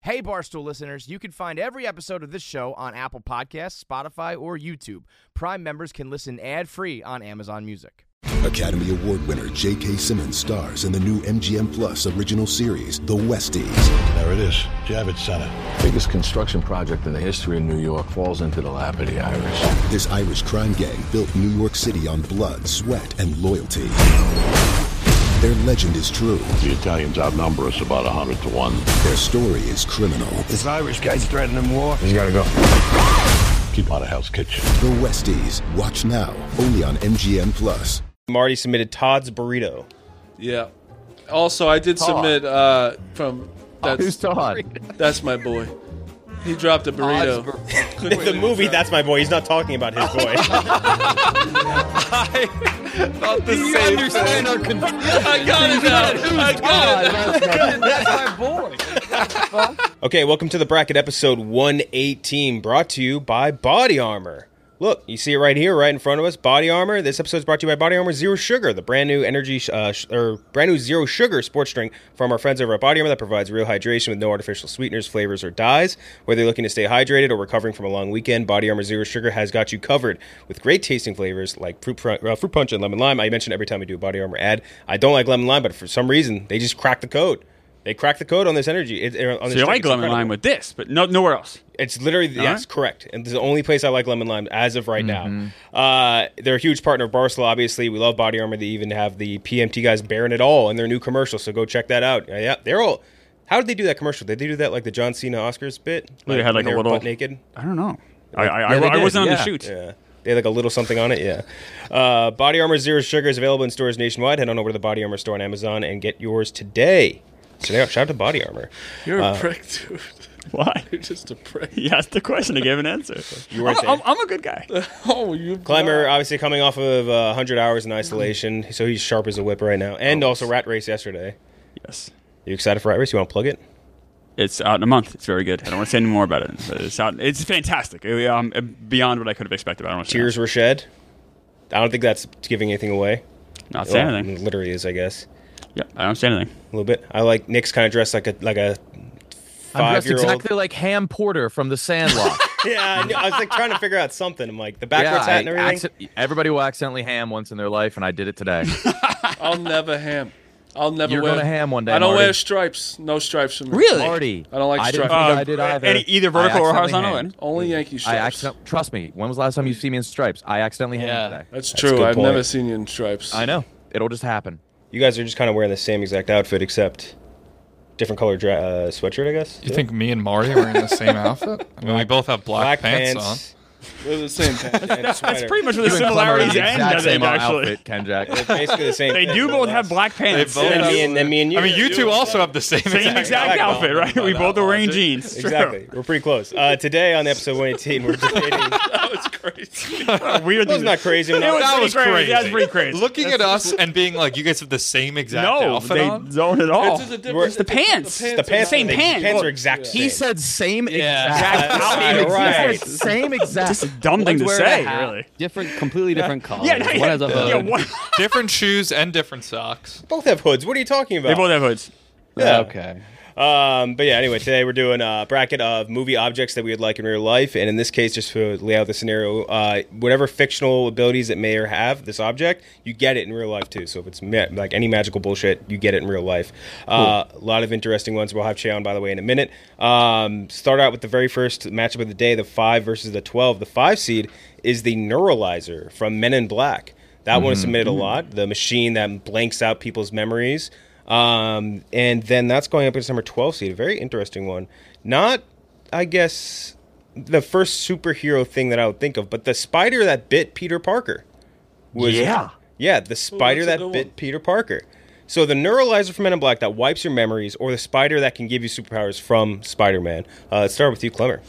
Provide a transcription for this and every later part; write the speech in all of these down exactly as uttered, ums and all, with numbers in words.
Hey, Barstool listeners, you can find every episode of this show on Apple Podcasts, Spotify, or YouTube. Prime members can listen ad-free on Amazon Music. Academy Award winner J K. Simmons stars in the new M G M Plus original series, The Westies. There it is, Javits Center. Biggest construction project in the history of New York falls into the lap of the Irish. This Irish crime gang built New York City on blood, sweat, and loyalty. Their legend is true. The Italians outnumber us about a hundred to one. Their story is criminal. This Irish guy's threatening war. He's gotta go. Keep out of Hell's Kitchen. The Westies. Watch now, only on M G M Plus. Marty submitted Todd's Burrito. Yeah. Also, I did Todd. submit uh, from... That's, Who's Todd? That's my boy. He dropped a burrito. the the movie, That's My Boy. He's not talking about his boy. I thought the you same understand thing. our confusion? I got it now. I got it now. That's my boy. Okay, welcome to the bracket episode one eighteen, brought to you by Body Armor. Look, you see it right here, right in front of us. Body Armor. This episode is brought to you by Body Armor Zero Sugar, the brand new energy uh, sh- or brand new zero sugar sports drink from our friends over at Body Armor that provides real hydration with no artificial sweeteners, flavors, or dyes. Whether you're looking to stay hydrated or recovering from a long weekend, Body Armor Zero Sugar has got you covered with great tasting flavors like fruit, pr- uh, fruit punch and lemon lime. I mention every time we do a Body Armor ad. I don't like lemon lime, but for some reason they just crack the code. They cracked the code on this energy. It, it, on So this you drink. like It's lemon incredible. lime with this, but no, nowhere else. It's literally, All yes, right. correct. And this is the only place I like lemon lime as of right Mm-hmm. now. Uh, they're a huge partner of Barstool, obviously. We love Body Armor. They even have the P M T guys bearing it all in their new commercial, so go check that out. Yeah, yeah, they're all... How did they do that commercial? Did they do that like the John Cena Oscars bit? They had like when a were little... butt naked? I don't know. I, I, Yeah, they I, I did, wasn't on yeah. the shoot. Yeah. They had like a little something on it, yeah. Uh, Body Armor Zero Sugar is available in stores nationwide. Head on over to the Body Armor store on Amazon and get yours today. So yeah, shout out to Body Armor. You're Uh, a prick, dude. Why? You're just a prick. He asked the question. I gave an answer. You weren't I'm, there. I'm, I'm a good guy. Oh, you... Climber, obviously coming off of uh, one hundred hours in isolation, so he's sharp as a whip right now. And also Rat Race yesterday. Yes. You excited for Rat Race? You want to plug it? It's out in a month. It's very good. I don't want to say any more about it. But it's out. It's fantastic. It, um, beyond what I could have expected. I don't want to say Tears were shed. I don't think that's giving anything away. Not say Well, anything. it literally is, I guess. Yeah, I don't say anything. A little bit. I like Nick's kind of dressed like a like a I'm dressed five-year-old. exactly like Ham Porter from The Sandlot. Yeah, I, knew, I was like trying to figure out something. I'm like the backwards yeah, hat and I everything. acci- everybody will accidentally ham once in their life, and I did it today. I'll never ham. I'll never You're wear... gonna ham one day, I don't Marty. wear stripes. No stripes for me. Really? Marty, I don't like I didn't stripes. think Uh, I did either. any- either vertical I or accidentally horizontal, hammed. Only Yankee I stripes. accidentally trust me. When was the last time you see me in stripes? I accidentally hammed Yeah. today. That's That's a true. good I've point. never seen you in stripes. I know. It'll just happen. You guys are just kind of wearing the same exact outfit, except different color dra- uh, sweatshirt, I guess. You think me and Marty are wearing the same outfit? I mean, we both have black, pants, They're the same pants. and That's sweater. pretty much where the You and Clemmer are similarities the end, exact I same think, actually. outfit, Kenjack. They're basically the same. They thing, do more or both have less. black pants. both And have- me and, and me and you. on. I mean, you two also have the same, Same exact exact outfit, right? We both are wearing logic. jeans. It's true. Exactly. We're pretty close. Uh, today on episode one eighteen, we're debating. That was crazy. Weird That was thing. not crazy. It was, That pretty was crazy. crazy. That's pretty crazy. Looking at us and being like, you guys have the same exact no, outfit they on? don't at all. It's just a different- We're- It's the pants. The pants, Same the pants. pants are exact same. He said same Yeah. exact. Exact Yeah, outfit. right. He said same exact. Just a dumb thing to One's wearing say, a hat. really. Different, completely different colors. Yeah, no, yeah, One has a hood. yeah, one- different shoes and different socks. both have hoods. What are you talking about? they both have hoods. Yeah. Okay. Um, but yeah, anyway, today we're doing a bracket of movie objects that we would like in real life, and in this case, just to lay out the scenario, uh, whatever fictional abilities it may or have this object, you get it in real life too. So if it's ma- like any magical bullshit, you get it in real life. Uh, a lot of interesting ones. We'll have Che on, by the way, in a minute. Um, start out with the very first matchup of the day: the five versus the twelve. The five seed is the Neuralizer from Men in Black. That one is submitted a lot. The machine that blanks out people's memories. Um, and then that's going up against number twelve seed. A very interesting one. Not, I guess, the first superhero thing that I would think of, but the spider that bit Peter Parker. Was, Yeah. Yeah, the spider that's a that good bit one. Peter Parker. So the Neuralizer from Men in Black that wipes your memories, or the spider that can give you superpowers from Spider-Man. Uh, let's start with you, Clemmer.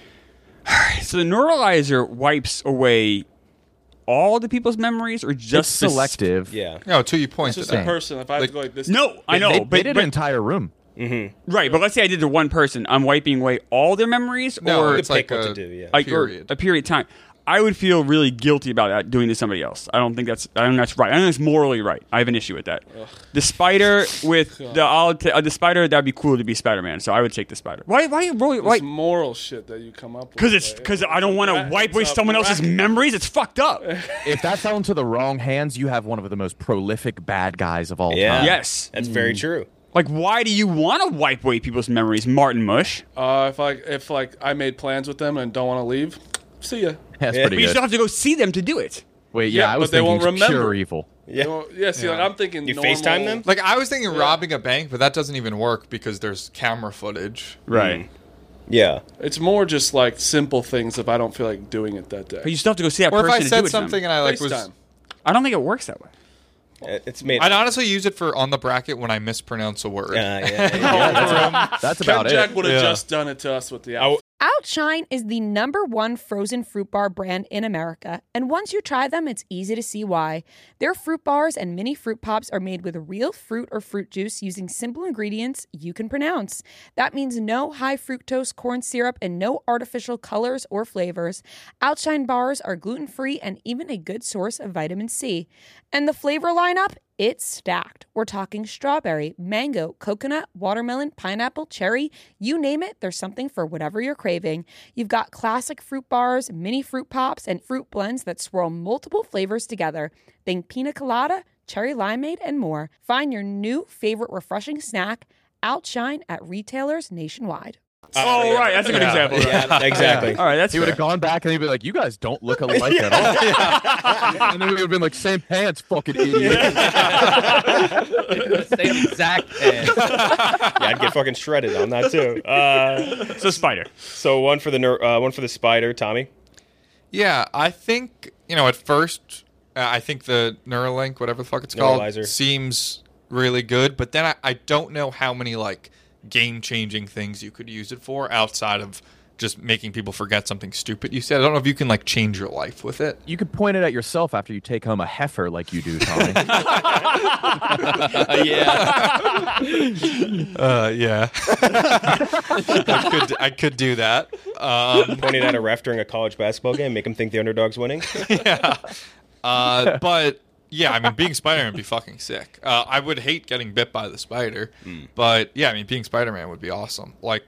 So the Neuralizer wipes away all the people's memories, or It's just the sp- selective. Yeah. No, until you It's pointed just out. a person. If I have to go like this. No, I know, They, but, they did but- an entire room. right. But let's say I did to one person. I'm wiping away all their memories, No, or it's Pick like what a to do, yeah. like, or period. a period of time. I would feel really guilty about that doing to somebody else. I don't think that's. I don't think that's right. I don't think it's morally right. I have an issue with that. Ugh. The spider with God. the I'll t- uh, the spider that'd be cool to be Spider-Man. So I would take the spider. Why? Why? Why? why? moral shit that you come up with. Because it's because I don't want to wipe away someone else's memories. It's fucked up. If that fell into the wrong hands, you have one of the most prolific bad guys of all yeah. time. Yes, that's mm. very true. Like, why do you want to wipe away people's memories, Martin Mush? Uh, if I if like I made plans with them and don't want to leave, see ya. That's yeah. pretty but you good. still have to go see them to do it. Wait, yeah, yeah I was but they thinking won't remember. pure evil. Yeah, yeah. See, yeah. like I'm thinking you normal, FaceTime them. Like I was thinking yeah. robbing a bank, but that doesn't even work because there's camera footage. Right. Mm. Yeah. It's more just like simple things if I don't feel like doing it that day. But you still have to go see that or person if I to said do it something and I like FaceTime. was. I don't think it works that way. It's made. I'd honestly use it for on the bracket when I mispronounce a word. Yeah, yeah, yeah. yeah that's, that's about Ken it. Jack would have yeah. just done it to us with the outfit. Outshine is the number one frozen fruit bar brand in America, and once you try them, it's easy to see why. Their fruit bars and mini fruit pops are made with real fruit or fruit juice using simple ingredients you can pronounce. That means no high fructose corn syrup and no artificial colors or flavors. Outshine bars are gluten-free and even a good source of vitamin C. And the flavor lineup? It's stacked. We're talking strawberry, mango, coconut, watermelon, pineapple, cherry. You name it, there's something for whatever you're craving. You've got classic fruit bars, mini fruit pops, and fruit blends that swirl multiple flavors together. Think pina colada, cherry limeade, and more. Find your new favorite refreshing snack, Outshine, at retailers nationwide. Uh, oh, yeah. right. That's a good yeah. example. Right? Yeah, exactly. Yeah. All right, that's He would have gone back and he'd be like, you guys don't look alike at all. Yeah. And then we would have been like, same pants, fucking idiot. Same exact pants. Yeah, I'd get fucking shredded on that too. Uh, so spider. So one for the ner- uh, one for the spider, Tommy. Yeah, I think, you know, at first, uh, I think the Neuralink, whatever the fuck it's called, Neuralizer. seems really good. But then I, I don't know how many, like, game-changing things you could use it for outside of just making people forget something stupid you said. I don't know if you can, like, change your life with it. You could point it at yourself after you take home a heifer like you do, Tommy. uh, yeah. Uh, yeah. I, could, I could do that. Um, Pointing at a ref during a college basketball game, make them think the underdog's winning. Yeah. Uh, but... Yeah, I mean, being Spider-Man would be fucking sick. Uh, I would hate getting bit by the spider, mm. but yeah, I mean, being Spider-Man would be awesome. Like,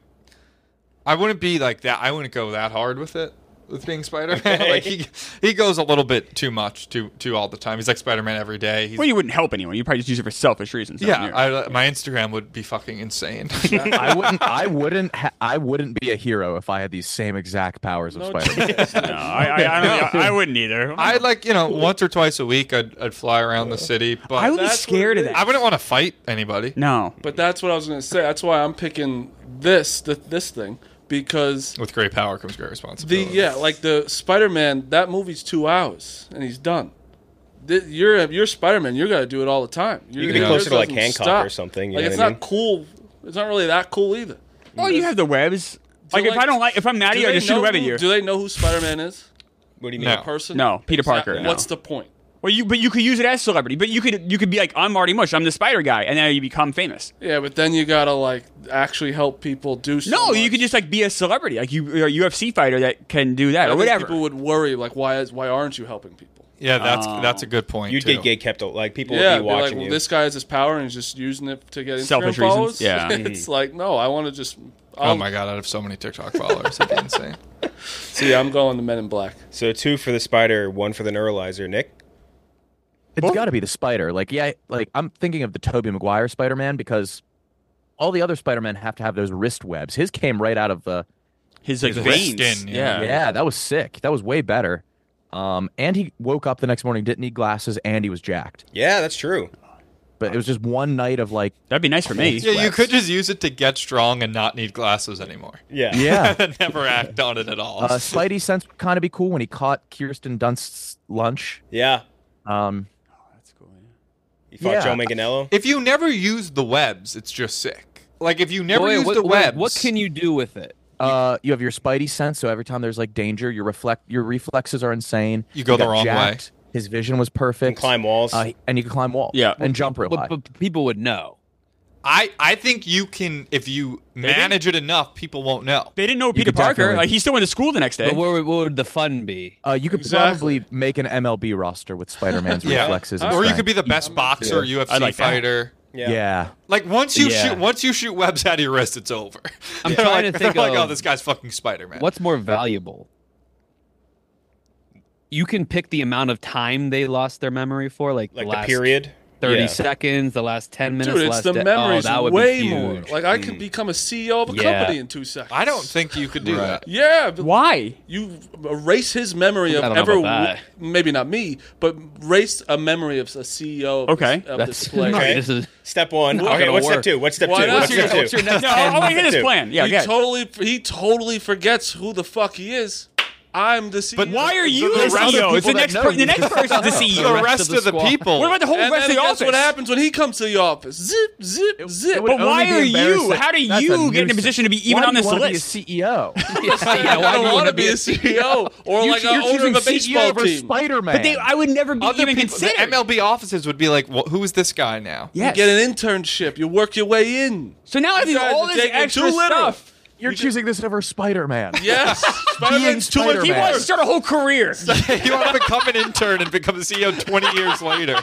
I wouldn't be like that. I wouldn't go that hard with it, with being Spider-Man. Okay. Like, he he goes a little bit too much, too too all the time. He's like Spider-Man every day. He's, well, you wouldn't help anyone. You'd probably just use it for selfish reasons. Yeah, I, my Instagram would be fucking insane. I wouldn't. I wouldn't. Ha- I wouldn't be a hero if I had these same exact powers of No Spider-Man. no, I, I, I, don't, I, I wouldn't either. I'd like, you know, once or twice a week, I'd, I'd fly around the city. But I would be That's scared what of it that. I wouldn't want to fight anybody. No. But that's what I was going to say. That's why I'm picking this, th- this thing, because With great power comes great the responsibility. yeah, like the Spider-Man, that movie's two hours and he's done. Th- You're you're Spider-Man. You got to do it all the time. You're, You could be yours closer to like doesn't Hancock stop. or something. You Like know it's what I not mean? cool. It's not really that cool either. Oh, you have the webs. Like, if like- I don't like, if I'm mad at Do you, I they just shoot a know web at who- you. Do they know who Spider-Man is? What do you mean? No. A person? No, Peter It's not- Parker, no. What's the point? Well, you but you could use it as celebrity. But you could you could be like, I'm Marty Mush, I'm the Spider guy, and then you become famous. Yeah, but then you gotta like actually help people do. So No, much. you could just like be a celebrity, like you you're a U F C fighter that can do that I or think whatever. People would worry like, why is why aren't you helping people? Yeah, that's Oh. that's a good point. You'd too. get gate kept. Like people Yeah, would be be like, watching well, you. this guy has his power and he's just using it to get Instagram Selfish reasons, followers. yeah. It's like, no, I want to just. Oh I'll, my god, I'd have so many TikTok followers. It'd be insane. See, I'm going the Men in Black. So two for the spider, one for the neuralizer. Nick. It's got to be the spider. Like, yeah, like I'm thinking of the Tobey Maguire Spider-Man because all the other Spider-Men have to have those wrist webs. His came right out of the His like His veins. skin, yeah. yeah. yeah. That was sick. That was way better. Um, and he woke up the next morning, didn't need glasses, and he was jacked. Yeah, that's true. But it was just one night of like, That'd be nice for me. Yeah, you could just use it to get strong and not need glasses anymore. Yeah. yeah. And never act on it at all. uh, Spidey sense would kind of be cool when he caught Kirsten Dunst's lunch. Yeah. Um, That's cool. Yeah. You fought Yeah. Joe Manganiello. If you never use the webs, it's just sick. Like if you never Wait, use what, the wait, webs, what can you do with it? uh, you have your Spidey sense, so every time there's like danger, your reflect your reflexes are insane. You go the got wrong jacked. His vision was perfect. You can climb walls. Uh, and you can climb walls. Yeah. and jump real But, high. but people would know. I, I think you can, if you manage it enough, people won't know. They didn't know Peter could Parker. definitely- Like he still went to school the next day. But what would, what would the fun be? Uh, you could Exactly. probably make an M L B roster with Spider-Man's Yeah. reflexes. And Or you strength. could be the best boxer, U F C I like that. fighter. Yeah. Yeah. Like once you Yeah. shoot, once you shoot webs out of your wrist, it's over. I'm They're trying like, to think they're like, of- oh, this guy's fucking Spider-Man. What's more valuable? You can pick the amount of time they lost their memory for, like, Like the the last period. thirty Yeah. seconds, the last ten minutes. Dude, the it's last the de- memories oh, that would way be more. huge. Like I could become a C E O of a Yeah. company in two seconds. I don't think you could do that. Yeah. but Why? You erase his memory of I don't know ever, about that. maybe not me, but erase a memory of a C E O of, Okay. this, of That's this place. okay. This is Step one. Not Okay, gonna what's step work. two? What's step Why two? not? What's step two? what's your next No, ten oh, wait, hit his Two. plan. Yeah, he yeah. totally he totally forgets who the fuck he is. I'm the C E O. But why are you the the rest C E O? of It's the people next that per- know the you next just person's the don't. C E The O. rest of the squad. people. What about the whole And rest then of the guess office? what happens when he comes to the office? Zip, zip, zip. would But only why be are you? embarrassing. How do That's you a get in a nuisance. position to be even Why on do this you wanna be a list? C E O? yeah, I why don't do you want to be a C E O or like you're an owner of choosing a C E O baseball over team. Spider-Man. But they, I would never be Other even people, considered. the M L B offices would be like, well, who is this guy now? You Yes. get an internship. You work your way in. So now I You think guys all are this taking it extra too literal. stuff. You're choosing this over Spider-Man. Yes, Spider-Man's too much. Spider-Man. He wants to start a whole career. You want to become an intern and become the C E O twenty years later.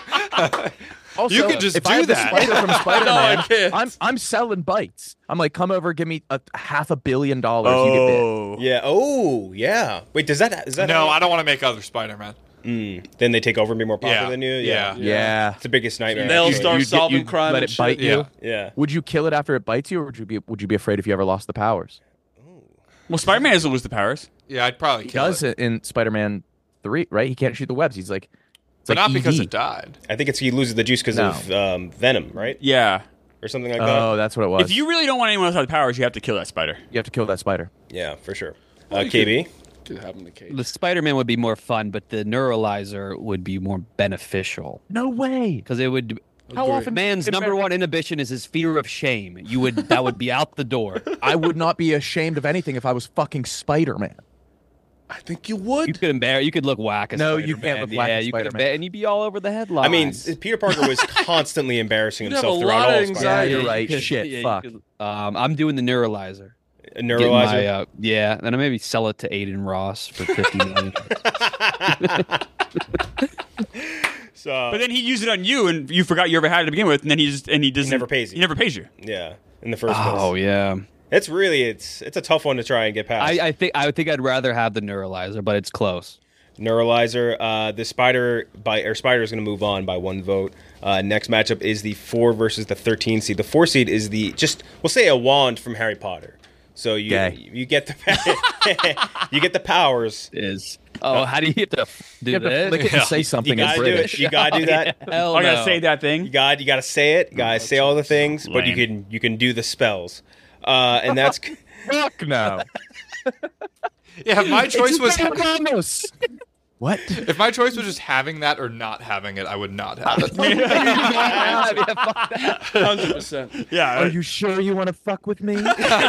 Also, You could just if do I have the that. Spider from Spider-Man, No, I can't. I'm I'm selling bites. I'm like, come over, give me a half a billion dollars. You get bit. Oh. Yeah. Oh, yeah. Wait, does that is that No, how- I don't want to make other Spider-Man. Mm, then they take over and be more popular Yeah. than you. Yeah. Yeah. It's the biggest nightmare. They'll actually. start You'd get- solving you'd crime Let and it bite shit. you. Yeah. Yeah. Would you kill it after it bites you, or would you be would you be afraid if you ever lost the powers? Well, Spider-Man doesn't lose the powers. Yeah, I'd probably He kill does it. it in Spider-Man three, right? He can't shoot the webs. He's like, it's But like not because E D. it died. I think it's he loses the juice because No. of um, Venom, right? Yeah. Or something like Oh, that. that's what it was. If you really don't want anyone else to have powers, you have to kill that spider. you have to kill that spider. Yeah, for sure. Well, Uh, you K B. Could have him in the cage. the Spider-Man would be more fun, but the neuralizer would be more beneficial No way. because it would. How often? Man's in number America- one inhibition is his fear of shame. You would that would be out the door. I would not be ashamed of anything if I was fucking Spider-Man. I think you would. You could embarrass. You could look whack. As No, you Spider-Man. can't look whack Yeah, as you could Spider-Man. emba- and you'd be all over the headlines. I mean, Peter Parker was constantly embarrassing You'd have himself a throughout lot all of of anxiety. Spider-Man. you're you right. could- Shit, yeah, you fuck. could- um, I'm doing the neuralizer. A Get neuralizer. my, uh, yeah, and I maybe sell it to Aiden Ross for fifty million. So, But then he used it on you, and you forgot you ever had it to begin with, and then he just and he doesn't. never pays you. He never pays you. yeah, in the first place. Oh yeah. It's really it's it's a tough one to try and get past. I, I think I would think I'd rather have the neuralizer, but it's close. Neuralizer. Uh, the spider by or spider is going to move on by one vote. Uh, next matchup is the four versus the thirteen seed. The four seed is the just we'll say a wand from Harry Potter. So you Gay. you get the you get the powers. Is oh, how do you have to do You have to this? flick it and say something You in gotta do it. British. You gotta do that. Hell I gotta no. say that thing. You got you got to say it. You got to say all the things, but you Lame. can you can do the spells. Uh, and that's Fuck no. Yeah, if my choice was Ramos. What? if my choice was just having that or not having it, I would not have it. Hundred percent. Yeah. Are you sure you want to fuck with me? You're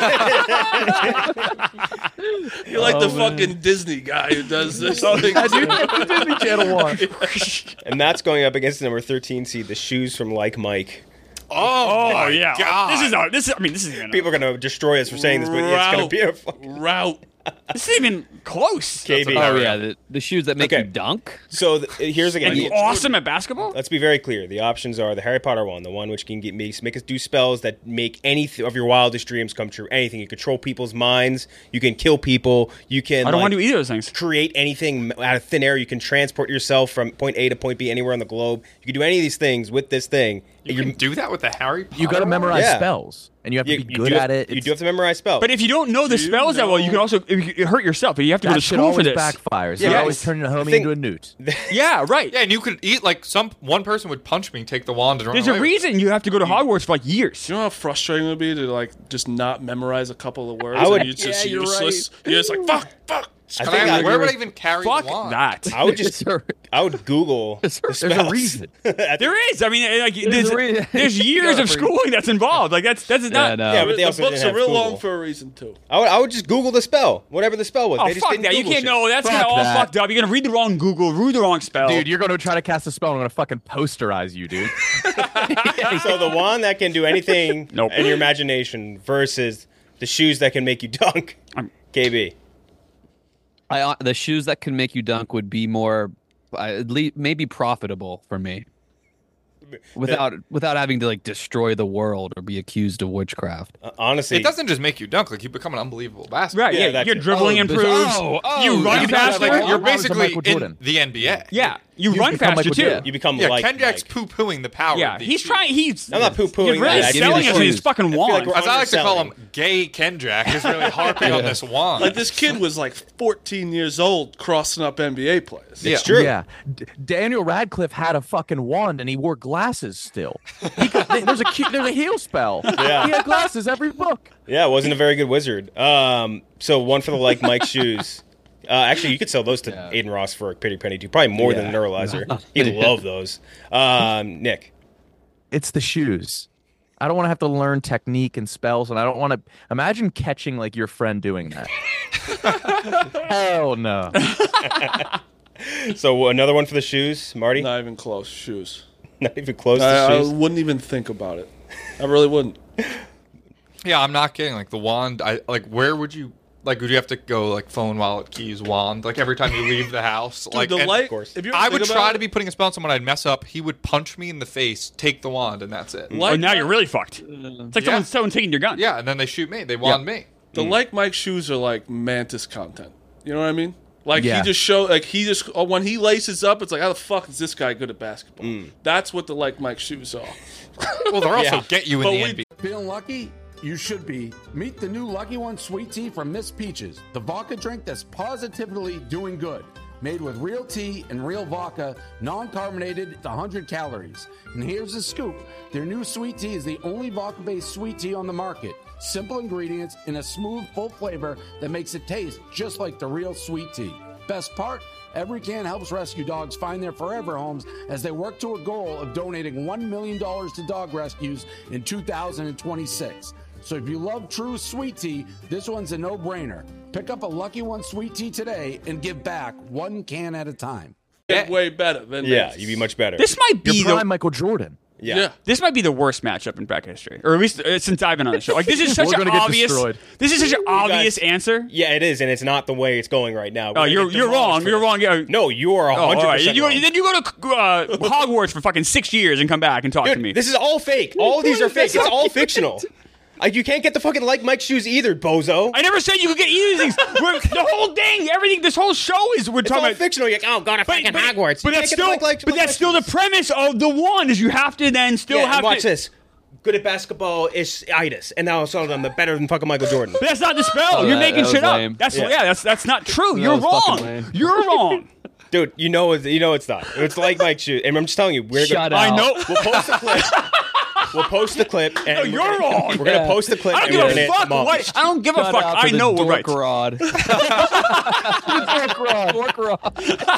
like the fucking Disney guy who does this. thing. Disney Channel one. and that's going up against the number thirteen seed, the shoes from Like Mike. Oh, Oh my yeah. God. This is a, this is. I mean, this is even. People are gonna destroy us for saying this, but it's gonna be a fucking. route. This isn't even close. K B. Oh yeah, the, the shoes that make Okay. you dunk. So th- here's again. And he's awesome at basketball. Let's be very clear. The options are the Harry Potter one, the one which can get make, make us do spells that make any th- of your wildest dreams come true. Anything. You control people's minds. You can kill people. You can. I don't like, want to do either of those things. create anything out of thin air. You can transport yourself from point A to point B anywhere on the globe. You can do any of these things with this thing. You can do that with the Harry Potter You got to one? memorize Yeah. spells, and you have to You, be you good do at have, it. You It's- do have to memorize spells. But if you don't know the Do you spells that well, you know- can also you hurt yourself. But you have to go that to shit school for always this. backfires. Yeah, You but always turn a homie thing- into a newt. Yeah, right. Yeah, and you could eat like some one person would punch me, take the wand, and run There's away a with it. reason you have to go to Hogwarts for like years. Do you know how frustrating it would be to like just not memorize a couple of words? I would- And you're just Yeah, you're useless. You're just like fuck, fuck. I Can think I- I, where would I even carry Fuck the wand? that. I would just I would Google. There's, the there's a spells. reason. There is. I mean, like, There's there's, a reason. there's years of schooling that's involved. Like that's that's not. no. Yeah, but they the also books didn't are have real Google. long for a reason too. I would, I would just Google the spell, whatever the spell was. Oh they just fuck didn't that! You Google can't shit. know. That's Fuck gonna all that. fucked up. You're gonna read the wrong Google, read the wrong spell. Dude, you're going to try to cast a spell. I'm going to fucking posterize you, dude. So the wand that can do anything Nope. in your imagination versus the shoes that can make you dunk. I'm- K B. I, uh, the shoes that can make you dunk would be more, uh, at least maybe profitable for me, without without having to like destroy the world or be accused of witchcraft. Uh, honestly, It doesn't just make you dunk; like you become an unbelievable basketball. right? Yeah, Yeah, that's your it. dribbling Oh, there's- improves. oh, oh, you run you become faster. like- Like, you're How is it basically Michael in Jordan? the N B A. yeah, you, You run become faster Michael too. Jordan. you become Yeah, like Kendrick's Mike. poo-pooing the power. Yeah, of these he's shoes. trying. He's. I'm not poo-pooing You're really that. I selling feel us like on his we're- fucking I feel wand. like we're As I like to call underselling. him, Gay Kendrick is really harping on this wand. Like this kid was like fourteen years old, crossing up N B A players. Yeah. It's true. Yeah, D- Daniel Radcliffe had a fucking wand and he wore glasses still. He could, there's a cu- there's a heal spell. Yeah. He had glasses every book. Yeah, wasn't a very good wizard. Um, so one for the like Mike shoes. Uh, actually, you could sell those to Aiden Ross for a pretty penny too. Probably more than Yeah. the Neuralizer. He'd love those. Um, Nick. It's the shoes. I don't want to have to learn technique and spells, and I don't want to imagine catching like your friend doing that. Hell no. So another one for the shoes, Marty. Not even close. Shoes. Not even close to I, I shoes. wouldn't even think about it. I really wouldn't. Yeah, I'm not kidding. Like the wand, I like. Where would you like? Would you have to go like phone, wallet, keys, wand? Like every time you leave the house, Dude, like the and- light. of course. If you ever I think would about try it, to be putting a spell on someone. I'd mess up. He would punch me in the face, take the wand, and that's it. Like Oh, now Mike- you're really fucked. It's like Yeah. someone, someone taking your gun. Yeah, and then they shoot me. They wand me. The like Mike shoes are like Mantis content. You know what I mean? Like Yeah. he just show like he just oh, when he laces up, it's like how the fuck is this guy good at basketball? That's what the like Mike shoes are. Well, they're also Yeah. get you in But the we- N B A. Feeling lucky? You should be. Meet the new Lucky One Sweet Tea from Miss Peaches, the vodka drink that's positively doing good. Made with real tea and real vodka, non-carbonated, it's one hundred calories. And here's the scoop. Their new sweet tea is the only vodka-based sweet tea on the market. Simple ingredients and a smooth, full flavor that makes it taste just like the real sweet tea. Best part? Every can helps rescue dogs find their forever homes as they work to a goal of donating one million dollars to dog rescues in two thousand twenty-six. So if you love true sweet tea, this one's a no-brainer. Pick up a Lucky One Sweet Tea today and give back one can at a time. Get way better than Yeah, Mantis. you'd be much better. This might be You're the prime Michael Jordan. yeah. Yeah. This might be the worst matchup in bracket history, or at least uh, since I've been on the show. Like this is such We're an gonna get obvious. destroyed. This is such an obvious guys- answer. Yeah, it is, and it's not the way it's going right now. We're Oh, gonna you're get you're demolished wrong. for You're this. wrong. Yeah. No, you are Oh, all hundred right. percent You, wrong. then you go to uh, Hogwarts for fucking six years and come back and talk to me. Dude, this is all fake. All of these are fake. It's all fictional. Uh, you can't get the fucking like Mike shoes either, bozo. I never said you could get either of these things. We're, the whole thing, everything, this whole show is we're It's talking all about. fictional. You're like, oh, go to But, fucking but, Hogwarts. but You that's can't get the still, like- like- but like that's Mike still the shoes. premise of the one is you have to then still Yeah, have and watch to. this. Good at basketball is itis, and now all of a sudden I'm better than fucking Michael Jordan. But that's not the spell. Oh, You're that- making that shit was up. lame. That's Yeah. yeah. That's that's not true. You're was fucking wrong. lame. You're wrong. Dude, you know it's, you know it's not. It's like Mike shoes, and I'm just telling you, we're Shut gonna. up. I know. We'll post the clip. We'll post the clip. And No, we're you're gonna- wrong. We're gonna Yeah. post the clip. I don't and give we're a gonna fuck. demolish. What? I don't give a Shout fuck. out to I the know we're dork right. rod. Dork rod. Dork rod.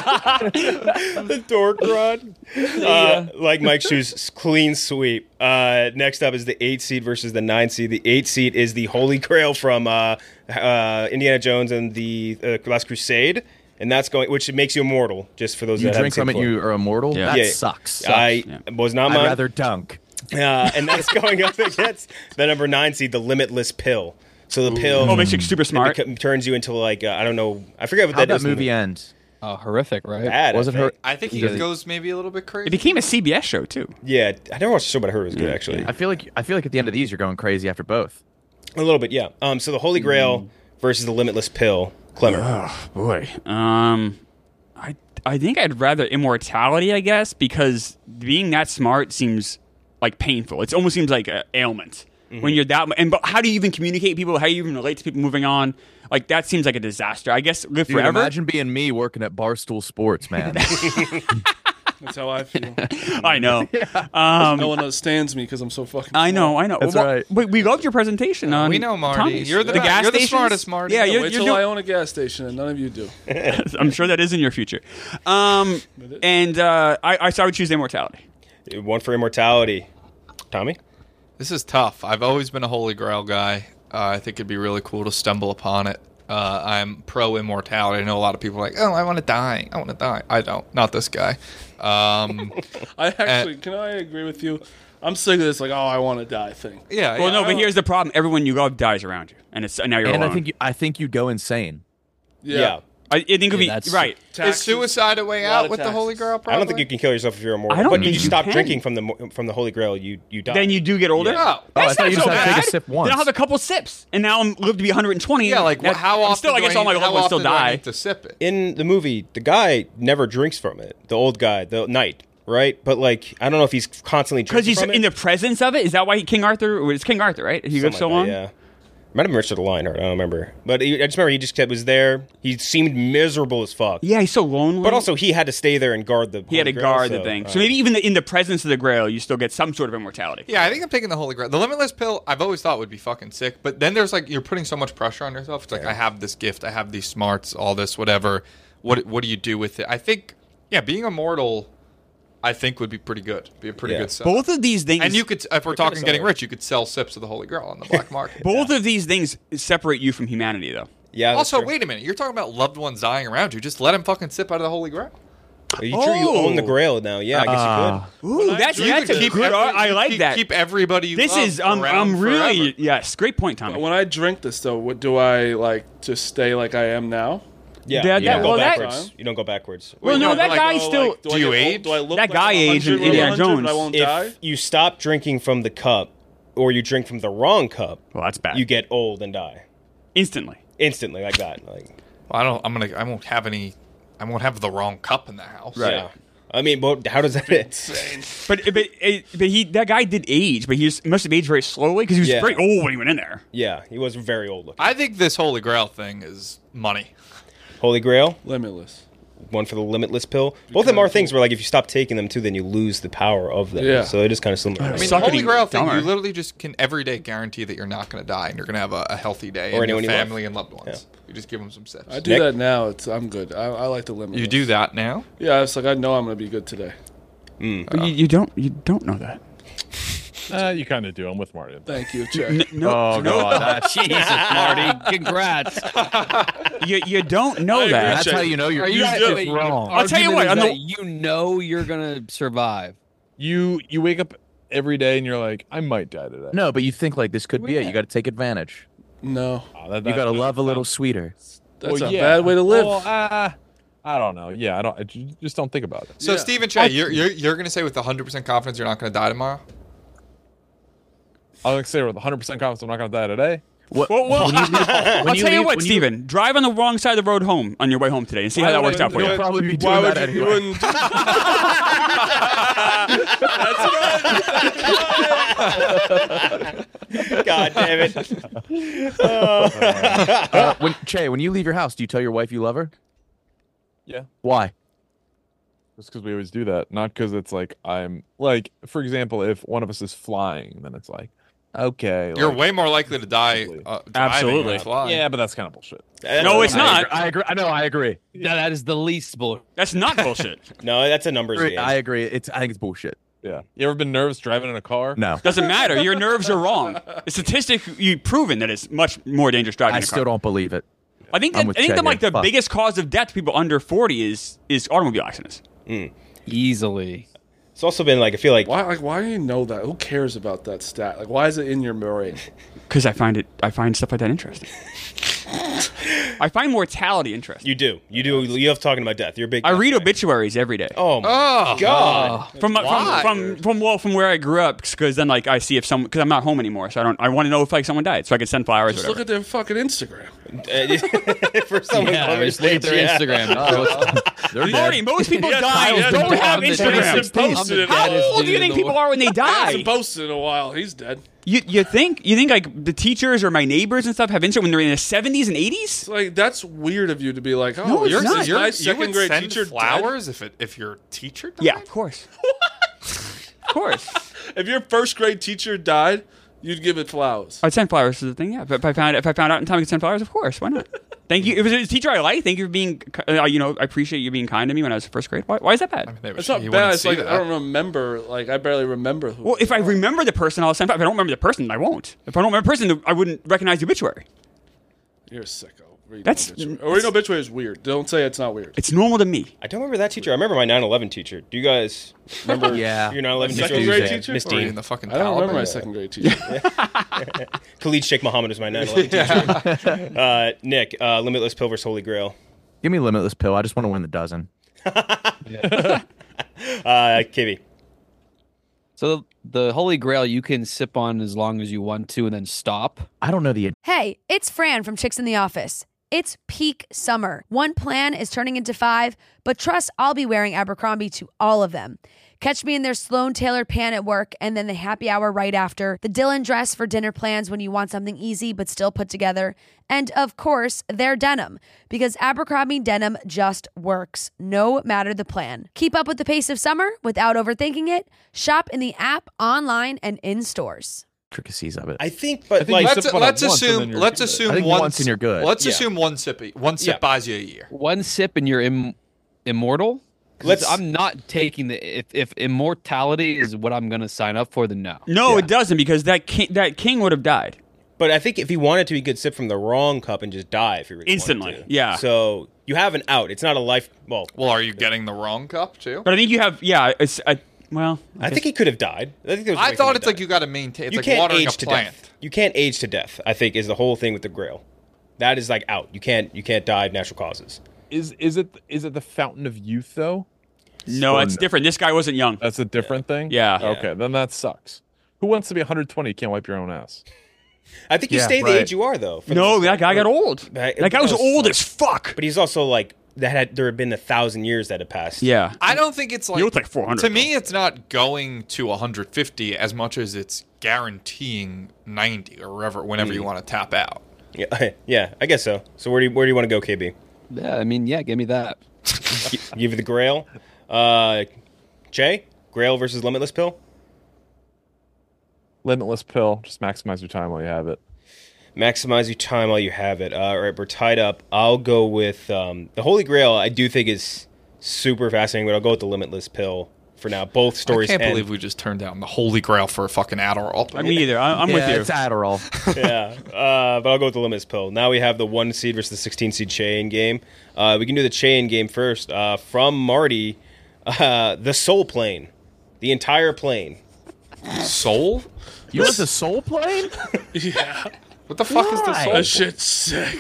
The dork rod. Uh, like Mike Shoes, clean sweep. Uh, next up is the eight seed versus the nine seed. The eight seed is the Holy Grail from uh, uh, Indiana Jones and the uh, Last Crusade, and that's going, which makes you immortal. Just for those You that drink haven't from seen it, it you are immortal. Yeah. That Yeah. sucks. I Yeah. was not I'd mine. rather dunk. Uh, and that's going up against the number nine seed, the Limitless Pill. So the pill Oh, makes you super it smart. beca- turns you into like uh, I don't know. I forget what How'd that that is. movie end? Oh, horrific, right? Bad, Was I it her? think. I think he Because- goes maybe a little bit crazy. It became a C B S show too. Yeah, I never watched the show, but I heard it was good actually. I feel like I feel like at the end of these, you're going crazy after both. A little bit, yeah. Um, so the Holy Grail versus the Limitless Pill, Clemmer. Boy, um, I I think I'd rather immortality, I guess, because being that smart seems like painful. It almost seems like an ailment when you're that. And but how do you even communicate with people? How do you even relate to people moving on? Like that seems like a disaster. I guess live Dude, forever. imagine being me working at Barstool Sports, man. That's how I feel. I know. Um, no one understands me because I'm so fucking. I know, I know. That's well, right. We, we loved your presentation. On We know, Marty. Tommy's. You're the, the best. gas You're the stations? smartest, Marty. Yeah, you're, Wait you're till doing- I own a gas station and none of you do. I'm sure that is in your future. Um, and uh, I, I, so I would choose immortality. One for immortality. Tommy? This is tough. I've always been a Holy Grail guy. Uh, I think it'd be really cool to stumble upon it. Uh, I'm pro immortality. I know a lot of people are like, oh, I want to die. I want to die. I don't. Not this guy. Um, I actually, can I agree with you? I'm sick of this, like, oh, I want to die thing. Yeah. Well, yeah, no, I but don't- here's the problem: everyone you love dies around you, and it's and now you're And alone. I think you, I think you go insane. Yeah. Yeah. I, I think it could Yeah, be that's- right. Is suicide a way A lot out of with the taxes. Holy Grail? Probably? I don't think you can kill yourself if you're immortal. I don't but think you you stop can. drinking from the mo- from the Holy Grail, you you die. Then you do get older. Yeah. Oh, I That's thought not you so just had to bad. take a sip once. Then I'll have a couple sips, and now I'm live to be one hundred twenty. Yeah, like That- how I'm often? Still, I do guess all my need- loved how ones still often do I die. need to sip it? In the movie, the guy never drinks from it. The old guy, the knight, right? But like, I don't know if he's constantly Because drinking he's from in it. the presence of it. Is that why he, King Arthur? Or it's King Arthur, right? He Something lived so like long. that, yeah. Might have been Richard the Lionheart. I don't remember. But he, I just remember he just kept, was there. He seemed miserable as fuck. Yeah, he's so lonely. But also, he had to stay there and guard the. he had to Holy Grail, guard the so, thing. uh, So maybe even the, in the presence of the Grail, you still get some sort of immortality. Yeah, I think I'm taking the Holy Grail. The Limitless pill, I've always thought would be fucking sick. But then there's like, you're putting so much pressure on yourself. It's like, I have this gift, I have these smarts, all this, whatever. What What do you do with it? I think, yeah, being immortal, I think would be pretty good. Be a pretty Yeah. good sell. Both of these things, And you could, if we're kinda talking getting sell it. rich, you could sell sips of the Holy Grail on the black market. both of these things separate you from humanity, though. Yeah. that's Also, true. wait a minute. You're talking about loved ones dying around you. Just let him fucking sip out of the Holy Grail. Are you sure you own the Oh. Grail now? Yeah, I guess Ah. you Ooh, that's You that's could a keep good. every- I like keep, that. Keep everybody. You This love is um, around I'm really forever. yes. Great point, Tommy. When I drink this, though, what do I, like, just stay like I am now? could. Yeah. That- you that- don't go well, that- backwards. You don't go backwards. Well, Wait, no, no, that like, guy's Oh, still. like, do Do I you get age? old? Do I look That like guy I'm aged in one hundred or Indiana one hundred, but I Jones. won't If die? you stop drinking from the cup, or you drink from the wrong cup, Well, that's bad. you get old and die Instantly. instantly, like that. Like, Well, I don't. I'm gonna. I won't have any. I won't have the wrong cup in the house. yeah. I mean, but how does that? But but but he that guy did age, but he just must have aged very slowly because he was Yeah. very old when he went in there. Yeah, he was very old looking. I think this Holy Grail thing is money. Holy Grail, Limitless. one for the limitless pill. Both of them are things where, like, if you stop taking them too, then you lose the power of them. Yeah. So it is kind of similar. I mean, Suck the it, Holy you Grail thing, dumber. you literally just can every day guarantee that you're not going to die and you're going to have a, a healthy day Or and your anyone you love. family and loved ones. You just give them some sips. I do Nick? that now. It's I'm good. I, I like the limitless. You do that now? Yeah, it's like I know I'm gonna be good today. But you, you don't you don't know that. Uh, you kind of do. I'm with Martin. Thank you, Jack. N- no, Oh god, that's Jesus, Marty. Congrats. you you don't know I that. agree. that's how you know you're Are you you're do- just wrong. I'll tell you what, Argument on is the- that you know you're gonna survive. You you wake up every day and you're like, I might die today. No, but you think like this could be it. You got to take advantage. No, Oh, that- You that- got to that- love a little sweeter. that's well, a yeah. bad way to live. Well, uh, I don't know. Yeah, I don't. I ju- just don't think about it. So, Yeah. Stephen Che, you're, you're, you're going to say with one hundred percent confidence you're not going to die tomorrow? I'm gonna say with one hundred percent confidence I'm not gonna die today. What, Well, well, when you leave- I'll when you tell you leave- what, when Steven. Drive on the wrong side of the road home on your way home today and see how that works out for You'll you. probably be Why doing would that you? You anyway. wouldn't do God damn it. Uh, when, Che, when you leave your house, do you tell your wife you love her? Yeah. Why? Just because we always do that, not because it's like I'm like, for example, if one of us is flying, then it's like, okay, You're like, way more likely to die uh, driving Absolutely. than flying. yeah, but that's kind of bullshit. No, it's I not. agree. I agree. I know. I agree. No, that is the least bull. That's not bullshit. No, that's a numbers game. I agree. It's. I think it's bullshit. Yeah. You ever been nervous driving in a car? No. Doesn't matter. Your nerves are wrong. The statistic you've proven that it's much more dangerous driving I in a car. still don't believe it. I think I'm that, with I think Chad that like here. the Fuck. biggest cause of death to people under forty is is automobile accidents. Easily. It's also been like, I feel like Why? Like, why do you know that? Who cares about that stat? Like, why is it in your brain? Because I find it, I find stuff like that interesting. I find mortality interesting. you do. You do. You love talking about death. You're a big. I death read guy. obituaries every day. Oh my Oh, God. from, my- Why? from from from well from where I grew up, because then like I see if someone because I'm not home anymore, so I don't I want to know if like someone died, so I can send flowers. Just or look whatever. at their fucking Instagram. For someone Yeah, on just look at their yeah. Instagram. Oh, They're Marty, dead. most people Yeah, die yeah, don't yeah, have yeah, Instagram. yeah, posted it. How Deadest old do you dude think in the people are when they He die? hasn't posted in a while. He's dead. You you think you think like the teachers or my neighbors and stuff have Instagram when they're in their seventies and eighties? It's like that's weird of you to be like, oh, No, it's you're, not. this You're, my you second would grade send teacher flowers if it if your teacher died? Yeah, of course. Of course. died? If your first grade teacher died, you'd give it flowers. I'd send flowers to the thing. Yeah, but if I found if I found out in time I could send flowers, of course. Why not? Thank you. If it was a teacher I like, thank you for being. Uh, you know, I appreciate you being kind to me when I was in first grade. Why, why is that bad? I mean, they would- It's not you bad. wouldn't It's see like that. I don't remember. Like I barely remember. Who Well, if I remember the person, I'll send. If I don't remember the person, I won't. If I don't remember the person, I wouldn't recognize the obituary. You're a sicko. Reading That's- obituary. Or reading obituary is weird. Don't say it's not weird. It's normal to me. I don't remember that teacher. I remember my nine eleven teacher. Do you guys remember Yeah. your nine eleven teacher? Second grade teacher? Miss Or in Dean. the fucking I don't remember Taliban. my second grade teacher. Khalid Sheikh Mohammed was my nine eleven teacher. Uh, Nick, uh, Limitless Pill versus Holy Grail. Give me Limitless Pill. I just want to win the dozen. Uh, K B. So the, the Holy Grail you can sip on as long as you want to and then stop. I don't know the. Hey, it's Fran from Chicks in the Office. It's peak summer. One plan is turning into five, but trust I'll be wearing Abercrombie to all of them. Catch me in their Sloan tailored pant at work and then the happy hour right after, the Dylan dress for dinner plans when you want something easy but still put together, and of course, their denim, because Abercrombie denim just works, no matter the plan. Keep up with the pace of summer without overthinking it. Shop in the app, online, and in stores. Intricacies of it. I think, but I think like, you Let's, sip on it let's once and then assume. you're Let's good. assume I think one once and you're good. Let's Yeah. assume one sip. One sip Yeah. buys you a year. One sip and you're Im- immortal. 'Cause Let's- I'm not taking the if if immortality is what I'm gonna sign up for, then no. No, Yeah. it doesn't because that king, that king would have died. but I think if he wanted to, he could sip from the wrong cup and just die if he really Instantly, wanted to. yeah. So you have an out. It's not a life. Well, Well, are you getting the wrong cup too? But I think you have. Yeah, it's. I, well, I think he could have died. I think there was a I way for him thought to it's like die. you got to maintain. It's you like can't watering age a to plant. death. You can't age to death. I think is the whole thing with the Grail. That is like out. You can't. You can't die of natural causes. Is is it is it the fountain of youth though? no, Or it's no? different. This guy wasn't young. That's a different thing. Yeah. Yeah. Okay, then that sucks. Who wants to be one hundred twenty? You can't wipe your own ass. I think you Yeah, stay the right. age you are though. for the No, most that part. guy got old. That- That guy was that old as fuck. But he's also like that. Had there had been a thousand years that had passed. Yeah. I don't think it's like. look like four hundred, To me, it's not going to one hundred fifty as much as it's guaranteeing ninety or wherever, whenever you want to tap out. Yeah. Yeah. I guess so. So where do you, where do you want to go, K B? Yeah, I mean, yeah, give me that. Gi- Give you the Grail. Uh, Jay, Grail versus Limitless Pill. Limitless pill. Just maximize your time while you have it. Maximize your time while you have it. Uh, all right, we're tied up. I'll go with um, the Holy Grail. I do think is super fascinating, but I'll go with the Limitless Pill for now. Both stories I can't end. believe we just turned down the Holy Grail for a fucking Adderall. I mean, either. I, I'm yeah, with you. it's Adderall. yeah, uh, but I'll go with the Limitless Pill. Now we have the one seed versus the sixteen seed chain game. Uh, we can do the chain game first. Uh, from Marty, uh, the Soul Plane, the entire plane. Soul? You want the Soul Plane? Yeah. What the fuck is the Why? Soul? That shit's sick.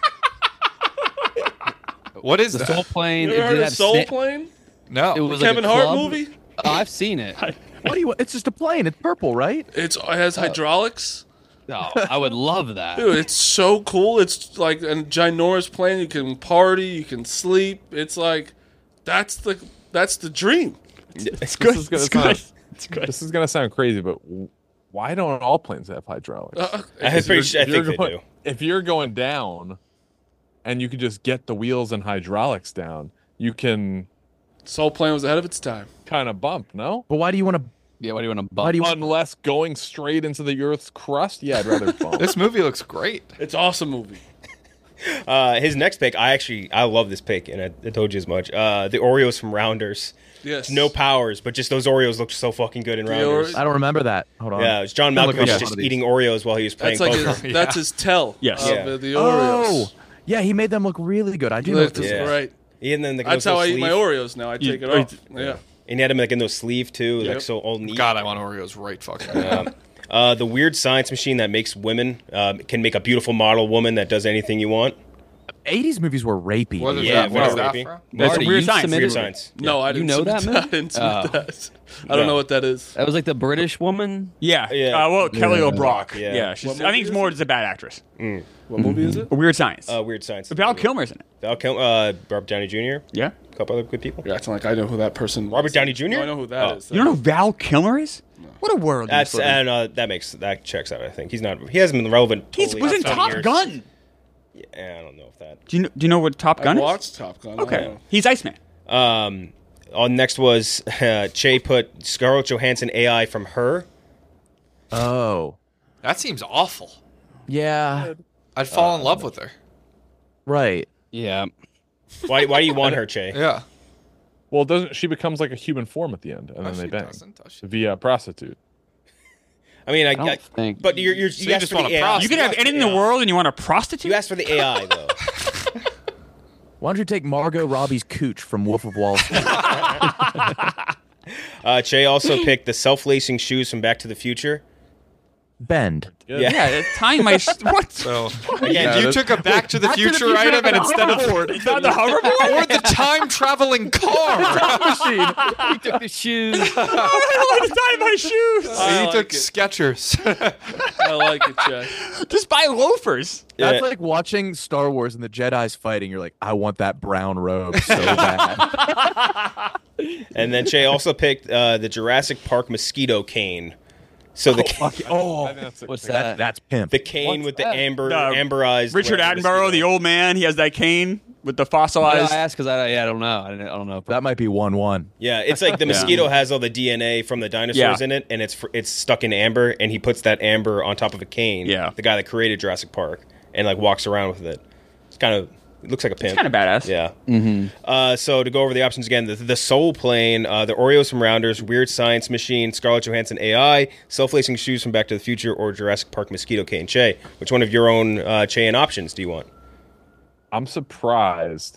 What is The that? Soul Plane. You it ever did heard of have Soul sna- Plane? No. It was The like Kevin a Hart club. movie? Oh, I've seen it. What do you? It's just a plane. It's purple, right? It's it has hydraulics. Oh, I would love that. Dude, it's so cool. It's like a ginormous plane. You can party, you can sleep. It's like that's the that's the dream. It's This is gonna It's good. sound, It's good. This is gonna sound crazy, but w- why don't all planes have hydraulics? Uh, I'm If pretty you're- sure, I if you're think they going- do. If you're going down, and you can just get the wheels and hydraulics down, you can Soul Plane was ahead of its time. kind of bump. No, But why do you want to? Yeah, what do you want to bump? Why do you? unless going straight into the Earth's crust. Yeah, I'd rather bump. This movie looks great. It's an awesome movie. Uh, his next pick, I actually I love this pick, and I, I told you as much. Uh, the Oreos from Rounders. Yes. No powers, but just those Oreos looked so fucking good in The Rounders. Oreos- I don't remember that. Hold on. Yeah, it was John I'm looking Malkovich up just one of these. eating Oreos while he was playing That's like poker. his, that's his tell. Yes. Of Yeah. the, the Oh, Oreos. yeah. He made them look really good. I do He know looked this. Yeah. right. And then the, That's those how I little eat my sleeve- Oreos now. I You- take it oh, off. Yeah. And he had them like in those sleeve too, like Yep. so all neat. God, I want Oreos right fucking now. Um, uh, the weird science machine that makes women um, can make a beautiful model woman that does anything you want. eighties movies were rapey. What is Yeah, that? Where's very that rapey. from? That's Marty, Weird you Science. submitted- Weird Science. No, I You didn't know submit that movie? I didn't submit Oh. that. I don't No. know what that is. That was like the British woman. Yeah. Yeah. Uh, well, Kelly Yeah. LeBrock. Yeah. Yeah. she's, What I think movie it's is more it? just a bad actress. What movie is it? A Weird Science. Uh, Weird Science. Val Kilmer's in it. Val Kilmer, uh, Robert Downey Junior Yeah. A couple other good people. You're acting like I know who that person Robert is. Downey Junior? No, I know who that is. Oh. You don't know who Val Kilmer is? What a world. you That's live in. and uh, that makes that checks out. I think he's not. He hasn't been relevant. He Totally was in outside Top years. Gun. Yeah, I don't know if that. Do you know, do you know what Top Gun I is? watched Top Gun. I Okay. don't know. He's Iceman. Um, on next was uh, Che put Scarlett Johansson A I from Her. Oh, That seems awful. yeah, I'd fall in love with her. right. Yeah. Why? Why do you want her, Che? Yeah. Well, doesn't she becomes like a human form at the end, and No, then they she bang doesn't, does she? via prostitute. I mean, I, I don't I- think. but you're, you're So you you asked just for want the a A I. prostitute. You could have asked for anything in the A I. world and you want a prostitute? You asked for the A I though. Why don't you take Margot Robbie's cooch from Wolf of Wall Street? Uh, Che also picked the self-lacing shoes from Back to the Future. Bend. Yeah. Yeah, it's tying my. Sh- what? So Again, yeah, you that's- took a Back to the Back to the Future Future item, and on a instead of It's not the hoverboard? or the time traveling car, He took the shoes. I don't like to tie my shoes. I he like took it. Skechers. I like it, Jay. Just buy loafers. That's Yeah. like watching Star Wars and the Jedi's fighting. You're like, I want that brown robe so bad. And then Che also picked uh, the Jurassic Park mosquito cane. So the oh, I think that's What's that, that? that's pimp. the cane with the amber The amberized Richard whatever Attenborough, mosquito. the old man, he has that cane with the I fossilized. asked because I, yeah, I don't know. I don't, I don't know. That might be one one. Yeah, it's like the mosquito has all the D N A from the dinosaurs Yeah. in it, and it's fr- it's stuck in amber, and he puts that amber on top of a cane. Yeah. the guy that created Jurassic Park, and like walks around with it. It's kind of it looks like a pimp. It's kind of badass. Yeah. Mm-hmm. Uh, so to go over the options again, the, the Soul Plane, uh, the Oreos from Rounders, Weird Science Machine, Scarlett Johansson A I, self-lacing shoes from Back to the Future, or Jurassic Park mosquito cane. Che, which one of your own uh, Che and options do you want? I'm surprised.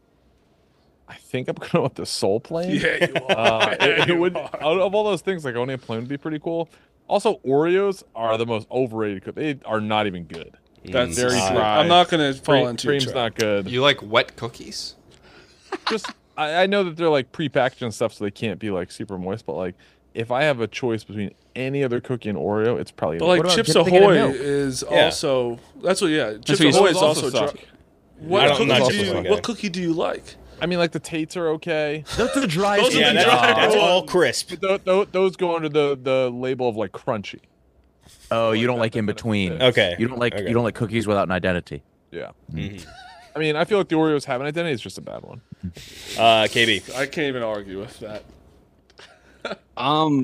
I think I'm going with the Soul Plane. Yeah, you are. Uh, Yeah, it, it you would are. out of all those things, like owning a plane would be pretty cool. Also, Oreos are the most overrated. co- They are not even good. That's Very uh, dry. I'm not going to fall Cream, into your cream's trap. not good. You like wet cookies? Just I, I know that they're like prepackaged and stuff, so they can't be like super moist. But like, if I have a choice between any other cookie and Oreo, it's probably. But like about Chips dipping it in Ahoy milk? is Yeah. also that's what yeah. Chips what you Ahoy said. is Those also also suck. dry. I What don't- I'm not cookie, Chips do you, Ahoy guy. what cookie do you like? I mean, like the Tates are okay. That's the driest. Those are Yeah, the that's, dry that's ones. all crisp. But th- th- those go under the, the label of like crunchy. Oh, you don't like in between. Okay. You don't like Okay. you don't like cookies without an identity. Yeah. Mhm. I mean, I feel like the Oreos have an identity. It's just a bad one. Uh, K B. I can't even argue with that. Um.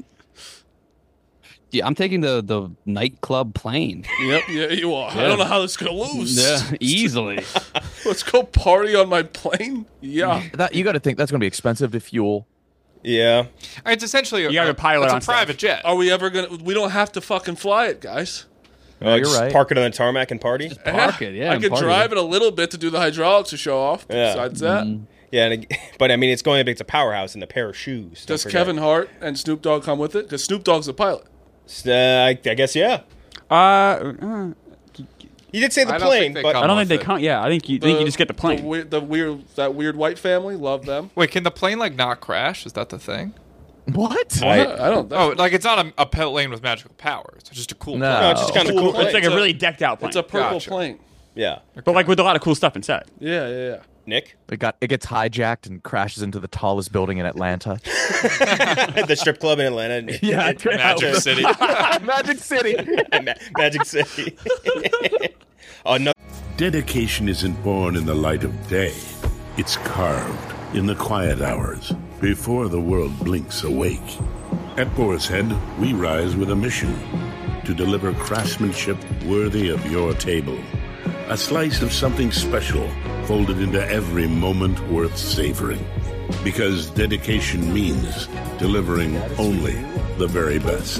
Yeah, I'm taking the the nightclub plane. Yep, yeah, you are. I don't know how this is gonna lose. Yeah, easily. Let's go party on my plane. Yeah. That you got to think that's going to be expensive to fuel. Yeah. It's essentially a, You have a pilot it's on a staff. private jet. Are we ever gonna? We don't have to fucking fly it, guys. Uh, you're just right. Park it on the tarmac and party. Park it, yeah. I and could party. drive it a little bit to do the hydraulics to show off. Yeah. Besides that, Yeah, and, it- but I mean, it's going to be it's a powerhouse and a pair of shoes. don't does forget. Kevin Hart and Snoop Dogg come with it? Because Snoop Dogg's the pilot. Uh, I, I guess yeah. Uh, uh, You did say the I don't plane, think they but come I don't think with they it. can't. Yeah, I think you think you just get the The, plane. weird, the weird, that weird white family, love them. Wait, can the plane like not crash? Is that the thing? What? I- I don't. Oh, like it's not a, a plane with magical powers. It's just a cool. No. no, it's just kind of Cool cool. It's like a It's a- really decked out plane, It's a purple Gotcha. plane. Yeah, but like with a lot of cool stuff inside. Yeah, yeah, yeah. Nick, It got it gets hijacked and crashes into the tallest building in Atlanta. the strip club in Atlanta. Yeah, Magic City. Magic City. Ma- Magic City. Oh no. Dedication isn't born in the light of day. It's carved in the quiet hours before the world blinks awake. At Boar's Head, we rise with a mission to deliver craftsmanship worthy of your table. A slice of something special folded into every moment worth savoring. Because dedication means delivering only the very best.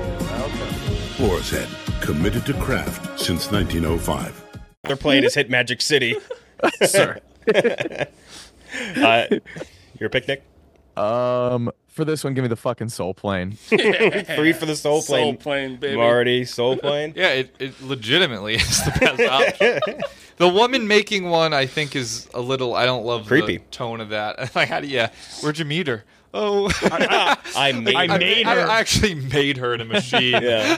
Boar's Head, committed to craft since nineteen oh five. Their plane has hit Magic City. Sir. Uh, your picnic? Um, for this one, give me the fucking Soul Plane. Three for the Soul Plane. Soul plane, baby. Marty, Soul Plane. Yeah, it, it legitimately is the best option. The woman making one, I think, is a little. I don't love Creepy. the tone of that. Like, how do you? Where'd you meet her? Oh, I made. I her. made I, her. I actually made her in a machine. Yeah.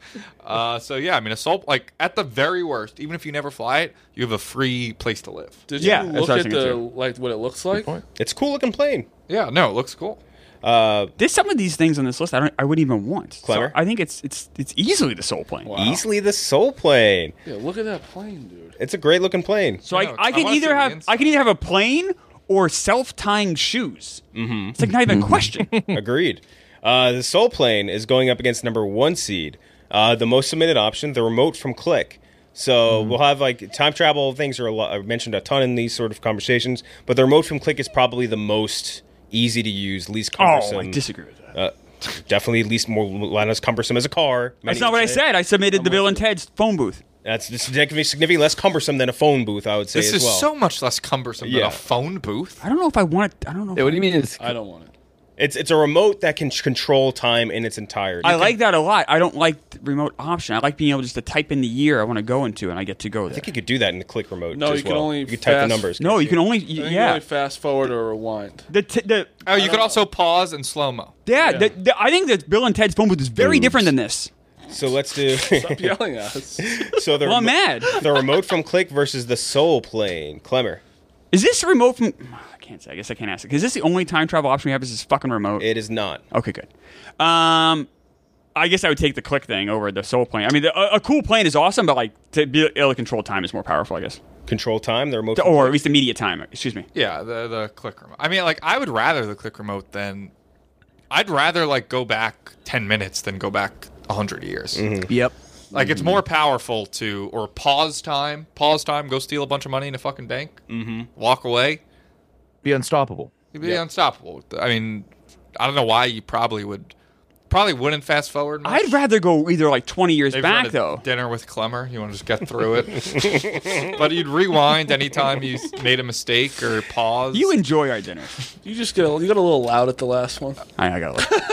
uh, so yeah, I mean, a soul like at the very worst, even if you never fly it, you have a free place to live. Did Yeah, you that's look what I was at thinking the too. like what it looks like? It's a cool looking plane. Yeah, no, it looks cool. Uh, There's some of these things on this list I don't. I wouldn't even want. So Clever. I think it's it's it's easily the soul plane. Easily the soul plane. Yeah, look at that plane, dude. It's a great looking plane. So I I, know, I I can wanna see either the have inside. I can either have a plane or self-tying shoes. Mm-hmm. It's like not even a question. Agreed. Uh, the soul plane is going up against number one seed. Uh, the most submitted option, the remote from Click. So we'll have like time travel things are a lot, I've mentioned a ton in these sort of conversations, but the remote from Click is probably the most easy to use, least cumbersome. Oh, I disagree with that. Uh, definitely least more less cumbersome as a car. That's Many not what I say. said. I submitted the Bill and Ted's phone booth. That's just significantly less cumbersome than a phone booth, I would say This as is well. so much less cumbersome than Yeah. a phone booth. I don't know if I want it. I don't know. Yeah, what do you mean? It's I don't want it. It's it's a remote that can control time in its entirety. I like that a lot. I don't like the remote option. I like being able just to type in the year I want to go into, and I get to go there. I think you could do that in the Click remote. No, as you can well. only you could type the fast- numbers. No, you can only I think you can yeah. only fast forward or rewind. The t- the Oh, you could also pause and slow mo. yeah. The, the, I think that Bill and Ted's phone booth is very Boobs. different than this. So let's do. Stop yelling at us. so the Well, I'm remo- mad. the remote from Click versus the Soul plane. Clemmer. Is this a remote from? I can't say. I guess I can't ask it. Is this the only time travel option we have? Is this fucking remote? It is not. Okay, good. Um, I guess I would take the Click thing over the Soul plane. I mean, the, a, a cool plane is awesome, but like to be able to control time is more powerful, I guess. Control time. The remote. To- from or at Click. least immediate time. Excuse me. Yeah, the the click remote. I mean, like I would rather the click remote than I'd rather like go back ten minutes than go back a hundred years. Mm-hmm. Yep. Like it's more powerful to or pause time, pause time, go steal a bunch of money in a fucking bank, Mm-hmm. walk away, Be unstoppable. you'd be unstoppable. I mean, I don't know why you probably would, probably wouldn't fast forward. Much. I'd rather go either like twenty years Maybe back run a though. Dinner with Clemmer. You want to just get through it, but you'd rewind anytime you made a mistake or pause. You enjoy our dinner. You just get a, you got a little loud at the last one. I, I got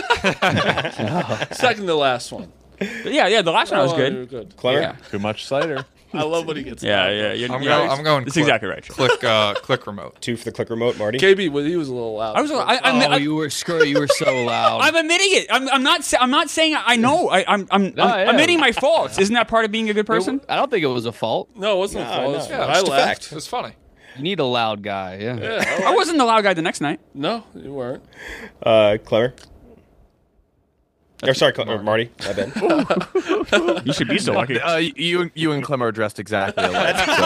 it. Second to last one. Yeah, yeah. The last one was Oh, good. you were good. Clemmer. Yeah. Too much cider. I love when he gets Yeah, loud. yeah. You're, I'm, yeah, going, I'm going. That's click, exactly right. Click, uh, click remote. Two for the Click remote, Marty. K B, well, he was a little loud. I was. I, oh, I, I, you were screw. You were so loud. I'm admitting it. I'm, I'm not. sa- I'm not saying I know. I, I'm. I'm, No, I'm yeah. admitting my faults. Isn't that part of being a good person? I don't think it was a fault. No, it wasn't No, a fault. no. It's- Yeah, I just a laughed. fact. It was funny. You need a loud guy. Yeah. Yeah, I wasn't the loud guy the next night. no, you weren't. Uh, Clemmer. Or sorry, Clemmer, Marty. My bad. You should be so lucky. Uh, you you and Clemmer are dressed exactly alike. so.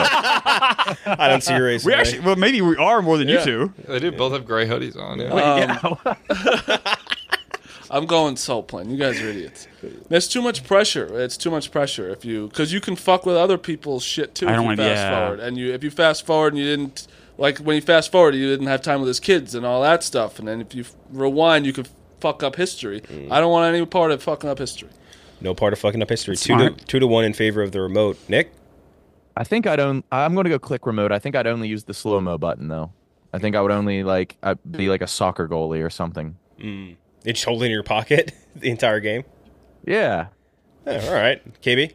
I don't see your race. We actually. Well, maybe we are more than Yeah. you two. They do both have gray hoodies on. Yeah. Um, I'm going Soul Plane. You guys are idiots. There's too much pressure. It's too much pressure if you because you can fuck with other people's shit too. I if don't you wanna- fast yeah. forward, and you if you fast forward and you didn't like when you fast forward, you didn't have time with his kids and all that stuff. And then if you rewind, you could fuck up history. I don't want any part of fucking up history. No part of fucking up history. That's Two to smart. two to one in favor of the remote. Nick. I think I'd own. I'm going to go Click remote. I think I'd only use the slow mo button though. I think I would only like I'd be like a soccer goalie or something. Mm. You just hold it in your pocket the entire game. Yeah. Yeah, all right, K B.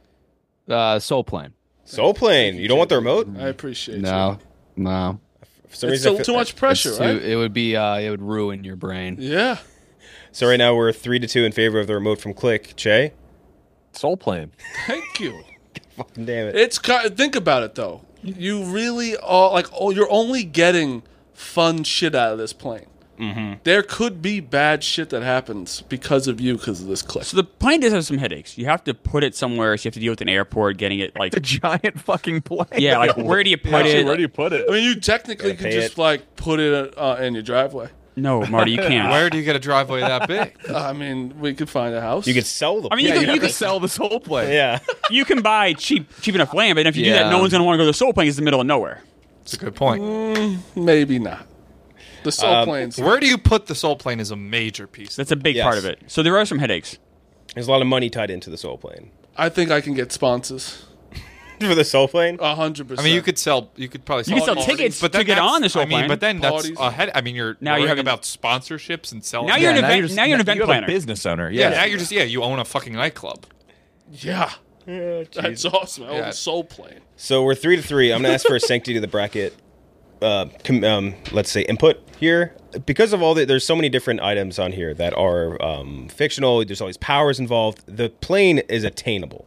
Uh, Soul plane. Soul plane. You don't want the remote? I appreciate No, no. For some It's reason, I still feel- too much pressure, It's right? too- it would be. Uh, it would ruin your brain. Yeah. So right now we're three to two in favor of the remote from Click. Che. Soul plane. Thank you. Fucking damn it. It's ki- think about it though. You really are like oh, you're only getting fun shit out of this plane. Mm-hmm. There could be bad shit that happens because of you because of this click. So the plane does have some headaches. You have to put it somewhere. So you have to deal with an airport, getting it like The giant fucking plane. yeah, like where do you put Yeah, it? Where do you put it? I mean, you technically Gotta could pay just it. like put it uh, in your driveway. No, Marty, you can't. Where do you get a driveway that big? I mean, we could find a house. You could sell the. I mean, Yeah, you you, can, you have to can sell the soul plane. yeah. you can buy cheap cheap enough land, but if you do that, Yeah. no one's gonna want to go to the Soul Plane. It's the middle of nowhere. That's a good point. Mm, maybe not. The soul Um, planes. Where do you put the soul plane is a major piece. That's a big Yes. part of it. So there are some headaches. There's a lot of money tied into the soul plane. I think I can get sponsors. For the soul plane? A hundred I percent. mean, you could sell. You could probably. You Sell can sell parties, tickets but to then get that's- on the soul I mean, plane. but then that's Parties. ahead. I mean, you're Now now you you're have an- about sponsorships and selling. Now you're an now event. you're just- now you're an event you have a planner. business owner. yeah, Yeah. now you're just yeah. You own a fucking nightclub. Yeah. Yeah, That's awesome. I Yeah. love a soul plane. So we're three to three. I'm gonna ask for a sanctity of the bracket. Uh, com- um, let's say input here because of all the there's so many different items on here that are um, fictional. There's always powers involved. The plane is attainable.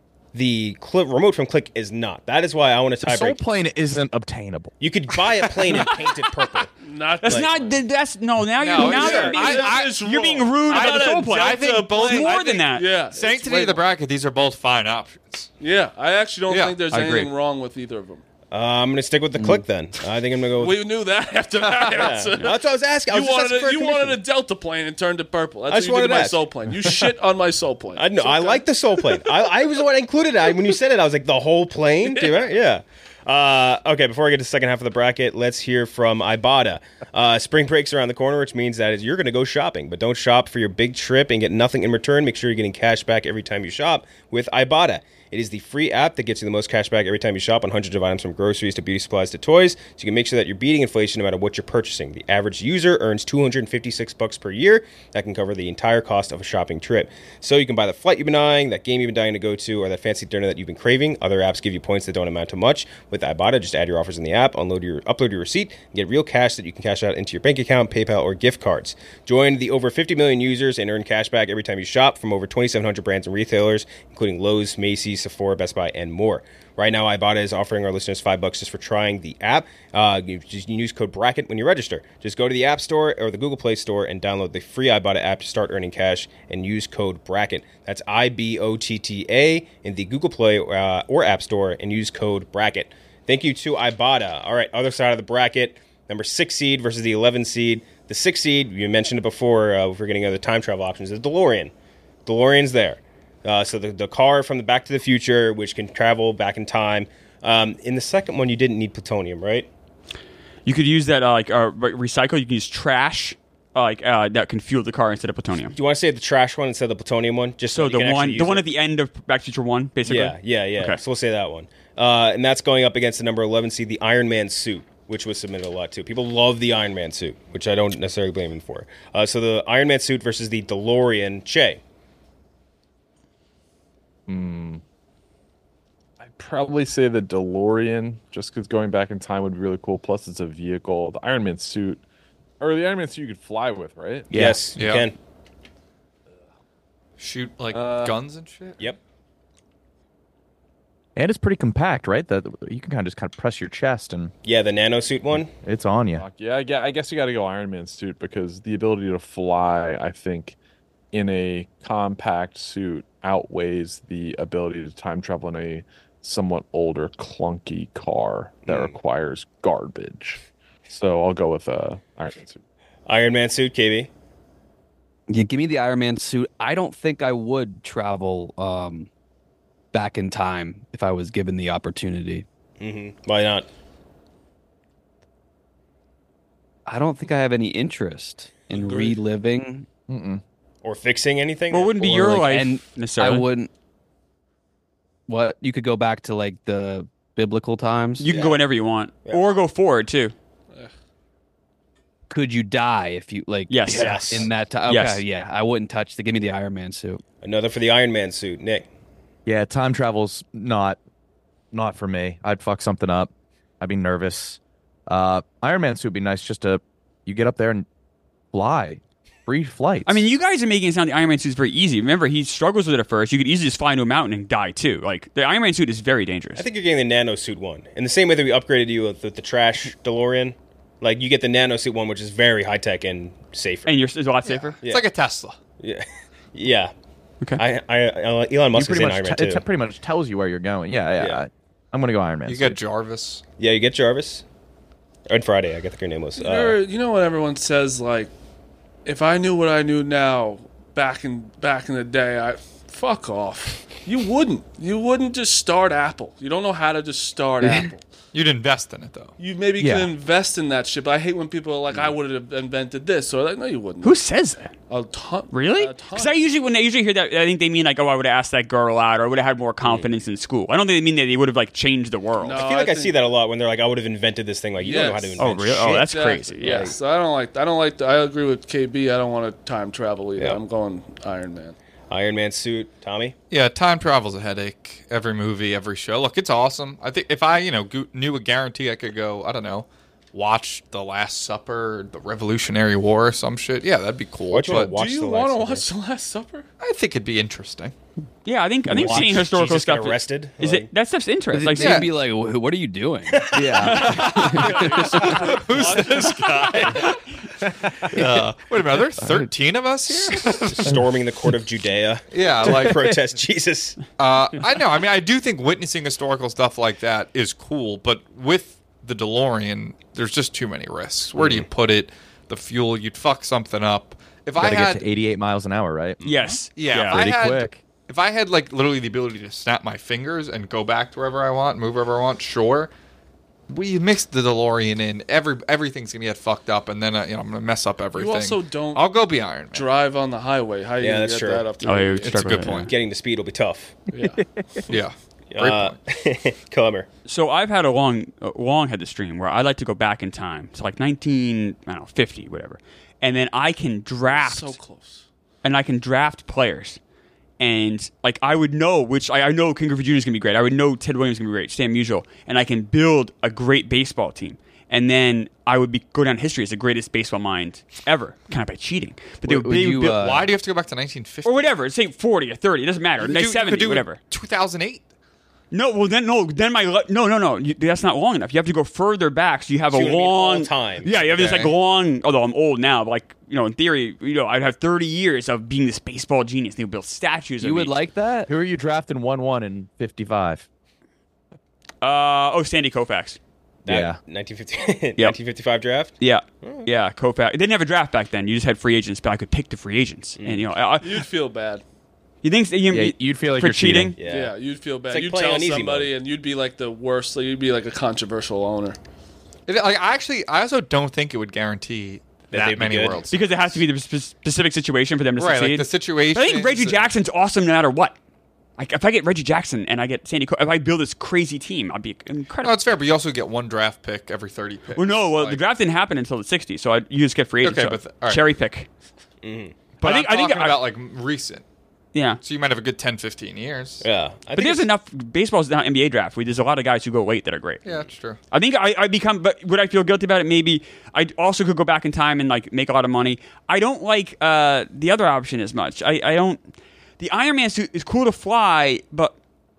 The cl- remote from Click is not. That is why I want to tie The soul break. plane isn't obtainable. You could buy a plane and paint it purple. Not That's Like- not. That's no. Now No, you're now sure. you're being, I- It's you're being wrong. rude I about the thought soul it- plane. I think both. It's more I than think that. Yeah. Sanctity of the bracket. These are both fine options. Yeah, I actually don't Yeah, think there's I agree. anything wrong with either of them. Uh, I'm gonna stick with the Click then. I think I'm gonna go. With, We knew that after that. yeah. answer. That's what I was asking. I You was just wanted, asking a, for you permission. wanted a Delta plane and turned it purple. That's I what just you did wanted to to my ask. soul plane. You shit on my soul plane. I know. I like the soul plane. I, I was the one that included it. I, when you said it, I was like, the whole plane? Do you remember? Yeah. Uh, okay, before I get to the second half of the bracket, let's hear from Ibotta. Uh, spring break's around the corner, which means that is you're going to go shopping, but don't shop for your big trip and get nothing in return. Make sure you're getting cash back every time you shop with Ibotta. It is the free app that gets you the most cash back every time you shop on hundreds of items from groceries to beauty supplies to toys, so you can make sure that you're beating inflation no matter what you're purchasing. The average user earns two hundred fifty-six bucks per year. That can cover the entire cost of a shopping trip. So you can buy the flight you've been eyeing, that game you've been dying to go to, or that fancy dinner that you've been craving. Other apps give you points that don't amount to much. With Ibotta, just add your offers in the app, unload your, upload your receipt, and get real cash that you can cash out into your bank account, PayPal, or gift cards. Join the over fifty million users and earn cash back every time you shop from over twenty-seven hundred brands and retailers, including Lowe's, Macy's, Sephora, Best Buy, and more. Right now, Ibotta is offering our listeners five bucks just for trying the app. Uh, you just you use code BRACKET when you register. Just go to the App Store or the Google Play Store and download the free Ibotta app to start earning cash and use code BRACKET. That's I B O T T A in the Google Play uh, or App Store and use code BRACKET. Thank you to Ibotta. All right, other side of the bracket, number six seed versus the eleven seed. The six seed, you mentioned it before, uh, if we're getting other time travel options, is the DeLorean. DeLorean's there. Uh, so the, the car from the Back to the Future, which can travel back in time. Um, in the second one, you didn't need plutonium, right? You could use that uh, like uh, re- recycle. You can use trash uh, like uh, that can fuel the car instead of plutonium. Do you want to say the trash one instead of the plutonium one? Just So so, you the can one, actually the use one it? at the end of Back to the Future One, basically. Yeah, yeah, yeah. Okay. So we'll say that one. Uh, and that's going up against the number eleven seed, the Iron Man suit, which was submitted a lot too. People love the Iron Man suit, which I don't necessarily blame them for. Uh, so the Iron Man suit versus the DeLorean. Che. Hmm. I'd probably say the DeLorean, just because going back in time would be really cool. Plus, it's a vehicle. The Iron Man suit, or the Iron Man suit you could fly with, right? Yes, you Yeah. can. Shoot like Uh, guns and shit. Yep. And it's pretty compact, right? That you can kind of just kind of press your chest and Yeah, the nano suit one. it's on you. Fuck, Yeah, I gue- I guess you got to go Iron Man suit because the ability to fly, I think, in a compact suit outweighs the ability to time travel in a somewhat older, clunky car that Hmm. requires garbage. So I'll go with uh, Iron Man suit. Iron Man suit, K B. Yeah, give me the Iron Man suit. I don't think I would travel um, back in time if I was given the opportunity. Mm-hmm. Why not? I don't think I have any interest in Agreed. reliving. Mm-mm. Or fixing anything? Well, it wouldn't be Or, your like, life and necessarily. I wouldn't. What? You could go back to like the biblical times. You can go whenever you want, or go forward too. Could you die if you like? Yes. Yes. In that time. Okay, Yes. yeah. I wouldn't touch the. Give me the Iron Man suit. Another for the Iron Man suit, Nick. Yeah, time travel's not not for me. I'd fuck something up. I'd be nervous. Uh, Iron Man suit would be nice just to you get up there and fly. Free flights. I mean, you guys are making it sound the Iron Man suit is very easy. Remember, he struggles with it at first. You could easily just fly into a mountain and die too. Like the Iron Man suit is very dangerous. I think you're getting the nano suit one. In the same way that we upgraded you with, with the trash DeLorean, like you get the nano suit one, which is very high tech and safer. And yours is a lot safer. Yeah. It's like a Tesla. Yeah, yeah. Okay. I, I, I Elon you Musk is pretty in much Iron Man t- too. it pretty much tells you where you're going. Yeah, yeah. Yeah. I, I'm gonna go Iron Man. You suit. get Jarvis. Yeah, you get Jarvis. On Friday, I think her name was. You Uh, know, you know what everyone says, like, if I knew what I knew now back in back in the day, I fuck off. You wouldn't. You wouldn't just start Apple. You don't know how to just start Apple. You'd invest in it though. You maybe Yeah. can invest in that shit, but I hate when people are like, I would have invented this. Or like, no, you wouldn't. Who says that? A ton. Really? A ton. Because I usually, when I usually hear that, I think they mean like, oh, I would have asked that girl out, or I would have had more confidence in school. I don't think they mean that they would have like changed the world. No. I feel like I, I see think- that a lot when they're like, "I would have invented this thing." Like, you don't know how to Yes. invent. Oh, really? Shit. Oh, that's Exactly. crazy. Yeah. Yes, I don't like. I don't like. The, I agree with K B. I don't want to time travel either. Yeah. I'm going Iron Man. Iron Man suit, Tommy? Yeah, time travel's a headache. Every movie, every show. Look, it's awesome. I think if I, you know, go- knew a guarantee I could go, I don't know, watch The Last Supper, The Revolutionary War, or some shit. Yeah, that'd be cool. Why'd you wanna but watch Do you The want to Last watch The Last Supper? I think it'd be interesting. Yeah, I think I think Watch seeing historical Jesus get stuff arrested? is Like- it that stuff's interesting. Like, Like, yeah. Be like, "Wh- what are you doing? Yeah. Who's this guy? uh, wait a minute, are there thirteen of us here? Storming the court of Judea. Yeah, to like protest Jesus. Uh, I know. I mean, I do think witnessing historical stuff like that is cool, but with the DeLorean, there's just too many risks. Where do you put it? The fuel, you'd fuck something up. If I Gotta had, get to eighty-eight miles an hour, right? yes, yeah, yeah. if I Pretty had, quick. If I had like literally the ability to snap my fingers and go back to wherever I want, move wherever I want, sure. We mixed the DeLorean in. Every everything's gonna get fucked up, and then uh, you know I'm gonna mess up everything. You also don't. I'll go be Iron Man. Drive on the highway. How you Yeah, gonna that's get true. that up to? Oh, yeah, the- we It's a start with good that, point. Getting the speed will be tough. Yeah. Yeah, great Uh, point. Comer. So I've had a long, uh, long had this dream where I like to go back in time to like nineteen, I don't know, fifty, whatever, and then I can draft, So close. and I can draft players, and like I would know which I, I know King Griffey Junior is gonna be great. I would know Ted Williams is gonna be great, Stan Musial, and I can build a great baseball team. And then I would be go down in history as the greatest baseball mind ever, kind of by cheating. But they Would- would, they would would you, build, uh, Why do you have to go back to nineteen fifty? or whatever. Say forty or thirty. It doesn't matter. You could Nice do- you seventy, could do whatever. two thousand eight. No, well then no, then my le- no, no, no. You, that's not long enough. You have to go further back, so you have So a you wanna be long all time. Yeah, you have this Okay. like long. Although I'm old now, but like you know, in theory, you know, I'd have thirty years of being this baseball genius. They would build statues. You of would me. like that? Who are you drafting one one in fifty-five? Uh oh, Sandy Koufax. That Yeah. nineteen fifty, nineteen fifty-five draft. Yeah, yeah, Koufax. They didn't have a draft back then. You just had free agents, but I could pick the free agents, and you know, I, I- You'd feel bad. you think you, Yeah, you'd feel like for you're cheating? cheating. Yeah. Yeah, you'd feel bad. like You'd playing tell on easy somebody, mode. and you'd be like the worst. Like, you'd be like a controversial owner. It, like, I actually, I also don't think it would guarantee That that, they'd be many good? worlds. Because it has to be the spe- specific situation for them to Right, succeed. like the situation. But I think Reggie Jackson's awesome no matter what. Like if I get Reggie Jackson and I get Sandy, Koufax, if I build this crazy team, I'd be incredible. No, it's fair, but you also get one draft pick every thirty picks. Well, no, well, Like- the draft didn't happen until the sixties, so I, you just get free agents. Okay, so but th- all right. cherry pick. Mm-hmm. But I think I'm I think talking I- about like recent. yeah. So you might have a good ten, fifteen years. Yeah, I But think there's it's- enough. Baseball's not N B A draft. We, there's a lot of guys who go late that are great. Yeah, that's true. I think I, I become, but would I feel guilty about it? Maybe. I also could go back in time and like make a lot of money. I don't like uh, the other option as much. I, I don't. The Iron Man suit is cool to fly, but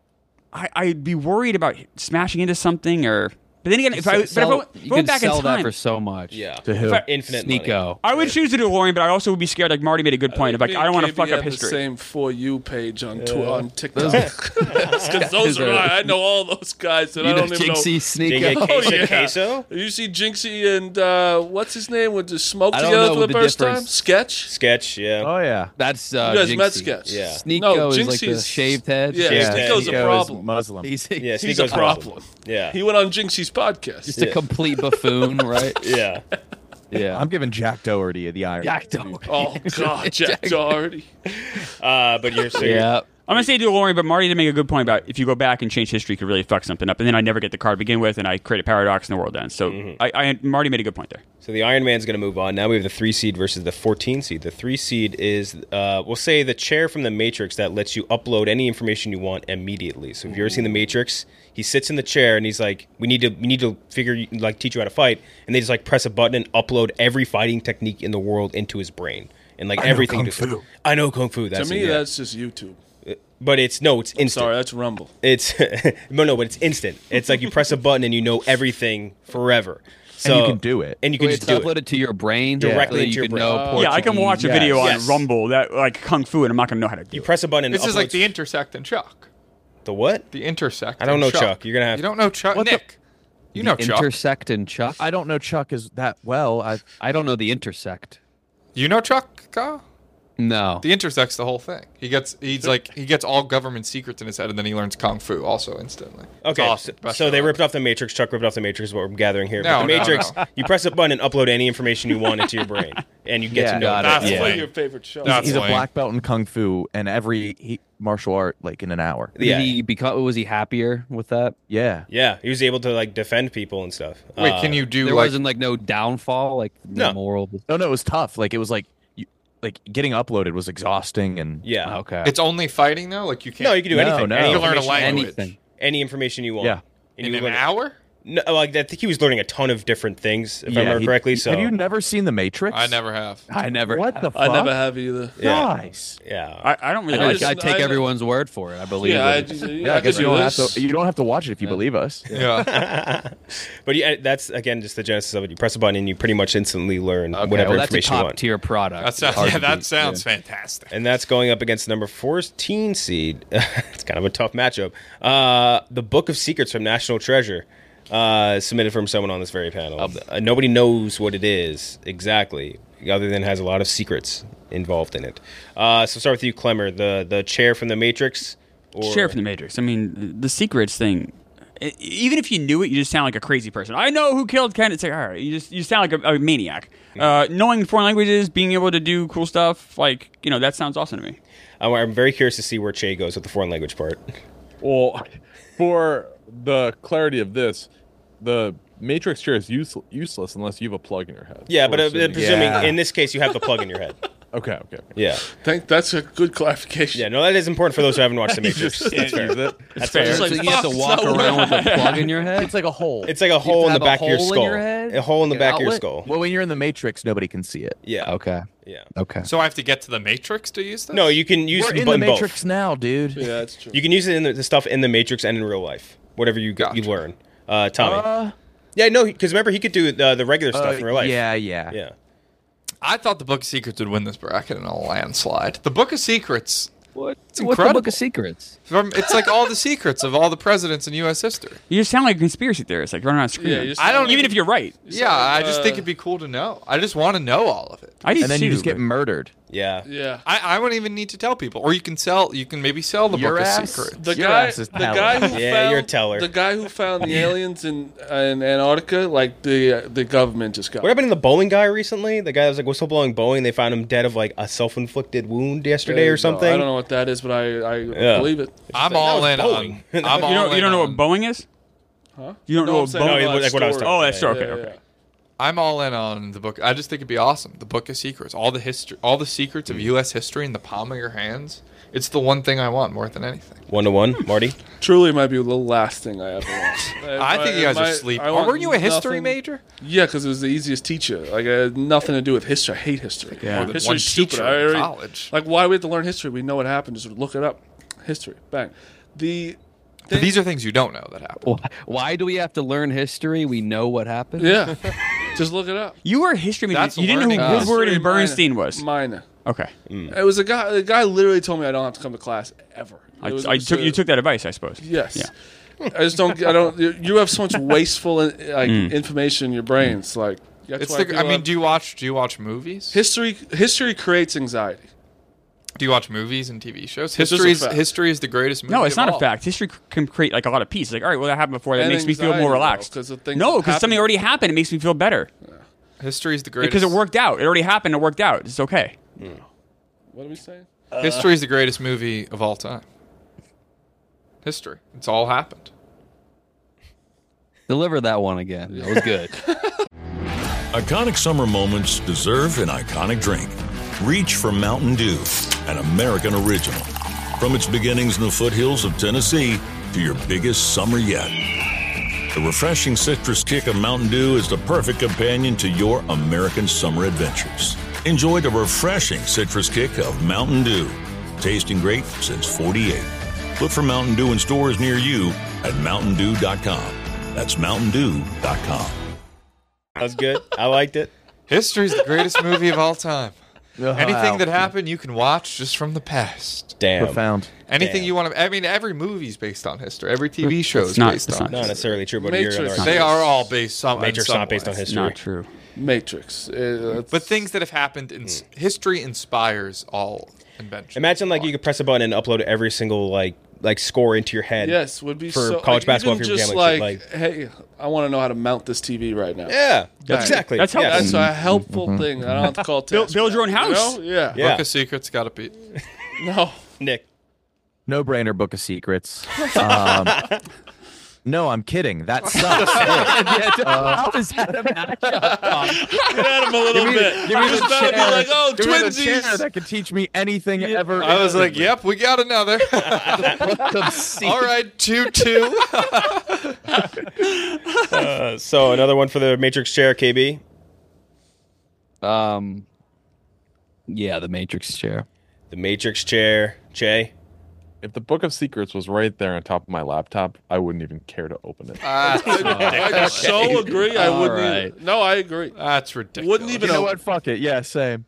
I, I'd be worried about smashing into something or. But then again, if I, but if I, Sell- if I you went could back sell in time, that for so much. Yeah. To who? If I- Infinite money. Sneeko. I would choose the DeLorean, but I also would be scared. Like Marty made a good point of like Me I don't and want to K B fuck up have history. The same for you page on tw- on TikTok. Because those are I I know all those guys that You I know don't even know. Jinxie, J J Sneeko. Queso, Oh, yeah. Queso? You see Jinxie and uh, what's his name with the smoke I don't together know for what the the first time? difference- Sketch. Sketch, yeah. Oh yeah. That's uh, You guys met Jinxie. Sketch. Yeah. Sneeko No, is like the Jinxie's- shaved head. Yeah, Yeah, Sneeko's Sneeko a is problem. Muslim. He's, Yeah, He's a Sneeko's problem. Yeah. He went on Jinxie's podcast. just a complete buffoon, right? Yeah. Yeah. I'm giving Jack Doherty the Iron. Jack Doherty. Oh God, Jack Doherty. Uh, but you're so Yeah. I'm gonna say DeLorean, but Marty did make a good point about if you go back and change history, you could really fuck something up, and then I never get the card to begin with, and I create a paradox and the world ends. So Mm-hmm. I, I, Marty made a good point there. So the Iron Man's going to move on. Now we have the three seed versus the fourteen seed. The three seed is, uh, we'll say, the chair from the Matrix that lets you upload any information you want immediately. So if you've ever seen the Matrix, he sits in the chair and he's like, "We need to, we need to figure, like, teach you how to fight," and they just like press a button and upload every fighting technique in the world into his brain, and like I know everything. Kung just- Fu. I know kung fu. That's to me, it, yeah. that's just YouTube. But it's no, it's I'm instant. sorry, that's Rumble. It's no, no, but it's instant. It's like you press a button and you know everything forever. So, And you can do it. And you can Wait, just it's do it. uploaded to your brain Directly so that into you your can brain. know Uh, Portuguese. Yeah, I can watch a yes. video Yes. on Rumble that like kung fu, and I'm not gonna know how to do You it. press a button. And This is like uploads- the intersect and Chuck. the what? The intersect. I don't and know Chuck. Chuck. You're gonna have You don't know Chuck, What the- Nick. You know The Chuck. Intersect and Chuck. I don't know Chuck is that well. I I don't know the intersect. You know Chuck, Kyle? No. The intersect's the whole thing. He gets he's like he gets all government secrets in his head, and then he learns kung fu also instantly. It's Okay, awesome. so, Best so show they ever. ripped off the Matrix. Chuck ripped off the Matrix. Is what we're gathering here. No, but the no, Matrix, no. you press a button and upload any information you want into your brain, and you get Yeah, to know. got it. that. That's That's lame. like your favorite show. That's he's a lame. black belt in kung fu and every he, martial art like in an hour. Yeah. Did he become? Was he happier with that? Yeah. Yeah, he was able to like defend people and stuff. Wait, Uh, can you do There like wasn't like no downfall, like No. the moral. No, no, it was tough. Like it was like you, like getting uploaded was exhausting and Yeah. okay. It's only fighting though. Like you can't. No, you can do No, anything. no. Any You can learn a information- language. Anything. Any information you want. Yeah. And In you an learn- hour? No, like I think he was learning a ton of different things, if I Yeah, remember he- correctly. So have you never seen The Matrix? I never have. I never. What the fuck? I never have either. Yeah. Nice. Yeah. I, I don't really. I, just- I take I- everyone's word for it. I believe Yeah, I, it. just- Yeah, I guess can you do don't have this. to. You don't have to watch it if you believe us. Yeah. But yeah, that's again just the genesis of it. You press a button and you pretty much instantly learn Okay, whatever well, that's a information you top want. tier product. That sounds. Hard Yeah, to that beat. sounds Yeah. fantastic. And that's going up against the number fourteen seed. It's kind of a tough matchup. Uh, the Book of Secrets from National Treasure, uh, submitted from someone on this very panel. Uh, nobody knows what it is exactly, other than it has a lot of secrets involved in it. Uh, so start with you, Clemmer, the the chair from the Matrix. Or... Share from the Matrix. I mean, the secrets thing. e- Even if you knew it, you just sound like a crazy person. I know who killed Ken. It's like, all right, you just you sound like a, a maniac. Uh, knowing foreign languages, being able to do cool stuff, like you know, that sounds awesome to me. I'm, I'm very curious to see where Che goes with the foreign language part. Well, for the clarity of this, the Matrix chair is use- useless unless you have a plug in your head. Yeah, but We're uh, assuming- presuming Yeah. in this case you have the plug in your head. Okay, okay. okay. Yeah. Think that's a good clarification. Yeah, no, that is important for those who haven't watched The Matrix. just That's fair. use it. That's fair. fair. So you have to Fuck, walk so around with a plug in your head. It's like a hole. It's like a You hole in have the to back have of a your hole skull. in your head? A hole in the An back of your outlet? skull. Well, when you're in the Matrix, nobody can see it. Yeah. Okay. Yeah. Okay. So I have to get to the Matrix to use this? No, you can use We're the in the button both. Matrix now, dude. Yeah, that's true. You can use it in the, the stuff in the Matrix and in real life. Whatever you got, you Gotcha. learn. Uh, Tommy. Uh, yeah, no, because remember he could do uh, the regular stuff uh, in real life. Yeah, yeah. Yeah. I thought the Book of Secrets would win this bracket in a landslide. The Book of Secrets. What? It's What's the incredible. Book of Secrets? From, it's like all the secrets of all the presidents in U S history. You just sound like a conspiracy theorist, like running around screaming. Yeah, you I don't even even- if you're right. Yeah, I just uh, think it'd be cool to know. I just want to know all of it. I do And then too, you just get but- murdered. Yeah. Yeah. I, I wouldn't even need to tell people. Or you can sell. You can maybe sell the Your Book ass. of Secrets. The Your guy, ass is the talent. guy who Yeah, found, you're a teller. The guy who found the aliens in in Antarctica, like the uh, the government just got. What happened to the bowling guy recently? The guy that was like whistleblowing bowling. They found him dead of like a self-inflicted wound yesterday There you or go. something. I don't know what that is, but I I Yeah. believe it. I'm That all was in bowling. on. I'm You all don't, in you don't know on, what Boeing is? Huh? You don't No, know I'm what saying Boeing No, about like what I was story. talking Oh, that's true. Yeah, Okay, yeah, okay. yeah. I'm all in on the book. I just think it'd be awesome. The Book of Secrets, all the history, all the secrets of U S history in the palm of your hands. It's the one thing I want more than anything. One to one, Marty. Truly, it might be the last thing I ever want. I think you guys are my- sleeping. I Oh, want weren't you a history nothing- major? Yeah, because it was the easiest teacher. Like, it had nothing to do with history. I hate history. Yeah. More than History's one stupid. teacher I in already- college. Like, why do we have to learn history? We know what happened. Just look it up. History. Bang. The. But these are things you don't know that happened. Why, why do we have to learn history? We know what happened. Yeah. Just look it up. You were a history major. That's You didn't know who learning. Woodward History and Bernstein minor. was. Minor. Okay. It was a guy. The guy literally told me I don't have to come to class ever. I, It was- I it was took a- you took that advice, I suppose. Yes. Yeah. I just don't. I don't. You you have so much wasteful like Mm. information in your brains. Like that's It's why the, people I mean, have- do you watch? Do you watch movies? history. History creates anxiety. Do you watch movies and T V shows? This is a History is fact. history is the greatest movie. No, it's of not a all. fact. History c- can create like a lot of peace. Like, all right, well, that happened before. That And makes me feel anxiety, more though, relaxed. 'cause the things no, that because something happen- already happened. It makes me feel better. History is the greatest. Because it worked out. It already happened. It worked out. It's okay. What are we saying? History is the greatest movie of all time. History. It's all happened. Deliver that one again. That was good. Iconic summer moments deserve an iconic drink. Reach for Mountain Dew, an American original. From its beginnings in the foothills of Tennessee to your biggest summer yet. The refreshing citrus kick of Mountain Dew is the perfect companion to your American summer adventures. Enjoy the refreshing citrus kick of Mountain Dew. Tasting great since forty-eight. Look for Mountain Dew in stores near you at mountain dew dot com. That's mountain dew dot com. That was good. I liked it. History is the greatest movie of all time. Wow. Anything that happened, you can watch just from the past. Damn. Profound. Anything Damn. you want to. I mean, every movie's based on history. Every T V show It's is not- based it's on. not. Not necessarily true, but Matrix. you're in the right They place. are all based some. in Matrix some not based way. on history. Not true. Matrix. Uh, that's- But things that have happened in history inspires all inventions. Imagine like you could press a button and upload every single like like score into your head. yes, would be for so, college like, basketball even if you're just gambling like, shit, hey, I want to know how to mount this T V right now. Yeah, Bang. exactly. That's yeah. That's a helpful thing. I don't have to call. Build- Test build your own you house. know? Yeah. Yeah. Book of Secrets got to be. No. Nick. No brainer. Book of Secrets. Um, No, I'm kidding. That sucks. uh, How is that a matchup? Hit at him a little give me, bit. Give me I was the about to be chair. like, oh, give me the twinsies. chair that can teach me anything ever. I was like, yep, we got another. All right, two two. uh, so another one for the Matrix chair, K B. Um, yeah, the Matrix chair. The Matrix chair, Jay. If the Book of Secrets was right there on top of my laptop, I wouldn't even care to open it. That's I so agree. I All wouldn't. right. Even, no, I agree. That's ridiculous. Wouldn't even. You know open. what? Fuck it. Yeah, same.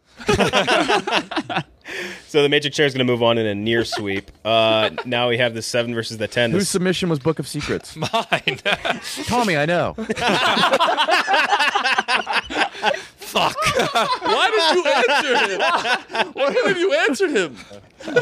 So the Matrix chair is going to move on in a near sweep. Uh, now we have the seven versus the ten. Whose This- submission was Book of Secrets? Mine. Tommy, I know. Fuck. Why did you answer him? Why did you answer him? I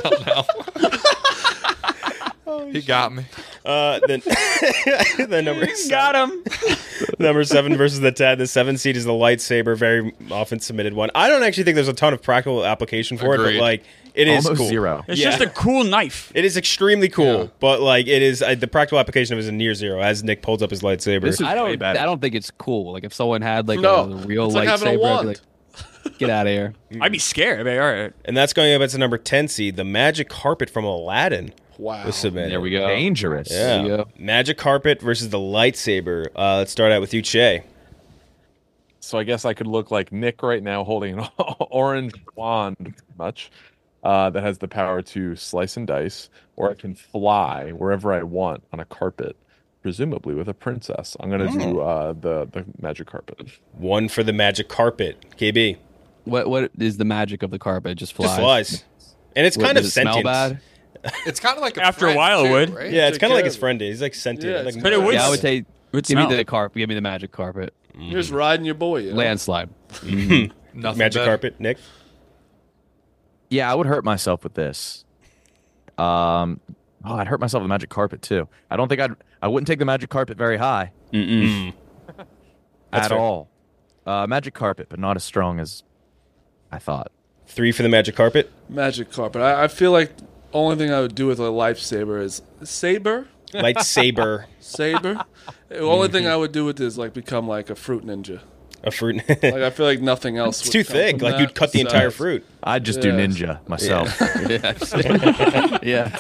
don't know. He got me. Uh, then the number Got him. number seven versus the ten. The seven seed is the lightsaber, very often submitted one. I don't actually think there's a ton of practical application for it, Agreed. but like it is Almost cool. zero. It's Yeah. just a cool knife. It is extremely cool, but like it is uh, the practical application of it is a near zero. As Nick pulls up his lightsaber, This is I way don't. better. I don't think it's cool. Like if someone had like No, a real it's like having a lightsaber, I'd be wand. like, get out of here. I'd be scared. I'd be, all right. and that's going up as the number ten seed. The magic carpet from Aladdin Wow. was submitted. There we go. Dangerous. Yeah, There you go. magic carpet versus the lightsaber. Uh, let's start out with you, Che. So I guess I could look like Nick right now holding an orange wand, much, uh, that has the power to slice and dice, or I can fly wherever I want on a carpet, presumably with a princess. I'm gonna do uh, the the magic carpet. One for the magic carpet, K B. What What is the magic of the carpet? It just flies. Just flies, and it's What, kind of does it smell sentient. bad? It's kind of like a After a friend, while it too, would. right? Yeah, it's Take kind of like care his of it. friend is. He's like sentient. Yeah, like, it's But it would Yeah, I s- would take. would Give me smell. the carpet. Give me the magic carpet. You're just riding your boy. You know? Landslide. Nothing magic better. carpet, Nick. Yeah, I would hurt myself with this. Um, oh, I'd hurt myself with magic carpet too. I don't think I'd. I wouldn't take the magic carpet very high Mm-mm. That's at fair. all. Uh, magic carpet, but not as strong as I thought. Three for the magic carpet. Magic carpet. I, I feel like only thing I would do with a lifesaver is saber. Lightsaber. Saber. The only thing I would do with this is like become like a fruit ninja. A fruit. Like I feel like nothing else. It's would too come thick. from Like that you'd cut the entire besides- fruit. I'd just do Yeah. ninja myself. Yeah.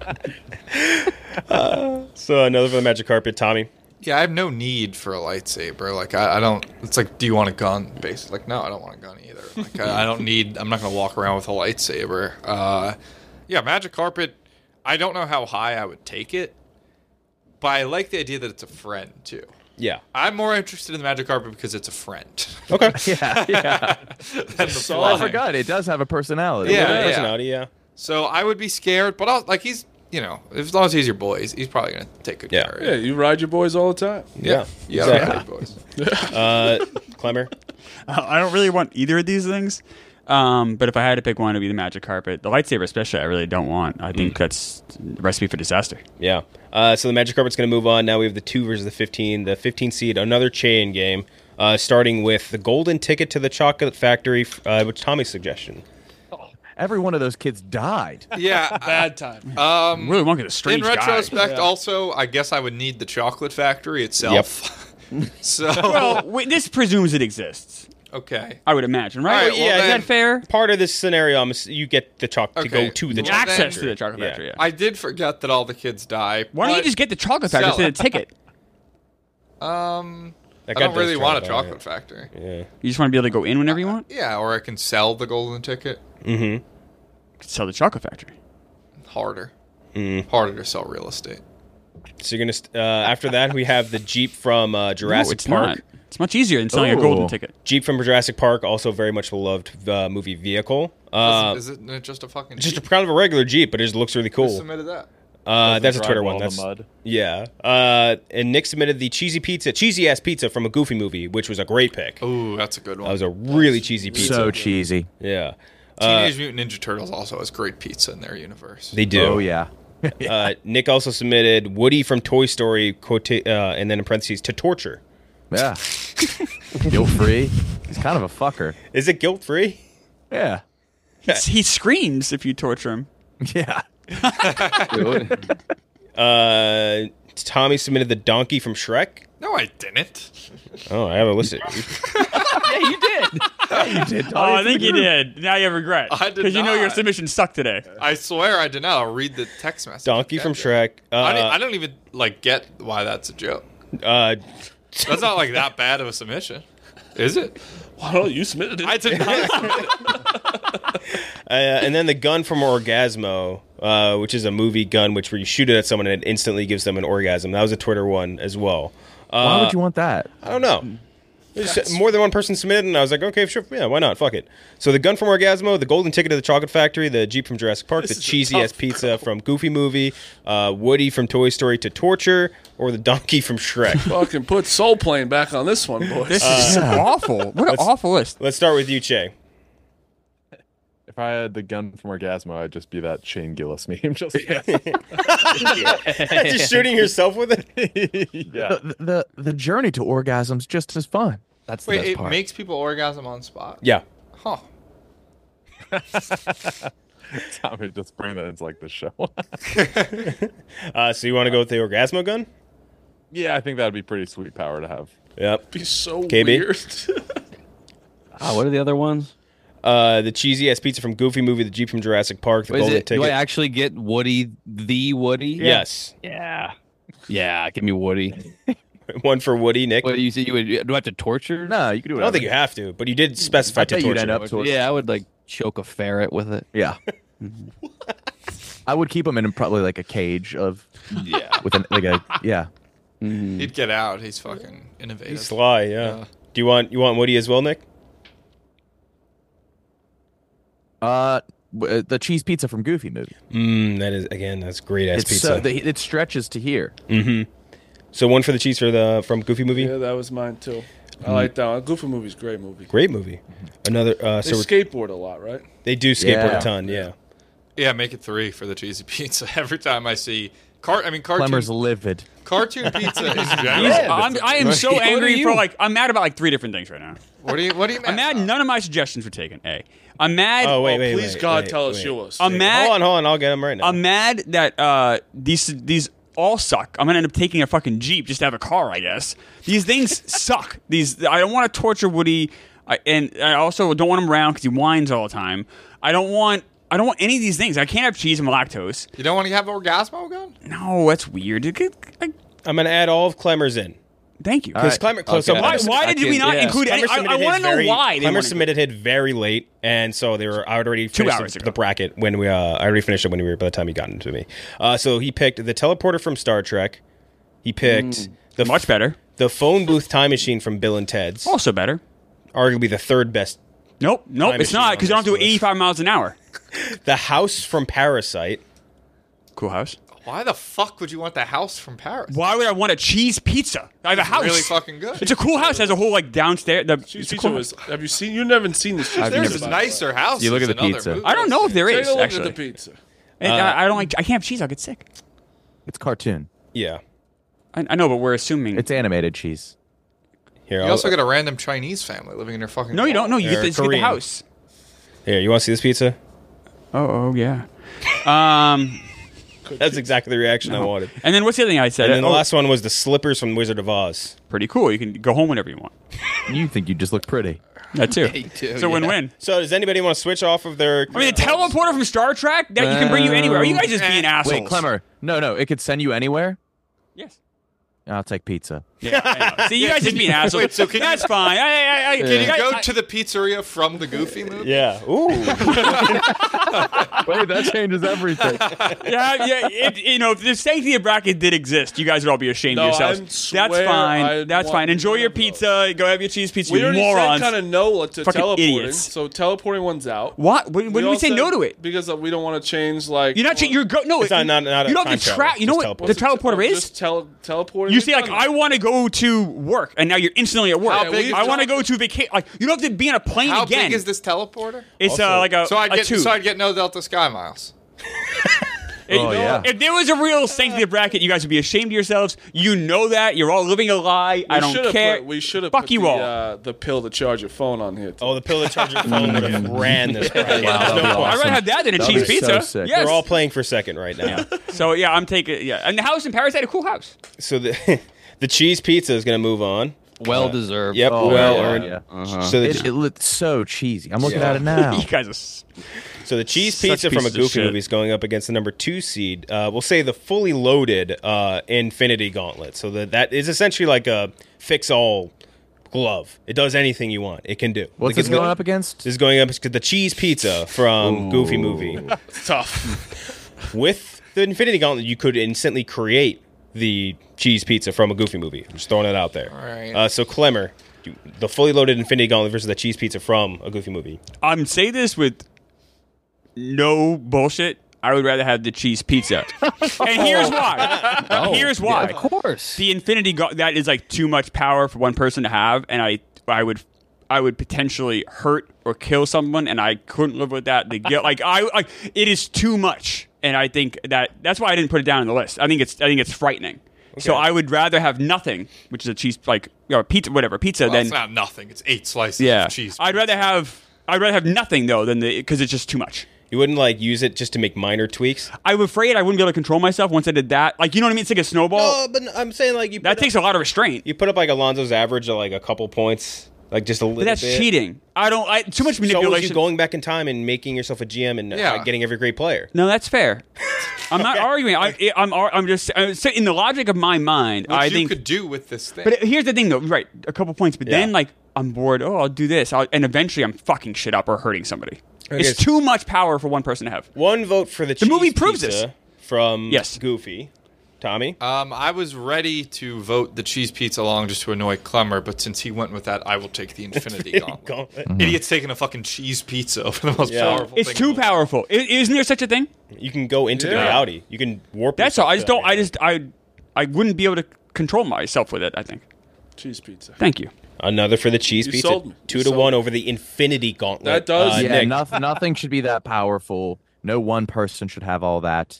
So another for the magic carpet, Tommy. Yeah, I have no need for a lightsaber. Like, I, I don't. It's like, do you want a gun? Basically, like, no, I don't want a gun either. Like, I, I don't need. I'm not going to walk around with a lightsaber. Uh, yeah, magic carpet. I don't know how high I would take it, but I like the idea that it's a friend too. Yeah. I'm more interested in the magic carpet because it's a friend. Okay. yeah, yeah. than the So I fly. forgot it does have a personality. Yeah, Yeah, yeah. personality, yeah. So I would be scared, but I'll, like he's, you know, as long as he's your boy, he's, he's probably going to take good Yeah. care of you. Yeah, you ride your boys all the time. Yeah. Yeah, Exactly. right, boys. Uh, Clemmer. Uh, I don't really want either of these things. Um, but if I had to pick one, it'd be the magic carpet. The lightsaber, especially, I really don't want. I think that's a recipe for disaster. Yeah. Uh, so the magic carpet's going to move on. Now we have the two versus the fifteen. The fifteen seed, another chain game, uh, starting with the golden ticket to the chocolate factory, uh, which Tommy's suggestion. Every one of those kids died. Yeah, Bad time. Um, Willy Wonka's a strange in guy. retrospect, Yeah. also, I guess I would need the chocolate factory itself. so, Well, wait, this presumes it exists. okay. I would imagine, right? All right, Well, well yeah, is then- that fair? Part of this scenario, I'm, ass- you get the chocolate to Okay. go to the Well, chocolate Access then- to the chocolate Yeah. factory, yeah. I did forget that all the kids die. Why don't you but, just get the chocolate factory Sell instead of it. ticket? Um, That I guy don't does really try want a to buy chocolate it. factory. Yeah. You just want to be able to go in whenever you want? Yeah, or I can sell the golden ticket. Mm-hmm. You could sell the chocolate factory. Harder. Mm. Harder to sell real estate. So you're gonna st- uh, after that we have the Jeep from uh, Jurassic no, it's Park. not. It's much easier than selling a golden Ooh. ticket. Jeep from Jurassic Park, also very much beloved uh, movie vehicle. Uh, is, it, is it just a fucking just a Jeep? kind of a regular Jeep, but it just looks really Who cool. submitted that? Uh, Doesn't that's a drive Twitter well one. in the That's mud. yeah. Uh, and Nick submitted the cheesy pizza, cheesy ass pizza from a Goofy movie, which was a great pick. Ooh, that's a good one. That was a really cheesy pizza. So cheesy. Yeah. Uh, Teenage Mutant Ninja Turtles also has great pizza in their universe. they do. Oh yeah. Uh, Nick also submitted Woody from Toy Story, quota- uh, and then in parentheses, to torture. Yeah. Guilt free. He's kind of a fucker. Is it guilt free? Yeah. He's, he screams if you torture him. Yeah. Uh, Tommy submitted the donkey from Shrek. No, I didn't. Oh, I have a list. Yeah, you did. Yeah, you did. Oh, I think you did. Now you have regret. I did Because you know your not. submission sucked today. I swear I did not. I'll read the text message. Donkey from Shrek. Uh, I, don't, I don't even like get why that's a joke. Uh, That's not like that bad of a submission, is it? Why don't you submit it? I did not submit it. uh, and then the gun from Orgasmo, uh, which is a movie gun, which where you shoot it at someone and it instantly gives them an orgasm. That was a Twitter one as well. Uh, Why would you want that? I don't know. Just, more than one person submitted, and I was like, okay, sure, yeah, why not? Fuck it. So the gun from Orgasmo, the golden ticket to the chocolate factory, the Jeep from Jurassic Park, This the is a cheesy ass tough pizza from Goofy Movie, uh, Woody from Toy Story to Torture, or the donkey from Shrek. Fucking put Soul Plane back on this one, boys. This is awful. What an let's- awful list. Let's start with you, Che. If I had the gun from Orgasmo, I'd just be that Shane Gillis meme. Just, Just shooting yourself with it? yeah. The, the the journey to orgasm's just as fun. That's the Wait, best it part. makes people orgasm on spot? Yeah. Huh. Tommy, just bring that into like the show. uh, so you want to go with the Orgasmo gun? Yeah, I think that'd be pretty sweet power to have. Yep. Be so K B? weird. Oh, what are the other ones? Uh, the cheesy ass pizza from Goofy Movie, the Jeep from Jurassic Park, the Wait, is golden it, do ticket. I actually get Woody, the Woody? Yes. Yeah. Yeah, give me Woody. One for Woody, Nick. What, you say you would, do I have to torture? No, you can do I it. don't think you have to, but you did specify I to thought you'd torture. end up torture. Yeah, I would like choke a ferret with it. Yeah. I would keep him in probably like a cage of Yeah. with an like a yeah. He'd get out. He's fucking innovative. He's sly, yeah. Do you want you want Woody as well, Nick? Uh, w- the cheese pizza from Goofy Movie. Mmm, that is again, that's great ass It's pizza. so, the, it stretches to here. Mm-hmm. So one for the cheese for the from Goofy Movie. Yeah, that was mine too. I like that one. Goofy Movie's a great movie. Great movie. Another. Uh, They so we're- skateboard a lot, right? they do skateboard Yeah. a ton. Yeah. Yeah, make it three for the cheesy pizza. Every time I see car, I mean cartoon. Clemmer's livid. Cartoon pizza is He's- general. I'm, I am so What are angry you? for like I'm mad about like three different things right now. What do you? What do you? I'm mad none of my suggestions were taken. A. I'm mad. Oh wait, Oh, wait, please wait, God, wait, tell us wait. yours. I'm mad. Hold on, hold on. I'll get him right now. I'm mad that uh, these these all suck. I'm gonna end up taking a fucking Jeep just to have a car, I guess. These things suck. These I don't want to torture Woody, I, and I also don't want him around because he whines all the time. I don't want. I don't want any of these things. I can't have cheese and lactose. You don't want to have Orgasmo gun? No, that's weird. It could- I- I'm gonna add all of Clemmer's in. Thank you. Because right. Clemmer, Okay. so Why, Clemmer- why I did we can- not yeah. include any? Clemmer I, I submitted want his to know very- why. they Clemmer weren't submitted it very late, and so they were. I already Two finished hours the, ago. the bracket when we. Uh, I already finished it when we were. By the time he got into me, uh, so he picked the teleporter from Star Trek. He picked the included. Much better. the phone booth time machine from Bill and Ted's. Also better. Arguably the third best. Nope. Nope. Time It's machine not on because you don't have to this do list. eighty-five miles an hour. The house from Parasite. Cool house. Why the fuck would you want the house from Paris? Why would I want a cheese pizza? I have a It's house. really fucking good. It's a cool house. It has a whole like downstairs. The, Cheese it's a pizza cool was. Have you seen? You've never seen this. cheese I've There's pizza, never- by the nicer way. houses. You look at in the other pizza. movies. I don't know if there Take is a look actually. at the pizza. And Uh, I, I don't like. I can't have cheese. I'll get sick. It's cartoon. Yeah. I, I know, but we're assuming. It's animated cheese. Here. You I'll- also get a random Chinese family living in their fucking. no, you don't. No, you They're get, the, just get the Korean. house. Here. You want to see this pizza? Oh, oh yeah. Um, That's exactly the reaction I wanted. and then what's the other thing I said? And then the Oh, last one was the slippers from Wizard of Oz. pretty cool. You can go home whenever you want. You think you just look pretty? That too. you do, It's a yeah. win-win. So does anybody want to switch off of their? I mean, the teleporter from Star Trek that you can bring you anywhere. Are you guys just being assholes? Wait, Clemmer. No, no. It could send you anywhere. Yes. I'll take pizza. Yeah. I know. See, you guys just being assholes. Wait, so can That's fine. I, I, I, Can you you guys- go I- to the pizzeria from the Goofy movie? Yeah. Ooh. Wait, that changes everything. yeah, yeah. It, you know, if the sanctity of bracket did exist, you guys would all be ashamed No, of yourselves. I'm That's swear fine. I'd That's want fine. Enjoy one your of those. pizza. Go have your cheese pizza. We you already morons. said kind of no to Fucking teleporting, idiots. so teleporting one's out. What? When, when do we all say no said- to it? Because uh, we don't want to change like. You're not. You're go. No, It's not- not- not a you don't have time to travel, track. You know just what the teleporter is? Just tele- teleporting. You We've say like, done I that. want to go to work, and now you're instantly at work. How big is I want to tele- go to vacation. Like you don't have to be on a plane How again. big is this teleporter? It's uh, like a so I'd a get tube. so I'd get no Delta Sky Miles. It- Oh, yeah. If there was a real sanctity of bracket, you guys would be ashamed of yourselves. You know that. You're all living a lie. I don't should've care. Put, we should have Fuck put you the, all. Uh, the pill to charge your phone on here. Oh, the pill to charge your phone would have ran this bracket. Wow, There's that'd no be point. I'd rather have that than a That'd cheese be so pizza. sick. Yes. We're all playing for second right now. So yeah, I'm taking yeah. And the house in Paris had a cool house. So the the cheese pizza is going to move on. Well Uh, deserved. Yep, Oh, well yeah, earned. yeah. Uh-huh. So the, It, it looks so cheesy. I'm looking Yeah. at it now. You guys are. s- so the cheese Such pizza from a pieces of Goofy shit. movie is going up against the number two seed. Uh, we'll say the fully loaded uh, Infinity Gauntlet. So that that is essentially like a fix-all glove. It does anything you want. It can do. What's Like, this it's going go- up against? This is going up against the cheese pizza from Goofy movie. Tough. With the Infinity Gauntlet, you could instantly create the cheese pizza from a Goofy movie. I'm just throwing it out there. All right. Uh, so Clemmer, you- the fully loaded Infinity Gauntlet versus the cheese pizza from a Goofy movie. I'm saying this with no bullshit. I would rather have the cheese pizza, and here's why. Oh, here's why. yeah, of course. The Infinity Ga- that is like too much power for one person to have, and I I would I would potentially hurt or kill someone, and I couldn't live with that. The guilt, like I like it is too much, and I think that that's why I didn't put it down on the list. I think it's I think it's frightening. So I would rather have nothing, which is a cheese like you know, pizza, whatever pizza. Well, than it's not nothing. It's eight slices yeah. of cheese. I'd rather have I'd rather have nothing though than the because it's just too much. You wouldn't like use it just to make minor tweaks. I'm afraid I wouldn't be able to control myself once I did that. Like you know what I mean? It's like a snowball. No, but I'm saying like you. That put takes up, a lot of restraint. You put up like Alonzo's average of like a couple points, like just a little. But that's bit. cheating. I don't. I, too much So is manipulation. you going back in time and making yourself a G M and Yeah. uh, getting every great player. No, that's fair. I'm not arguing. I, I'm. I'm just I'm saying in the logic of my mind. Which I you think. could do with this thing. But here's the thing, though. Right, a couple points. But Yeah. then, like, I'm bored. Oh, I'll do this, I'll, and eventually, I'm fucking shit up or hurting somebody. Okay, It's so- too much power for one person to have. One vote for the, The cheese movie proves pizza this. from Yes. Goofy. Tommy? Um, I was ready to vote the cheese pizza along just to annoy Clemmer, but since he went with that, I will take the Infinity Gauntlet. Gauntlet. Idiot's taking a fucking cheese pizza over the most Yeah. powerful It's thing. too powerful. I- Isn't there such a thing? You can go into the Yeah. reality. You can warp. That's all. I just yourself don't. I just. I. I wouldn't be able to control myself with it. I think. Cheese pizza. Thank you. Another for the cheese You pizza. sold me. Two You to sold one me. over the Infinity Gauntlet. That does- Uh, yeah, Nick. nothing, nothing should be that powerful. No one person should have all that.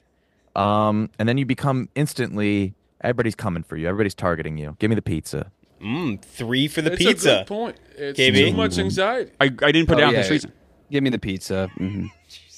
Um, and then you become instantly. Everybody's coming for you. Everybody's targeting you. Give me the pizza. Mm, three for the It's pizza. a good point. It's K B? too much anxiety. I. I didn't put Oh, it down yeah. for this reason. Give me the pizza. hmm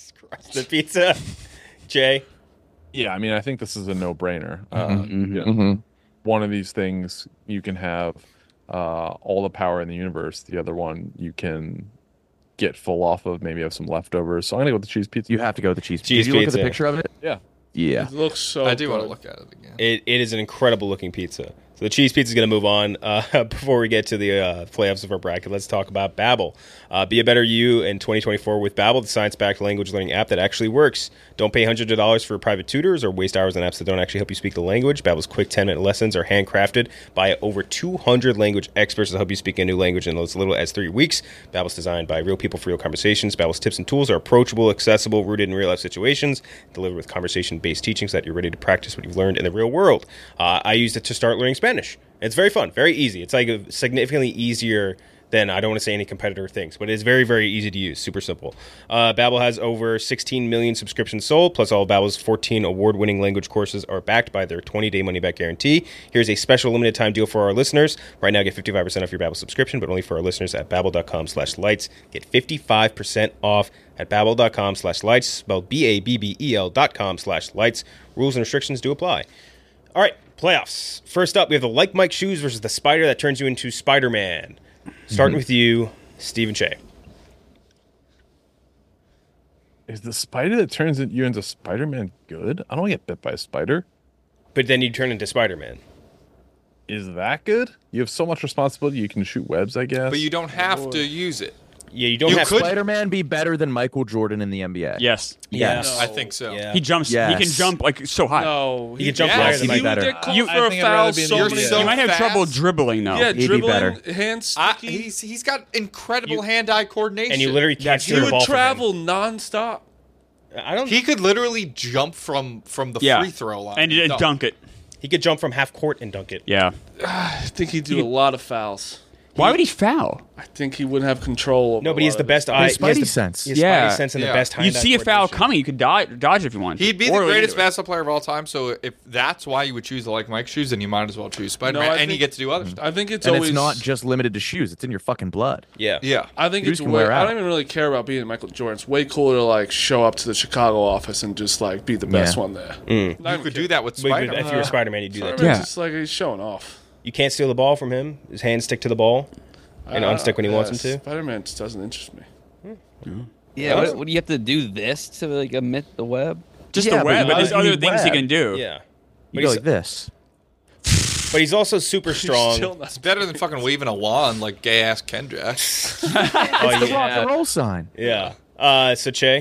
The pizza. Jay? Yeah, I mean, I think this is a no-brainer. Uh, Mhm, you know, mhm. One of these things you can have uh, all the power in the universe. The other one you can get full off of. Maybe have some leftovers. So I'm gonna go with the cheese pizza. You have to go with the cheese. Cheese Did you look pizza. at the picture of it? Yeah. Yeah. It looks so I do want to good. look at it again. It, it is an incredible looking pizza. So the cheese pizza is going to move on. Uh, before we get to the uh, playoffs of our bracket, let's talk about Babbel. Uh, be a better you in twenty twenty-four with Babbel, the science-backed language learning app that actually works. Don't pay hundreds of dollars for private tutors or waste hours on apps that don't actually help you speak the language. Babbel's quick ten-minute lessons are handcrafted by over two hundred language experts to help you speak a new language in as little as three weeks. Babbel's designed by real people for real conversations. Babbel's tips and tools are approachable, accessible, rooted in real-life situations, delivered with conversation-based teaching so that you're ready to practice what you've learned in the real world. Uh, I used it to start learning Spanish. It's very fun, very easy. It's like a significantly easier than, I don't want to say any competitor things, but it's very, very easy to use, super simple. Uh, Babbel has over sixteen million subscriptions sold, plus all of Babbel's fourteen award-winning language courses are backed by their twenty-day money-back guarantee. Here's a special limited-time deal for our listeners. Right now, get fifty-five percent off your Babbel subscription, but only for our listeners at babbel.com slash lights. Get fifty-five percent off at babbel.com slash lights, spelled B A B B E L dot com slash lights. Rules and restrictions do apply. All right, playoffs. First up, we have the Like Mike shoes versus the spider that turns you into Spider-Man. Starting with you, Stephen Shea. Is the spider that turns you into Spider-Man good? I don't want to get bit by a spider. But then you turn into Spider-Man. Is that good? You have so much responsibility. You can shoot webs, I guess. But you don't have to use it. Yeah, you don't You have could- Spider-Man be better than Michael Jordan in the N B A? Yes. Yes. I think so. Yeah. He jumps. He Yes. can jump like so high. No, He can jump Yes, higher he than would Mike. be better. get called You- for I a think I'd foul rather be in so the You're many. so you might have fast. trouble dribbling though. yeah, He'd be dribbling, better. hand I, sticky. he's he's got incredible You- hand-eye coordination. And you literally can't That's steer he the would ball from travel nonstop. him. I don't. He could literally jump from from the Yeah. free throw line and uh, dunk it. He could jump from half court and dunk it. Yeah. I think he'd do a lot of fouls. Why would he foul? I think he wouldn't have control. Over No, but he has the best eye. His he has spidey the- sense. He has Yeah. spidey sense and Yeah. the best You'd hand-eye see a foul coordination. coming. You could dodge, dodge if you wanted. He'd be Or the lean greatest into it. basketball player of all time. So if that's why you would choose the like Mike shoes, then you might as well choose Spider Man, I and think- you get to do other stuff. I think it's and always it's not just limited to shoes. It's in your fucking blood. Yeah. Yeah. I think Shoes it's can way. wear I out. don't even really care about being Michael Jordan. It's way cooler to like show up to the Chicago office and just like be the best Yeah. one there. Mm. Not You even could care. do that with But Spider if Man. you were Spider-Man, you'd do that. Spider-Man's Too. Yeah. just like he's showing off. You can't steal the ball from him. His hands stick to the ball and Uh, unstick when he wants him to. Spider-Man just doesn't interest me. Yeah, what, what do you have to do this to like emit the web? Just Yeah, the but web, you but there's need other things he web. can do. Yeah. You But go he's, like this. but he's also super strong. Still not- It's better than fucking waving a wand like gay ass Kendra. Oh, It's the yeah. rock and roll sign. Yeah. Uh, so Che,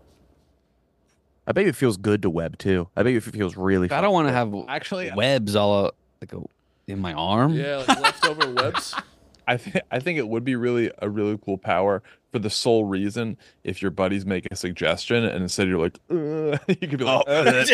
I bet you it feels good to web too. I bet you it feels really. I don't want to have Actually, webs all uh, like a, in my arm. Yeah, like leftover webs. I think I think it would be really a really cool power for the sole reason if your buddies make a suggestion and instead you're like, Ugh, you could be like, Oh. "Ugh."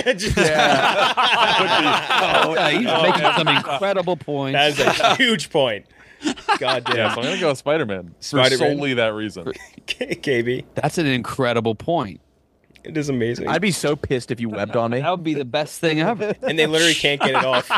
Oh, yeah, he's making some incredible points. that is a huge point. God damn. yeah, so I'm gonna go with Spider-Man for Spider-Man. solely that reason. K B, That's an incredible point. it is amazing. I'd be so pissed if you webbed on me. That would be the best thing ever. and they literally can't get it off.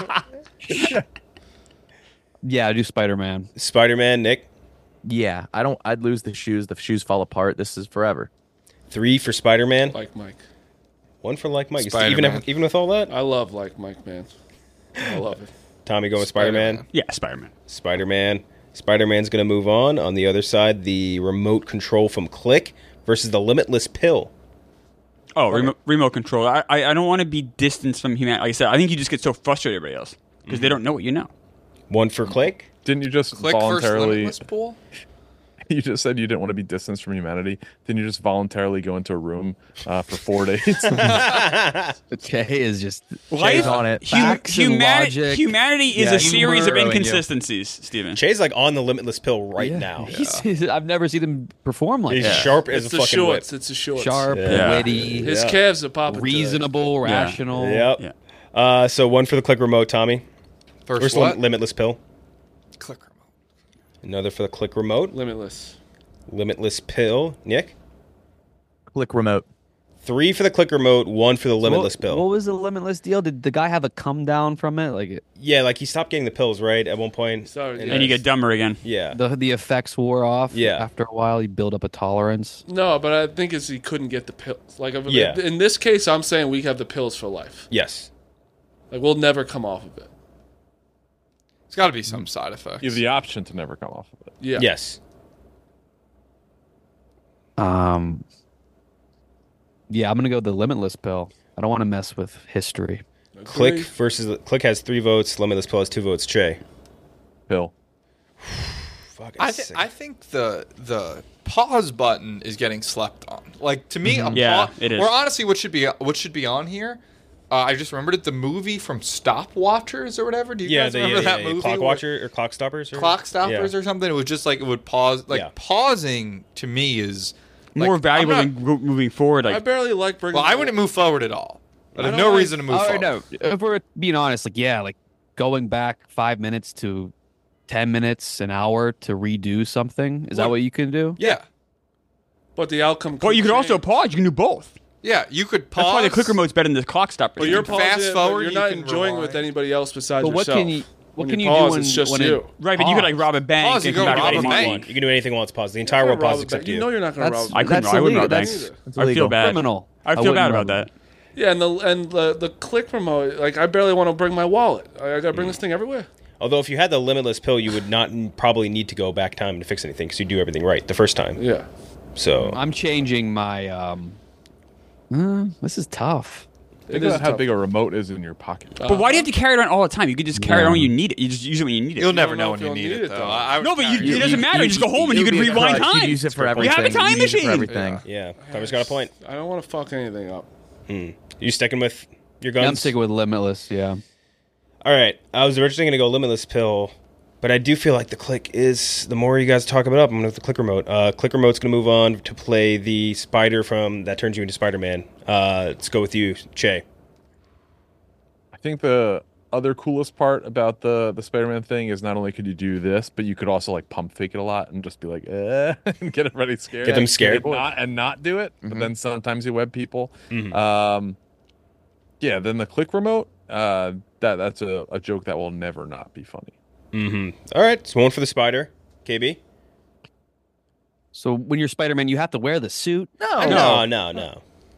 Yeah, I do Spider-Man. Spider-Man, Nick, Yeah, I don't. I'd lose the shoes. The shoes fall apart. This is forever. three for Spider-Man, Like Mike. one for like Mike. Spider-Man. Even if, even with all that, I love like Mike, man. I love it. Tommy going with Spider-Man. Spider-Man. Yeah, Spider-Man. Spider-Man. Spider-Man's going to move on. On the other side, the remote control from Click versus the limitless pill. Oh, remote, remote control. I, I, I don't want to be distanced from humanity. Like I said, I think you just get so frustrated with everybody else because they don't know what you know. One for Click. Didn't you just Click versus voluntarily? Limitless Pool. You just said you didn't want to be distanced from humanity. Then you just voluntarily go into a room uh, for four days. Jay is just Life on it. Hum- Facts and humanity, logic. humanity is Yeah, a series of humor, and you- inconsistencies, Stephen. Che's like on the limitless pill right Yeah. now. He's, I've never seen him perform like He's that. sharp as It's a the fucking whip. shorts. It's the shorts. Sharp, Yeah. witty, His Yeah. calves are popping. today. reasonable, rational. Yep. Yeah. Uh, so one for the Click remote, Tommy. First Where's what? the limitless pill? Click remote. Another for the Click remote. Limitless. Limitless pill. Nick. Click remote. Three for the Click remote. One for the limitless what, pill. What was the limitless deal? Did the guy have a come down from it? Like it, Yeah, like he stopped getting the pills, right? At one point. Sorry, And And you get dumber again. Yeah. the the effects wore off. Yeah. After a while, you build up a tolerance. No, but I think it's he couldn't get the pills. Like, if- Yeah. in this case, I'm saying we have the pills for life. Yes. Like, we'll never come off of it. It's got to be some side effects. You have the option to never come off of it. Yeah. Yes. Um. Yeah, I'm gonna go the limitless pill. I don't want to mess with history. Click versus Click has three votes. Limitless pill has two votes. Che. Pill. Fuck. I, th- I think the the pause button is getting slept on. Like to me, a Yeah, pa- it is. Or honestly, what should be what should be on here? Uh, I just remembered it. The movie from Stop Watchers or whatever. Do you yeah, guys the remember yeah, that yeah, movie? Clock where- Watcher or Clock Stoppers? Or? Clock Stoppers Yeah. or something. It was just like it would pause. Like Yeah. pausing to me is like, More valuable I'm not- than go- moving forward. I Like barely like bringing. Well, I wouldn't move forward at all. I I have don't no like- reason to move Oh forward. no! If we're being honest, like yeah, like going back five minutes to ten minutes, an hour to redo something. Is that What? what you can do? Yeah, But the outcome. but you could could also change. pause. You can do both. yeah. You could pause. That's why the click remote's better than the clock stopper. But you're can pausing. fast it, but forward, You're you not can enjoying with rewind. anybody else besides But what yourself. can you? What When can you you, pause, do when, it's just when you. it right, but you could like pause? rob a bank Pause, you and go come back rob at a any bank. point. You can do anything while it's paused. The entire world Rob pauses a except bank. you. You know you're not going to That's- rob. I a couldn't. That's I wouldn't rob illegal. banks. That's- that's I feel illegal. bad. Criminal. I I feel wouldn't bad rob about that. Yeah, and the and the the click remote. Like I barely want to bring my wallet. I, I got to bring this thing everywhere. Although if you had the limitless pill, you would not n- probably need to go back time to fix anything because you do everything right the first time. Yeah. So I'm changing my. Um, uh, this is tough. Think is about how tough. big a remote is in your pocket. But why do you have to carry it around all the time? You could just carry it on when you need it. You just use it when you need it. You'll never know know if when you you'll need need it it, though. though. I, I would No, but you, carry it doesn't matter. You just go home and you It would can be a rewind crutch. time. You'd use it for You everything. have a time You'd use it for machine. everything. yeah, Tommy's got a point. I don't want to fuck anything up. Hmm. You sticking with your Yeah, guns? I'm sticking with limitless. Yeah. All right. I was originally going to go limitless pill, but I do feel like the click is, the more you guys talk about it up, I'm going to have the click remote. Uh, click remote's going to move on to play the spider from that turns you into Spider-Man. Uh, let's go with you, Che. I think the other coolest part about the the Spider-Man thing is not only could you do this, but you could also like pump fake it a lot and just be like, eh, and get everybody scared. Get them scared. And not, and not do it. Mm-hmm. But then sometimes you web people. Mm-hmm. Um, yeah, then the click remote, uh, that that's a, a joke that will never not be funny. Mm-hmm. All right, so one for the spider. K B? So when you're Spider-Man, you have to wear the suit? No, no, no, no.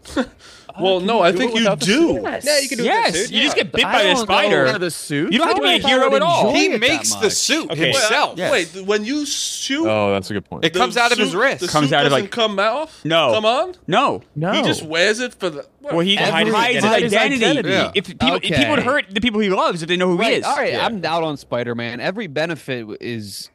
Well, no, I think you do. Yeah, you can do it Yes, with the suit. you just Yeah. get bit I by a don't spider. wear the suit. You don't have to I be a don't know if I hero would at all. enjoy He it that makes the much. suit Okay. himself. Yes. Wait, when you shoot, Oh, that's a good point. It comes out of his suit- wrist. The Comes suit out of, doesn't like- come off. No. come on. No. No. He just wears it for the. Well, he Every- hides his hide his identity. identity. Yeah. If people, Okay. people would hurt the people he loves if they know who he Right, is. all right, Yeah. I'm out on Spider-Man. Every benefit is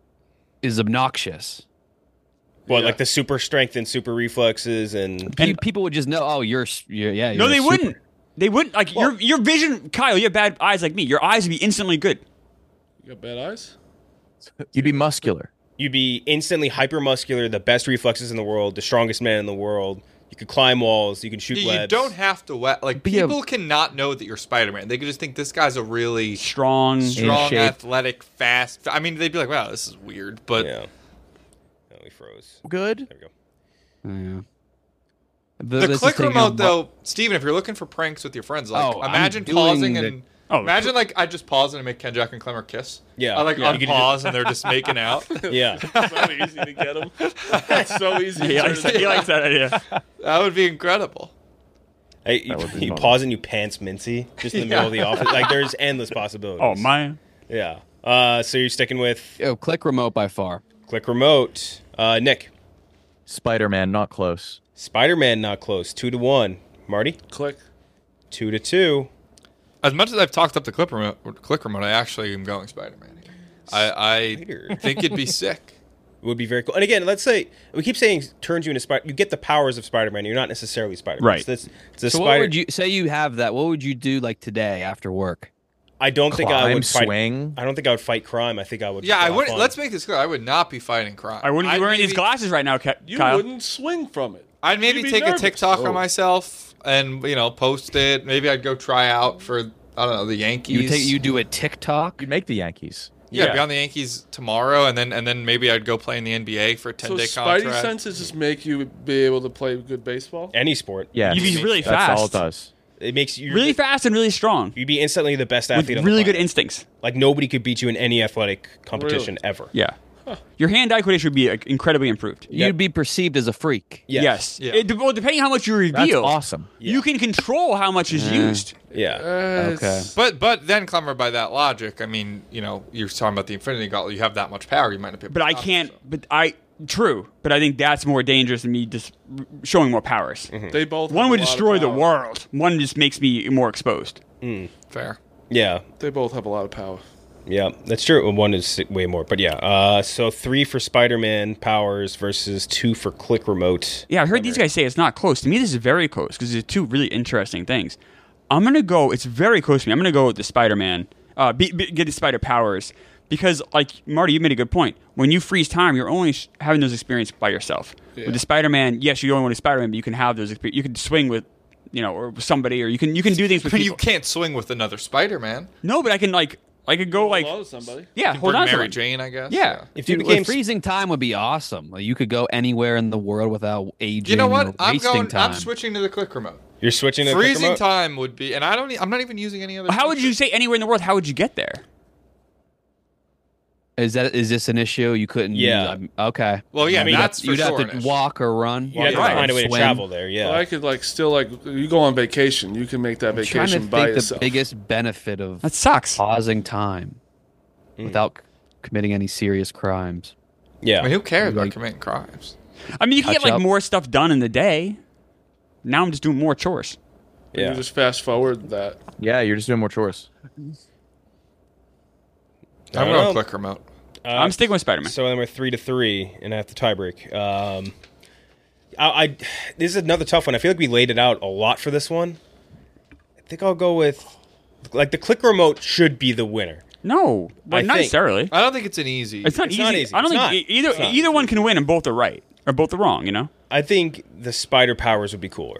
is obnoxious. What, Yeah. like the super strength and super reflexes and... Pe- people would just know. Oh, you're, s- you're yeah. You're No, a they super- wouldn't. They wouldn't. Like your your vision, Kyle. You have bad eyes like me. Your eyes would be instantly good. You got bad eyes. You'd be muscular. You'd be instantly hypermuscular, the best reflexes in the world, the strongest man in the world. You could climb walls. You can shoot You webs. don't have to wet. Like Be a- people cannot know that you're Spider-Man. They could just think this guy's a really Strong. strong, shape. athletic, fast. I mean, they'd be like, "Wow, this is weird," but Yeah. Oh, we froze. Good. There we go. Yeah. the this is click taking remote, a bu- though, Steven, if you're looking for pranks with your friends, like Oh, I'm imagine doing pausing the- and Oh, imagine like I just pause and I make Ken, Jack, and Clemmer kiss. Yeah. I like Yeah. You could unpause and they're just making out. Yeah. So easy to get him. It's so easy. He to likes, turn that, he it likes that idea. That would be incredible. Hey, you, would be you fun. pause and you pants Mincy just in the middle of the office. Like, there's endless possibilities. Oh my. Yeah. Uh, so you're sticking with Yo, click remote by far. click remote. Uh, Nick. Spider-Man, not close. Spider-Man not close. Two to one. Marty. Click. Two to two. As much as I've talked up the click remote, click remote, I actually am going Spider-Man here. I, I Spider. think it'd be sick. It would be very cool. And again, let's say we keep saying turns you into Spider. You get the powers of Spider-Man. You're not necessarily Spider-Man. Right. So it's, it's a So spider. what would you say you have that? What would you do like today after work? I don't think I Climb, would fight. swing. I don't think I would fight crime. I think I would. Yeah, I have would. fun. Let's make this clear. I would not be fighting crime. I wouldn't be I'd wearing maybe, these glasses right now, Ka- You Kyle. wouldn't swing from it. I'd maybe You'd be take nervous. a TikTok Oh. on myself and you know post it. Maybe I'd go try out for I don't know the Yankees. You take you do a TikTok. You'd make the Yankees. yeah, Yeah. be on the Yankees tomorrow, and then and then maybe I'd go play in the N B A for a ten So day Spidey contract. senses just make you be able to play good baseball. any sport. Yeah, You'd be really that's all it fast. does. It makes you Really fast and really strong. You'd be instantly the best With athlete. on the really good planet. instincts. Like nobody could beat you in any athletic competition ever. Yeah. Your hand-eye coordination would be uh, incredibly improved. You'd be perceived as a freak. Yes. Yeah. It, well, depending on how much you That's reveal, awesome. you can control how much is used. Yeah. Uh, Okay. But but then Clemmer, by that logic, I mean you know you're talking about the Infinity Gauntlet. You have that much power, you might not be. Able But to I stop can't. yourself. But I true. But I think that's more dangerous than me just r- showing more powers. They both. One have would a lot of destroy the power. world. One just makes me more exposed. Fair. Yeah. They both have a lot of power. Yeah. That's true. One is way more. But yeah. Uh, so three for Spider-Man powers versus two for click remote. Yeah, I heard these guys say it's not close. To me, this is very close because these are two really interesting things. I'm gonna go. It's very close to me. I'm gonna go with the Spider-Man. Uh, be, be, get the Spider powers because, like Marty, you made a good point. When you freeze time, you're only sh- having those experiences by yourself. Yeah. With the Spider-Man, yes, you only want to Spider-Man, but you can have those. Exper- you can swing with, you know, or somebody, or you can you can do things with But people. you can't swing with another Spider-Man. No, but I can like I could go like Hold on to somebody. yeah, You can hold bring on to Mary it. Jane, I guess. Yeah. If you Dude, became freezing time would be awesome. Like, you could go anywhere in the world without aging. You know what? Or I'm wasting going. time. I'm switching to the click remote. you're switching to the click Freezing remote? time would be, and I don't. e- I'm not even using any other. How would you feature. say anywhere in the world? How would you get there? Is that is this an issue? You couldn't. Yeah. Use, um, okay. Well, yeah, I mean, that's for You'd sure. have an to issue. walk or run. You have to Right. find a way to Swim. travel there. Yeah. Well, I could like still like you go on vacation. You can make that I'm trying to vacation think by the yourself. biggest benefit of That sucks. pausing time Hmm. without c- committing any serious crimes. yeah. I mean, who cares about Like- committing crimes? I mean, you can get Touch like up. more stuff done in the day. Now I'm just doing more chores. You yeah. just fast forward that. Yeah, you're just doing more chores. I'm don't going know. click remote. Uh, I'm sticking with Spider-Man. So then we're three to three, and I have to tiebreak. Um, I, I this is another tough one. I feel like we laid it out a lot for this one. I think I'll go with like the click remote should be the winner. No, but I not think. necessarily. I don't think it's an easy. It's not It's easy. not easy. I don't It's think not. e- either It's not. either one can win, and both are right or both are wrong. You know. I think the spider powers would be cooler.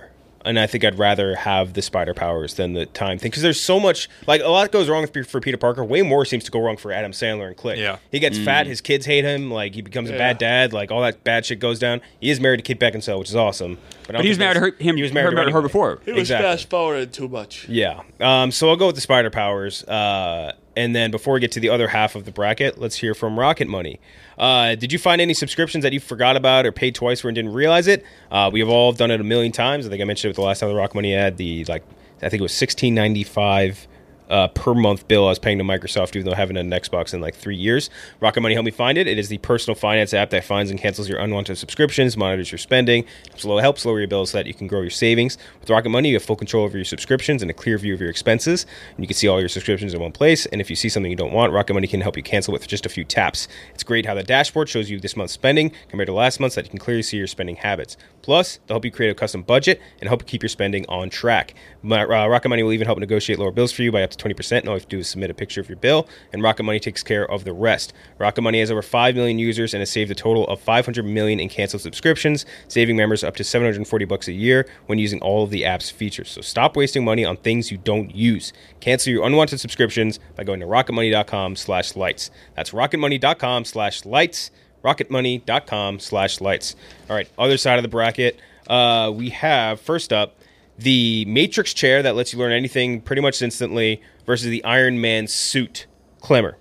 and I think I'd rather have the spider powers than the time thing because there's so much. Like a lot goes wrong for Peter Parker. Way more seems to go wrong for Adam Sandler and Click. Yeah, he gets Mm. fat. His kids hate him. Like he becomes Yeah. a bad dad. Like all that bad shit goes down. He is married to Kate Beckinsale, which is awesome. I But don't he was think married to her, that's- him. He was married her, to her, her anyway. before. He was Exactly. fast forwarded too much. Yeah. Um, so I'll go with the spider powers. Uh, and then before we get to the other half of the bracket, let's hear from Rocket Money. Uh, did you find any subscriptions that you forgot about or paid twice for and didn't realize it? Uh, we have all done it a million times. I think I mentioned it the last time the Rocket Money had the, like, I think it was sixteen ninety-five Uh, per month bill I was paying to Microsoft, even though I haven't had an Xbox in like three years. Rocket Money helped me find it. It is the personal finance app that finds and cancels your unwanted subscriptions, monitors your spending, helps lower your bills so that you can grow your savings. With Rocket Money, you have full control over your subscriptions and a clear view of your expenses. And you can see all your subscriptions in one place. And if you see something you don't want, Rocket Money can help you cancel with just a few taps. It's great how the dashboard shows you this month's spending compared to last month so that you can clearly see your spending habits. Plus, they'll help you create a custom budget and help you keep your spending on track. My, uh, Rocket Money will even help negotiate lower bills for you by up to twenty percent. And all you have to do is submit a picture of your bill, and Rocket Money takes care of the rest. Rocket Money has over five million users and has saved a total of five hundred million in canceled subscriptions, saving members up to seven hundred forty bucks a year when using all of the app's features. So stop wasting money on things you don't use. Cancel your unwanted subscriptions by going to rocketmoney.com slash lights. That's rocketmoney.com slash lights. rocketmoney.com slash lights. All right, other side of the bracket, uh, we have, first up, the Matrix chair that lets you learn anything pretty much instantly versus the Iron Man suit. Clemmer.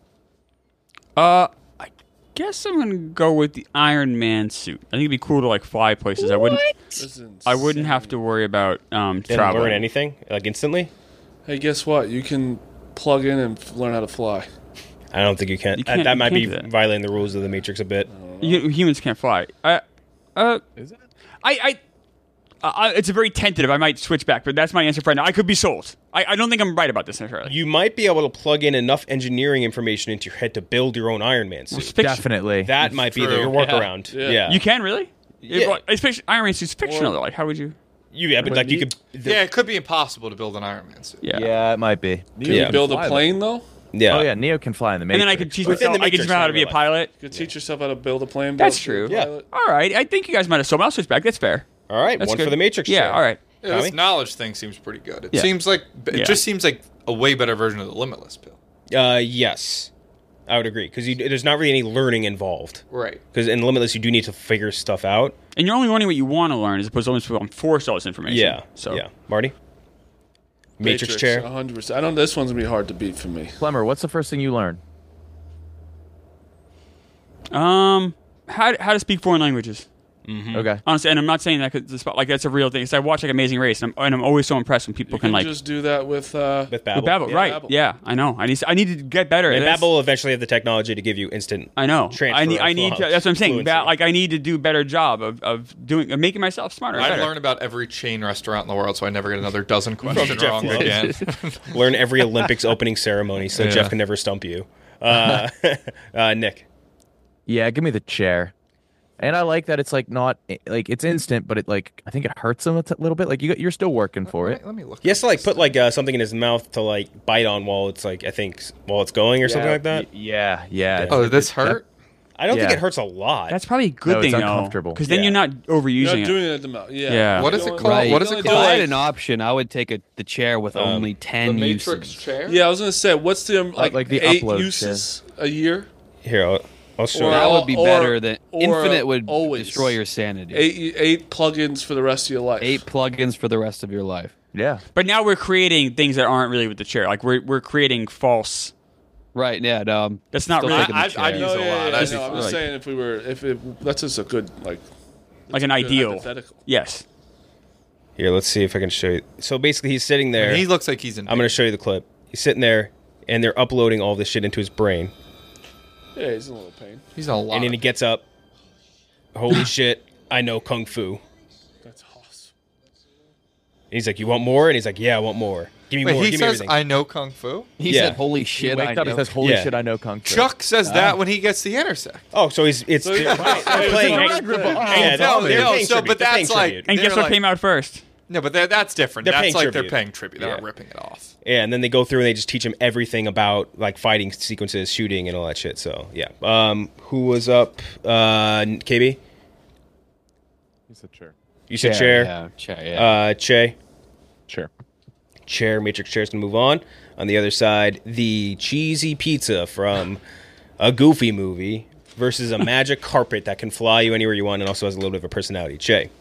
Uh, I guess I'm gonna go with the Iron Man suit. I think it'd be cool to like fly places. I wouldn't. I wouldn't have to worry about um Didn't traveling. learn anything, like instantly? Hey, guess what? You can plug in and f- learn how to fly. I don't think you can. You that can't- that you might can't be do that. violating the rules of the Matrix a bit. You, humans can't fly. I, uh, Is it? I, I, I, it's a very tentative. I might switch back, but that's my answer for right now. I could be sold. I, I don't think I'm right about this necessarily. You might be able to plug in enough engineering information into your head to build your own Iron Man suit. fiction- Definitely. That might be the, your True. workaround. Yeah. Yeah. You can really. Yeah. If, especially Iron Man suit's fictional. though. Like, how would you? You, yeah, but like you could. yeah, it could be impossible to build an Iron Man suit. Yeah, yeah, it might be. Can you build a plane though? Yeah. Oh yeah, Neo can fly in the And Matrix. then I could teach myself. I could teach myself how to be a pilot. You could teach yourself how to build a plane. That's build- true. build a pilot. All right. I think you guys might have sold. I'll switch back. That's fair. All right, That's one good. for the Matrix. Yeah. chair. All right. Yeah, this Tommy? knowledge thing seems pretty good. It Yeah. seems like it Yeah. just seems like a way better version of the Limitless pill. Uh, yes, I would agree because there's not really any learning involved. Right. Because in Limitless, you do need to figure stuff out. And you're only learning what you want to learn, as opposed to always being forced all this information. Yeah. So yeah, Marty. Matrix, chair. one hundred percent. I don't. This one's gonna be hard to beat for me. Clemmer, what's the first thing you learn? Um, how how to speak foreign languages. Mm-hmm. Okay. Honestly, and I'm not saying that because like that's a real thing. So I watch like Amazing Race, and I'm, and I'm always so impressed when people You can, can like just do that with uh, With with Babel. Babel, Yeah, right? Babel. Yeah, I know. I need I need to get better. And at this. Babel will eventually have the technology to give you instant. I know. Transfer I need. of I need. To, fluency. that's what I'm saying. Ba- like I need to do a better job of, of doing of making myself smarter. I'd better. learn about every chain restaurant in the world, so I never get another dozen questions Jeff wrong Lowe. again. Learn every Olympics opening ceremony so Yeah. Jeff can never stump you. Uh, uh, Nick. Yeah, give me the chair. And I like that it's like not like it's instant, but it like I think it hurts him a t- little bit. Like you got, you're still working for it. Let me look. He has to like put like uh, something in his mouth to like bite on while it's like I think while it's going or something Yeah, like that. y- Yeah, yeah. Oh, did this hurt? I don't think Yeah. it hurts a lot. That's probably a good No, it's thing though, uncomfortable. because then Yeah. you're not overusing You're it. not doing it at the mouth. Yeah. Yeah. What is You it don't- called? you What is only it do If I called? had an option, I would take a, the chair with Um, only The ten Matrix uses. chair. Yeah, I was gonna say, what's the um, like, like the eight upload uses a year? Here, I'll, I'll show Or- you. That would be Or- better than or infinite would always. destroy your sanity. Eight eight plugins for the rest of your life. Eight plugins for the rest of your life. Yeah. But now we're creating things that aren't really with the chair. Like we're we're creating false. Right? Yeah. No, I'm That's not still really taking the I'd- I'd chair. use No, a yeah, lot. yeah, I'd no, be I'm just like- saying if we were if it that's just a good like like an good ideal. hypothetical. Yes. Here, let's see if I can show you. So basically, he's sitting there. And he looks like he's in. I'm going to show you the clip. He's sitting there, and they're uploading all this shit into his brain. Yeah, he's in a little pain. He's in a lot. And then he gets up. Holy shit! I know kung fu. That's awesome. And he's like, "You want more?" And he's like, "Yeah, I want more. Give me Wait, more. he Give me says, everything." "I know kung fu." He Yeah. said, "Holy He shit!" wakes I up know. and says, "Holy Yeah. shit, I know kung fu." Chuck says that when he gets the intersect. oh, so he's it's So he's- they're, right. they're It was playing. a Yeah, regrip. they're, no, they're no, paying so- tribute. but They're paying that's like- tribute. And They're guess what like- came out first? No, but that- that's different. They're That's paying like tribute. they're paying tribute. They're Yeah. not ripping it off. Yeah, and then they go through and they just teach him everything about like fighting sequences, shooting, and all that shit. So yeah, um, who was up? Uh, K B. He's a chair. You said Chair, chair. yeah, chair, yeah. Uh, Che. Chair. Chair. Matrix chair is gonna move on. On the other side, the cheesy pizza from a Goofy movie versus a magic carpet that can fly you anywhere you want and also has a little bit of a personality. Che.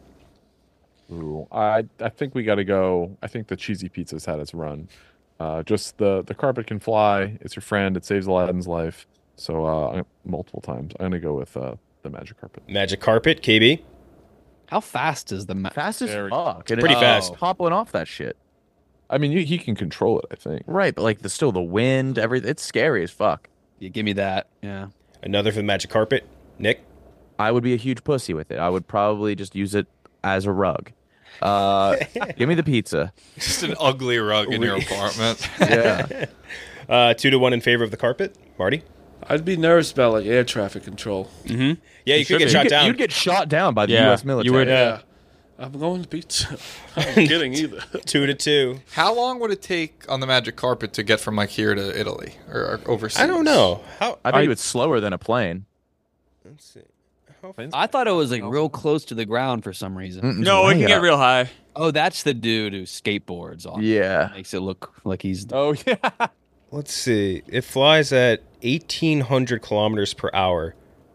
Ooh, I I think we got to go. I think the cheesy pizza's had its run. Uh, just the the carpet can fly. It's your friend. It saves Aladdin's life. So uh, multiple times. I'm gonna go with uh, the magic carpet. Magic carpet. K B. How fast is the ma- Fast as Very- fuck. It's pretty fast. Toppling off that shit. I mean, you, he can control it. I think. Right, but like the still the wind, everything. It's scary as fuck. You give me that. Yeah. Another for the magic carpet. Nick. I would be a huge pussy with it. I would probably just use it as a rug. Uh, give me the pizza. Just an ugly rug in your apartment. Yeah. Uh, two to one in favor of the carpet. Marty. I'd be nervous about like air traffic control. Mm-hmm. Yeah, you, You could should get be. shot You'd get, down. you'd get shot down by the Yeah, U S military. you would. Yeah. I'm going to pizza. I'm kidding either. Two to two. How long would it take on the magic carpet to get from like here to Italy or, or overseas? I don't know. How I think I- it was slower than a plane. Let's see. I thought it was like real close to the ground for some reason. Mm-mm, No, it way can get up. real high. Oh, that's the dude who skateboards on. Yeah. Makes it look like he's. Oh yeah. Let's see. It flies at eighteen hundred kilometers per hour.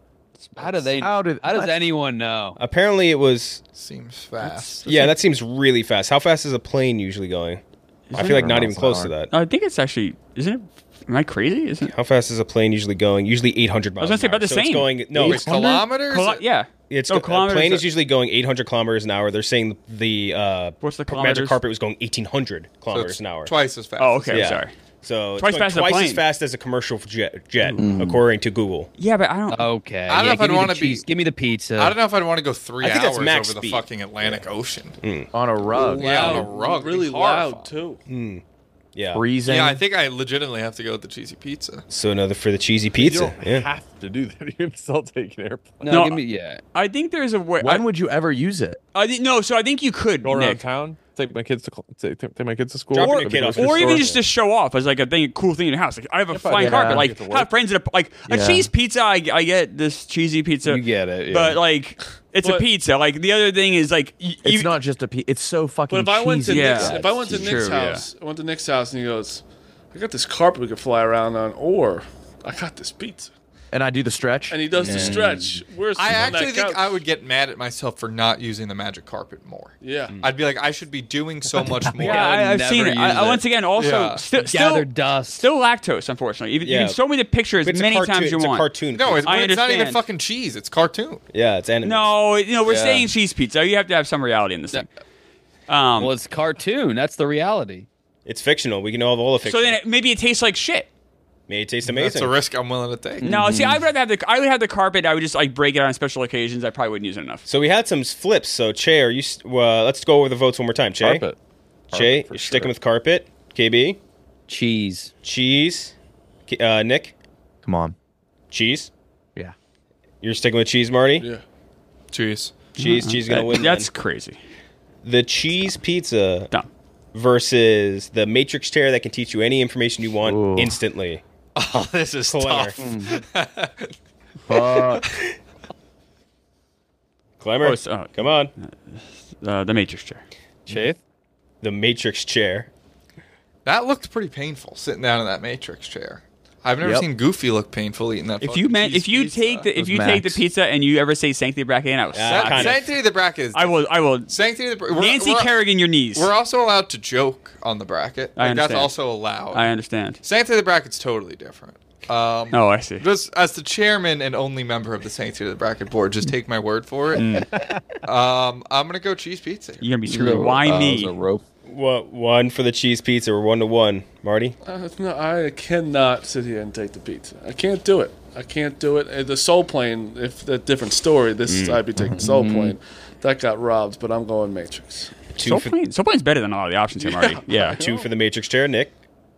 How do they? How did? How does what? anyone know? Apparently, it was. Seems fast. Yeah, that seems really fast. How fast is a plane usually going? I feel like not even close to that. I think it's actually. Isn't it? Am I crazy? Isn't it? How fast is a plane usually going? Usually eight hundred miles. I was gonna say an hour. about the So it's same. going no. Wait, It's, kilometers? Kilo- yeah. it's No, a kilometers plane are- is usually going eight hundred kilometers an hour. They're saying the uh, What's the magic kilometers? carpet was going eighteen hundred So kilometers it's an hour. twice as fast. Oh, okay. Yeah. I'm sorry. So it's Twice going fast as a twice as plane. fast as a commercial jet, jet according to Google. Yeah, but I don't. Okay. I don't know yeah, if I'd give me the wanna be- cheese- Give me the pizza. I don't know if I'd want to go three I think that's hours max over the speed. fucking Atlantic Ocean. On a rug. Yeah, on a rug. Really It'd be loud horrifying. too. Yeah. Freezing. Yeah, I think I legitimately have to go with the cheesy pizza. So another for the cheesy You pizza. don't Yeah. have to do that. You can still take an airplane. No, No, give me yeah. I think there's a way. When I, would you ever use it? I think no. So I think you could, Go around Nick. town. Take my kids to cl- take, take take my kids to school. Dropping go your to the kid off grocery Or even store. just to show off as like a thing, a cool thing in your house. Like I have a If I- flying yeah, carpet. I Like get to work. have friends that are, like a Yeah. cheese pizza. I, I get this cheesy pizza. You get it. Yeah. But like it's a But- pizza. Like the other thing is like y- It's you- not just a pe- It's so fucking. But if I went to cheesy. Yeah. Nick's, if I went to That's Nick's true, yeah. house, I went to Nick's house and he goes, "I got this carpet we could fly around on, or I got this pizza." and I do the stretch. And he does the stretch. We're I sitting on actually that think couch. I would get mad at myself for not using the magic carpet more. Yeah. I'd be like, I should be doing so much more. Yeah, I, I've never seen it. I, use I- it. once again, also Yeah. still still Gather dust. still lactose. Unfortunately, even, you Yeah. can show me the picture as It's a many cartoon- times you it's want. a cartoon. No, it's, I it's not even understand. fucking cheese. It's cartoon. Yeah, it's animated. No, you know we're Yeah. saying cheese pizza. You have to have some reality in this thing. Um, well, it's cartoon. That's the reality. It's fictional. We can all have all the fiction. so then it, maybe it tastes like shit. May it taste That's amazing. a risk I'm willing to take. No, see, I'd rather have the. I would have the carpet. I would just like break it on special occasions. I probably wouldn't use it enough. So we had some flips. So Che, are you? s- Uh, let's go over the votes one more time. Che, Carpet. Che, Carpet for you're sticking sure. with carpet. K B, Cheese. cheese. K- Uh, Nick, Come on. cheese. Yeah. You're sticking with cheese, Marty. Yeah. Cheese. Cheese. Cheese is gonna That- win. That's then. crazy. The cheese pizza Dumb. versus the Matrix chair that can teach you any information you want Ooh. instantly. Oh, this is Clemmer. tough. Fuck. Clemmer, Oh, it's, uh, come on. Uh, the Matrix chair. Chafe. The Matrix chair. That looked pretty painful, sitting down in that Matrix chair. I've never Yep. seen Goofy look painful eating that. If fucking you meant, cheese if you pizza. take the, if was you take the Max. pizza and you ever say Sanctity Bracket, I will. Ah, slap kind you. of. Sanctity of the Bracket is I will. I will. Sanctity of the Bracket. Nancy Kerrigan, your knees. We're also allowed to joke on the bracket. I Like, that's understand. also allowed. I understand. Sanctity of the Bracket's totally different. Um, Oh, I see. Just as the chairman and only member of the Sanctity of the Bracket board, just take my word for it. Mm. um, I'm gonna go cheese pizza. You're gonna be screwed. Why Uh, me? it was a rope. What one for the cheese pizza? We're one to one. Marty. Uh, no, I cannot sit here and take the pizza. I can't do it. I can't do it. Uh, The Soul Plane, if a different story, this is I'd be taking Soul Plane. That got robbed, but I'm going Matrix. Two Soul for Plane. Soul Plane's better than a lot of the options here, Marty. Yeah. two for the Matrix chair. Nick.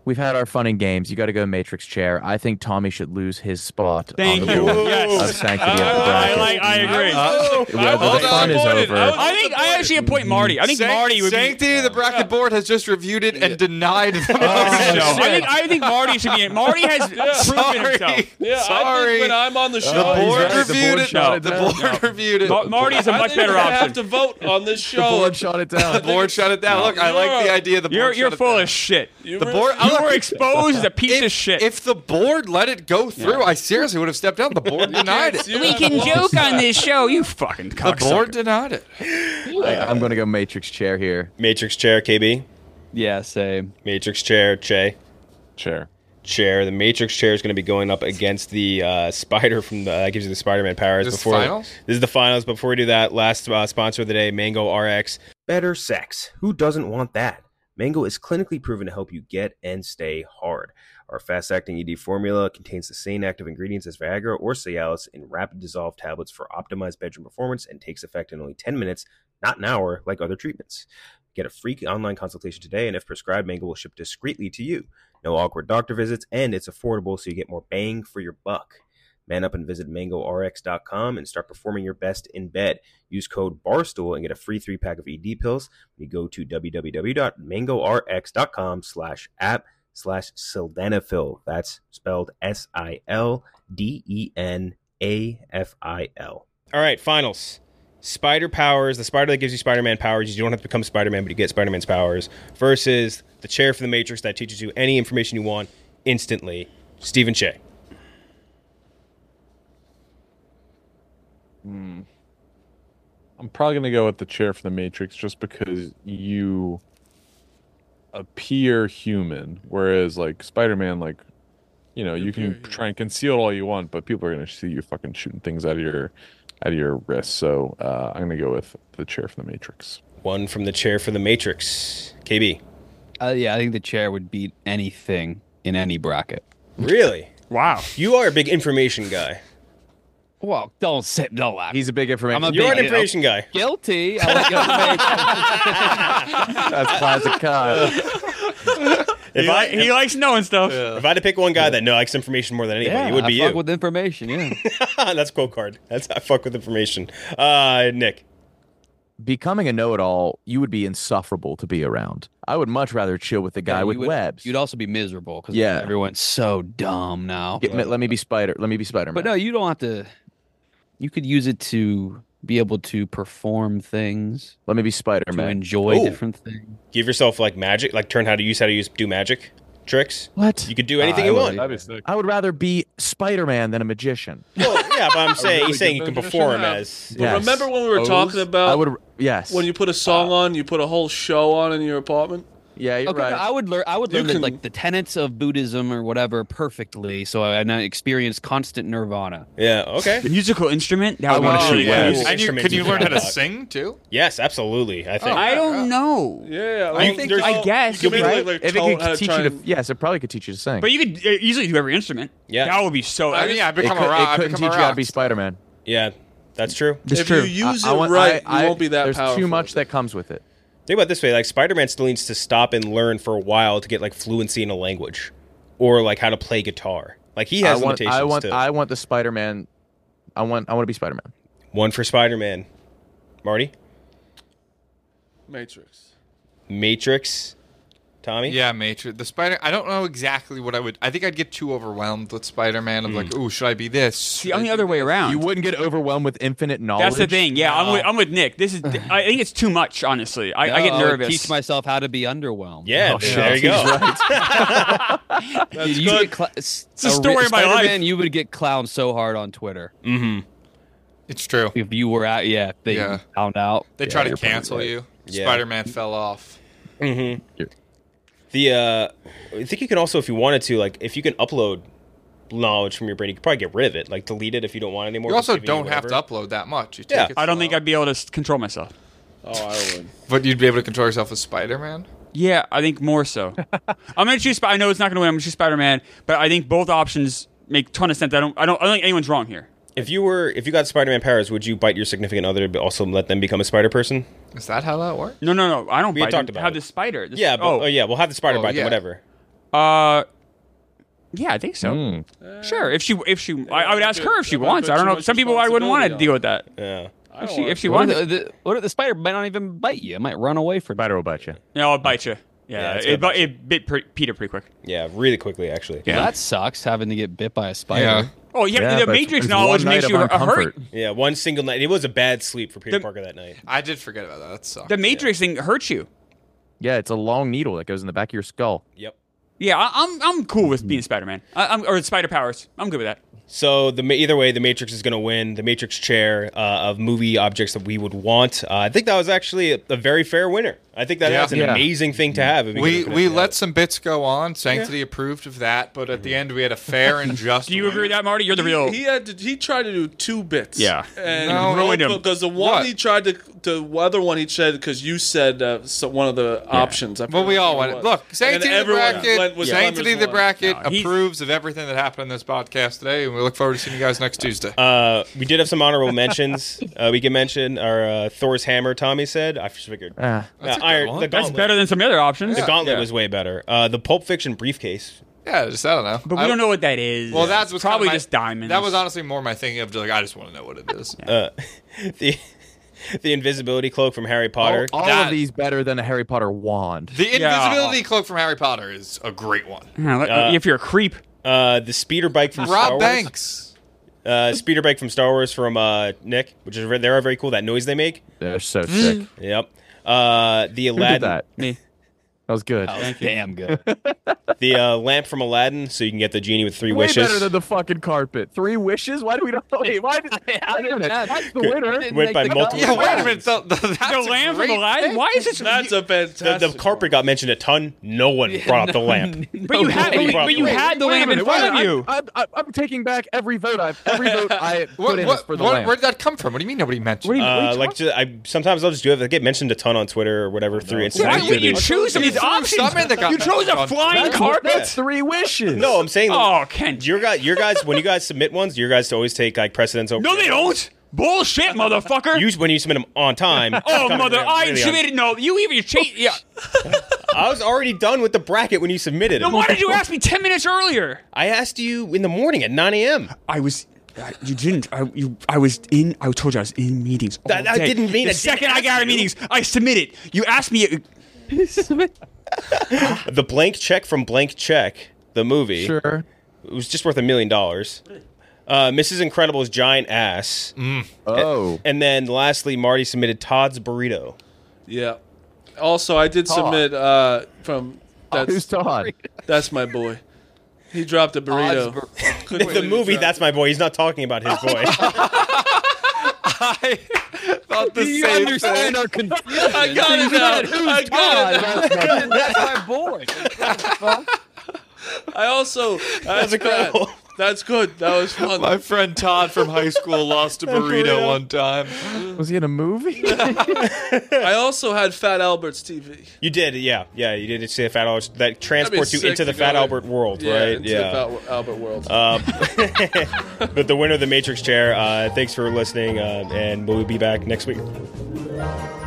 We've had our fun and games. You got to go Matrix chair. I think Tommy should lose his spot. Thank on the you. board Yes. Of sanctity Uh, of the I bracket. like. I agree. Uh, Whether hold the on, fun is disappointed. over. I was I think I actually appoint Marty. I think Sanct- Marty would be. Sanctity of the bracket board has just reviewed it and denied the motion. Oh, I think I think Marty should be in. Marty has proven Sorry. himself. Yeah, I Sorry. think when I'm on the show, The board right. The reviewed board it. shot it The down. board reviewed it. Ma- Marty's a I much think better I have option. to vote on this The show. board shot it The down. board shut it down. Look, I like the idea. The board You're you're shut it full down. of shit. You The really- board. You look, were exposed as a piece if, of shit. If the board let it go through, I seriously would have stepped down. The board denied it. You we have can lost joke on that. this show. You fucking The cocksucker. board denied it. I, I'm going to go Matrix chair here. Matrix chair, K B. Yeah, same. Matrix chair, Che. Chair. Chair. The Matrix chair is going to be going up against the uh, Spider from the uh, gives you the Spider-Man powers. This is before finals? This is the finals. Before we do that, last uh, sponsor of the day, Mango R X. Better sex. Who doesn't want that? Mango is clinically proven to help you get and stay hard. Our fast-acting E D formula contains the same active ingredients as Viagra or Cialis in rapid dissolve tablets for optimized bedroom performance and takes effect in only ten minutes, not an hour like other treatments. Get a free online consultation today, and if prescribed, Mango will ship discreetly to you. No awkward doctor visits, and it's affordable so you get more bang for your buck. Man up and visit mango r x dot com and start performing your best in bed. Use code BARSTOOL and get a free three pack of E D pills when you go to w w w dot mango r x dot com slash app slash sildenafil. That's spelled S I L D E N A F I L. All right, finals. Spider powers, the spider that gives you Spider-Man powers. You don't have to become Spider-Man, but you get Spider-Man's powers. Versus the chair for the Matrix that teaches you any information you want instantly. Stephen Che. Hmm. I'm probably gonna go with the chair for the Matrix just because you appear human, whereas like Spider-Man, like you know, you can try and conceal it all you want, but people are gonna see you fucking shooting things out of your out of your wrist. So uh, I'm gonna go with the chair for the Matrix. One from the chair for the Matrix. K B. Uh, yeah, I think the chair would beat anything in any bracket. Really? Wow. You are a big information guy. Well, don't sit, don't laugh. He's a big information. I'm a You're big, an information guy. Guilty. I like information. That's classic Kyle. If he, I, li- he likes knowing stuff. If I had to pick one guy that no likes information more than anybody, Yeah, it would be I fuck you. with information, yeah. That's quote card. That's I fuck with information. Uh, Nick. Becoming a know-it-all, you would be insufferable to be around. I would much rather chill with the guy Yeah, with you would- webs. You'd also be miserable because Yeah. everyone's so dumb now. Get me- let me be Spider. Let me be Spider-Man. But no, you don't have to. You could use it to be able to perform things. Let me be To Spider-Man. enjoy Ooh. different things. Give yourself like magic, like turn how to use how to use do magic tricks. What? You could do anything I you would- want. That'd be sick. I would rather be Spider-Man than a magician. Well, yeah, but I'm saying really he's saying you good can magician? perform Yeah. as. But Yes. remember when we were O's? talking about I would. Yes. when you put a song on, you put a whole show on in your apartment? yeah, you're Okay, right. I would learn. I would You learn the, can- like the tenets of Buddhism or whatever perfectly, so I, and I experience constant nirvana. Yeah. Okay. Musical instrument? That I would wanna be shoot really webs. cool. And you, can you learn how to sing too? Yes, absolutely. I think. I don't know. Yeah, I like, think you there's- know, I guess. you can You'll be make, right. like, if it tone- how could to teach try you to, and- yes, it probably could teach you to sing. But you could uh, easily do every instrument. Yeah. That would be so. I mean, yeah, I it, become could, a rock. it I couldn't become teach a you how to rock. be Spider-Man. Yeah, that's true. It's if true. you use I- I it want- right, I- you won't be that There's powerful. too much that comes with it. Think about it this way: like Spider-Man still needs to stop and learn for a while to get like fluency in a language, or like how to play guitar. Like he has I want, limitations I want, too. I want the Spider-Man. I want, I want to be Spider-Man. One for Spider-Man. Marty. Matrix. Matrix. Tommy. Yeah, Matrix. The Spider. I don't know exactly what I would. I think I'd get too overwhelmed with Spider-Man. Of like, ooh, should I be this? See, on the other way around. You wouldn't get overwhelmed with infinite knowledge. That's the thing. Yeah, I'm No. with I'm with Nick. This is. I think it's too much. Honestly, I, I get No, would nervous. teach myself how to be underwhelmed. Yeah, Oh, shit. there you go. He's right. That's you good. Get cl- it's the story of my life. Spider-Man, you would get clowned so hard on Twitter Mm-hmm. It's true. if you were out. Yeah, if they Yeah. found out. They Yeah, try to you're probably cancel right. you. Yeah. Spider-Man fell off. Mm-hmm. The uh, I think you can also, if you wanted to, like if you can upload knowledge from your brain, you could probably get rid of it, like delete it if you don't want it anymore. You just also give don't have to whatever. upload that much. You take Yeah. it I don't slow. think I'd be able to s- control myself. Oh, I would. But you'd be able to control yourself as Spider-Man. Yeah, I think more so. I'm gonna choose. Sp- I know it's not gonna win. I'm gonna choose Spider-Man, but I think both options make a ton of sense. I don't. I don't. I don't think anyone's wrong here. If you were, if you got Spider-Man powers, would you bite your significant other, but also let them become a spider person? Is that how that works? No, no, no. I don't. We had bite talked them. about Have it. the spider. The Yeah, s- but, oh, oh yeah, we'll have the spider Oh, bite yeah. them, whatever. Uh, yeah, I think so. Sure, if she, if she, I, I would ask her if she wants. I don't know. Some people I wouldn't want to deal with that. Yeah. If she, if she What wants. if the, the, what if the spider might not even bite you? It might run away from you. Spider will bite you. No, it'll bite you. Yeah, Yeah, it's it, gonna bu- it bit pre- Peter pretty quick. Yeah, really quickly, actually. Well, that sucks, having to get bit by a spider. Yeah. Oh, yeah, Yeah, the but it's- Matrix it's knowledge one makes night you of a hurt. uncomfort. Yeah, one single night. It was a bad sleep for Peter The- Parker that night. I did forget about that. That sucks. The Matrix thing hurts you. Yeah, it's a long needle that goes in the back of your skull. Yep. Yeah, I, I'm I'm cool with being Spider-Man. I, I'm or spider powers. I'm good with that. So the either way, the Matrix is going to win. The Matrix chair uh, of movie objects that we would want. Uh, I think that was actually a, a very fair winner. I think that Yeah. that's an Yeah. amazing thing to have. if We could we finish let that. some bits go on. Sanctity approved of that, but at the end we had a fair and just. Do you agree with that, Marty? You're the He, real. he had to, he tried to do two bits. Yeah. and No, ruined him. because the one What? he tried to, the other one he said because you said uh, so one of the options. I Well, we all forget went. what it was. Look, Sanctity And of the everyone bracket. went with Sanctity of Clemens the one. bracket No, he- approves of everything that happened in this podcast today, and we look forward to seeing you guys next Tuesday. Uh, we did have some honorable mentions. Uh, we can mention our uh, Thor's hammer. Tommy said. I just figured. Ah. That's a good Iron. one. The That's gauntlet. better than some other options. The gauntlet Yeah. was way better. Uh, the Pulp Fiction briefcase. Yeah, just I don't know. But we I- don't know what that is. Well, that's what's probably kinda my- just diamonds. That was honestly more my thing of just like I just want to know what it is. Uh, the the invisibility cloak from Harry Potter. All, all That- of these better than a Harry Potter wand. The Yeah. invisibility cloak from Harry Potter is a great one. Yeah, let- Uh, if you're a creep. Uh, the speeder bike from Star Rob Wars. Banks. Uh, speeder bike from Star Wars from uh, Nick, which is they're very cool. That noise they make. They're so sick. Yep. Uh, the Who Aladdin. did that? Me. That was good. Damn good. The uh, lamp from Aladdin, so you can get the genie with three Way wishes. better than the fucking carpet. Three wishes? Why do we not? Wait, why did wait a minute. That's the winner. Went by multiple. Yeah, wait a minute. The, the, that's The a lamb from great Aladdin? thing. Why is it? That's a The, fantastic. the carpet got mentioned a ton. No one brought up the lamp. But you had, Nobody but, brought but you the had the Wait a lamp in minute, wait a front of minute. you. I'm, I'm, I'm taking back every vote. I've every vote I put What, in what, is for the what- lamp. where did that come from? What do you mean nobody mentioned? What do you- Uh, like ju- I sometimes I'll just do it. I get mentioned a ton on Twitter or whatever through Instagram. Why would you activity. choose some of these You threw options? some in that got You chose a mentioned on flying Twitter. carpet? That's three wishes. No, I'm saying. Oh, Kent. Your guys, your guys, when you guys submit ones, your guys always take like precedence over. No, they don't. Bullshit, motherfucker. You when you submit them on time. Oh, it's kinda mother! really I on- submitted. No, you even changed. Yeah. I was already done with the bracket when you submitted it. Then why did you ask me ten minutes earlier? I asked you in the morning at nine a.m. I was. I- You didn't. I, you, I was in. I told you I was in meetings. All That- that day. didn't mean the I didn't second I ask got out of you. meetings, I submitted. You asked me. The blank check from Blank Check, the movie. Sure. It was just worth a million dollars. Uh, Missus Incredible's giant ass. Oh. And then lastly, Marty submitted Todd's burrito. Yeah. Also, I did Todd. submit uh, from. That's, Who's Todd? That's my boy. He dropped a burrito. Couldn't The believe he movie, dropped that's my boy. He's not talking about his boy. I thought the Do you same understand thing. our confusion? I got it now. I got it. That's my boy. I also. That's incredible. good. That's good. That was fun. My friend Todd from high school lost a burrito one time. Was he in a movie? I also had Fat Albert's T V. You did, yeah, yeah. You did say Fat Albert that transports you sick into the to go Fat there. Albert world, Yeah, right? into the Fat Albert world. Um, but the winner of the Matrix chair. Uh, thanks for listening, uh, and we'll be back next week.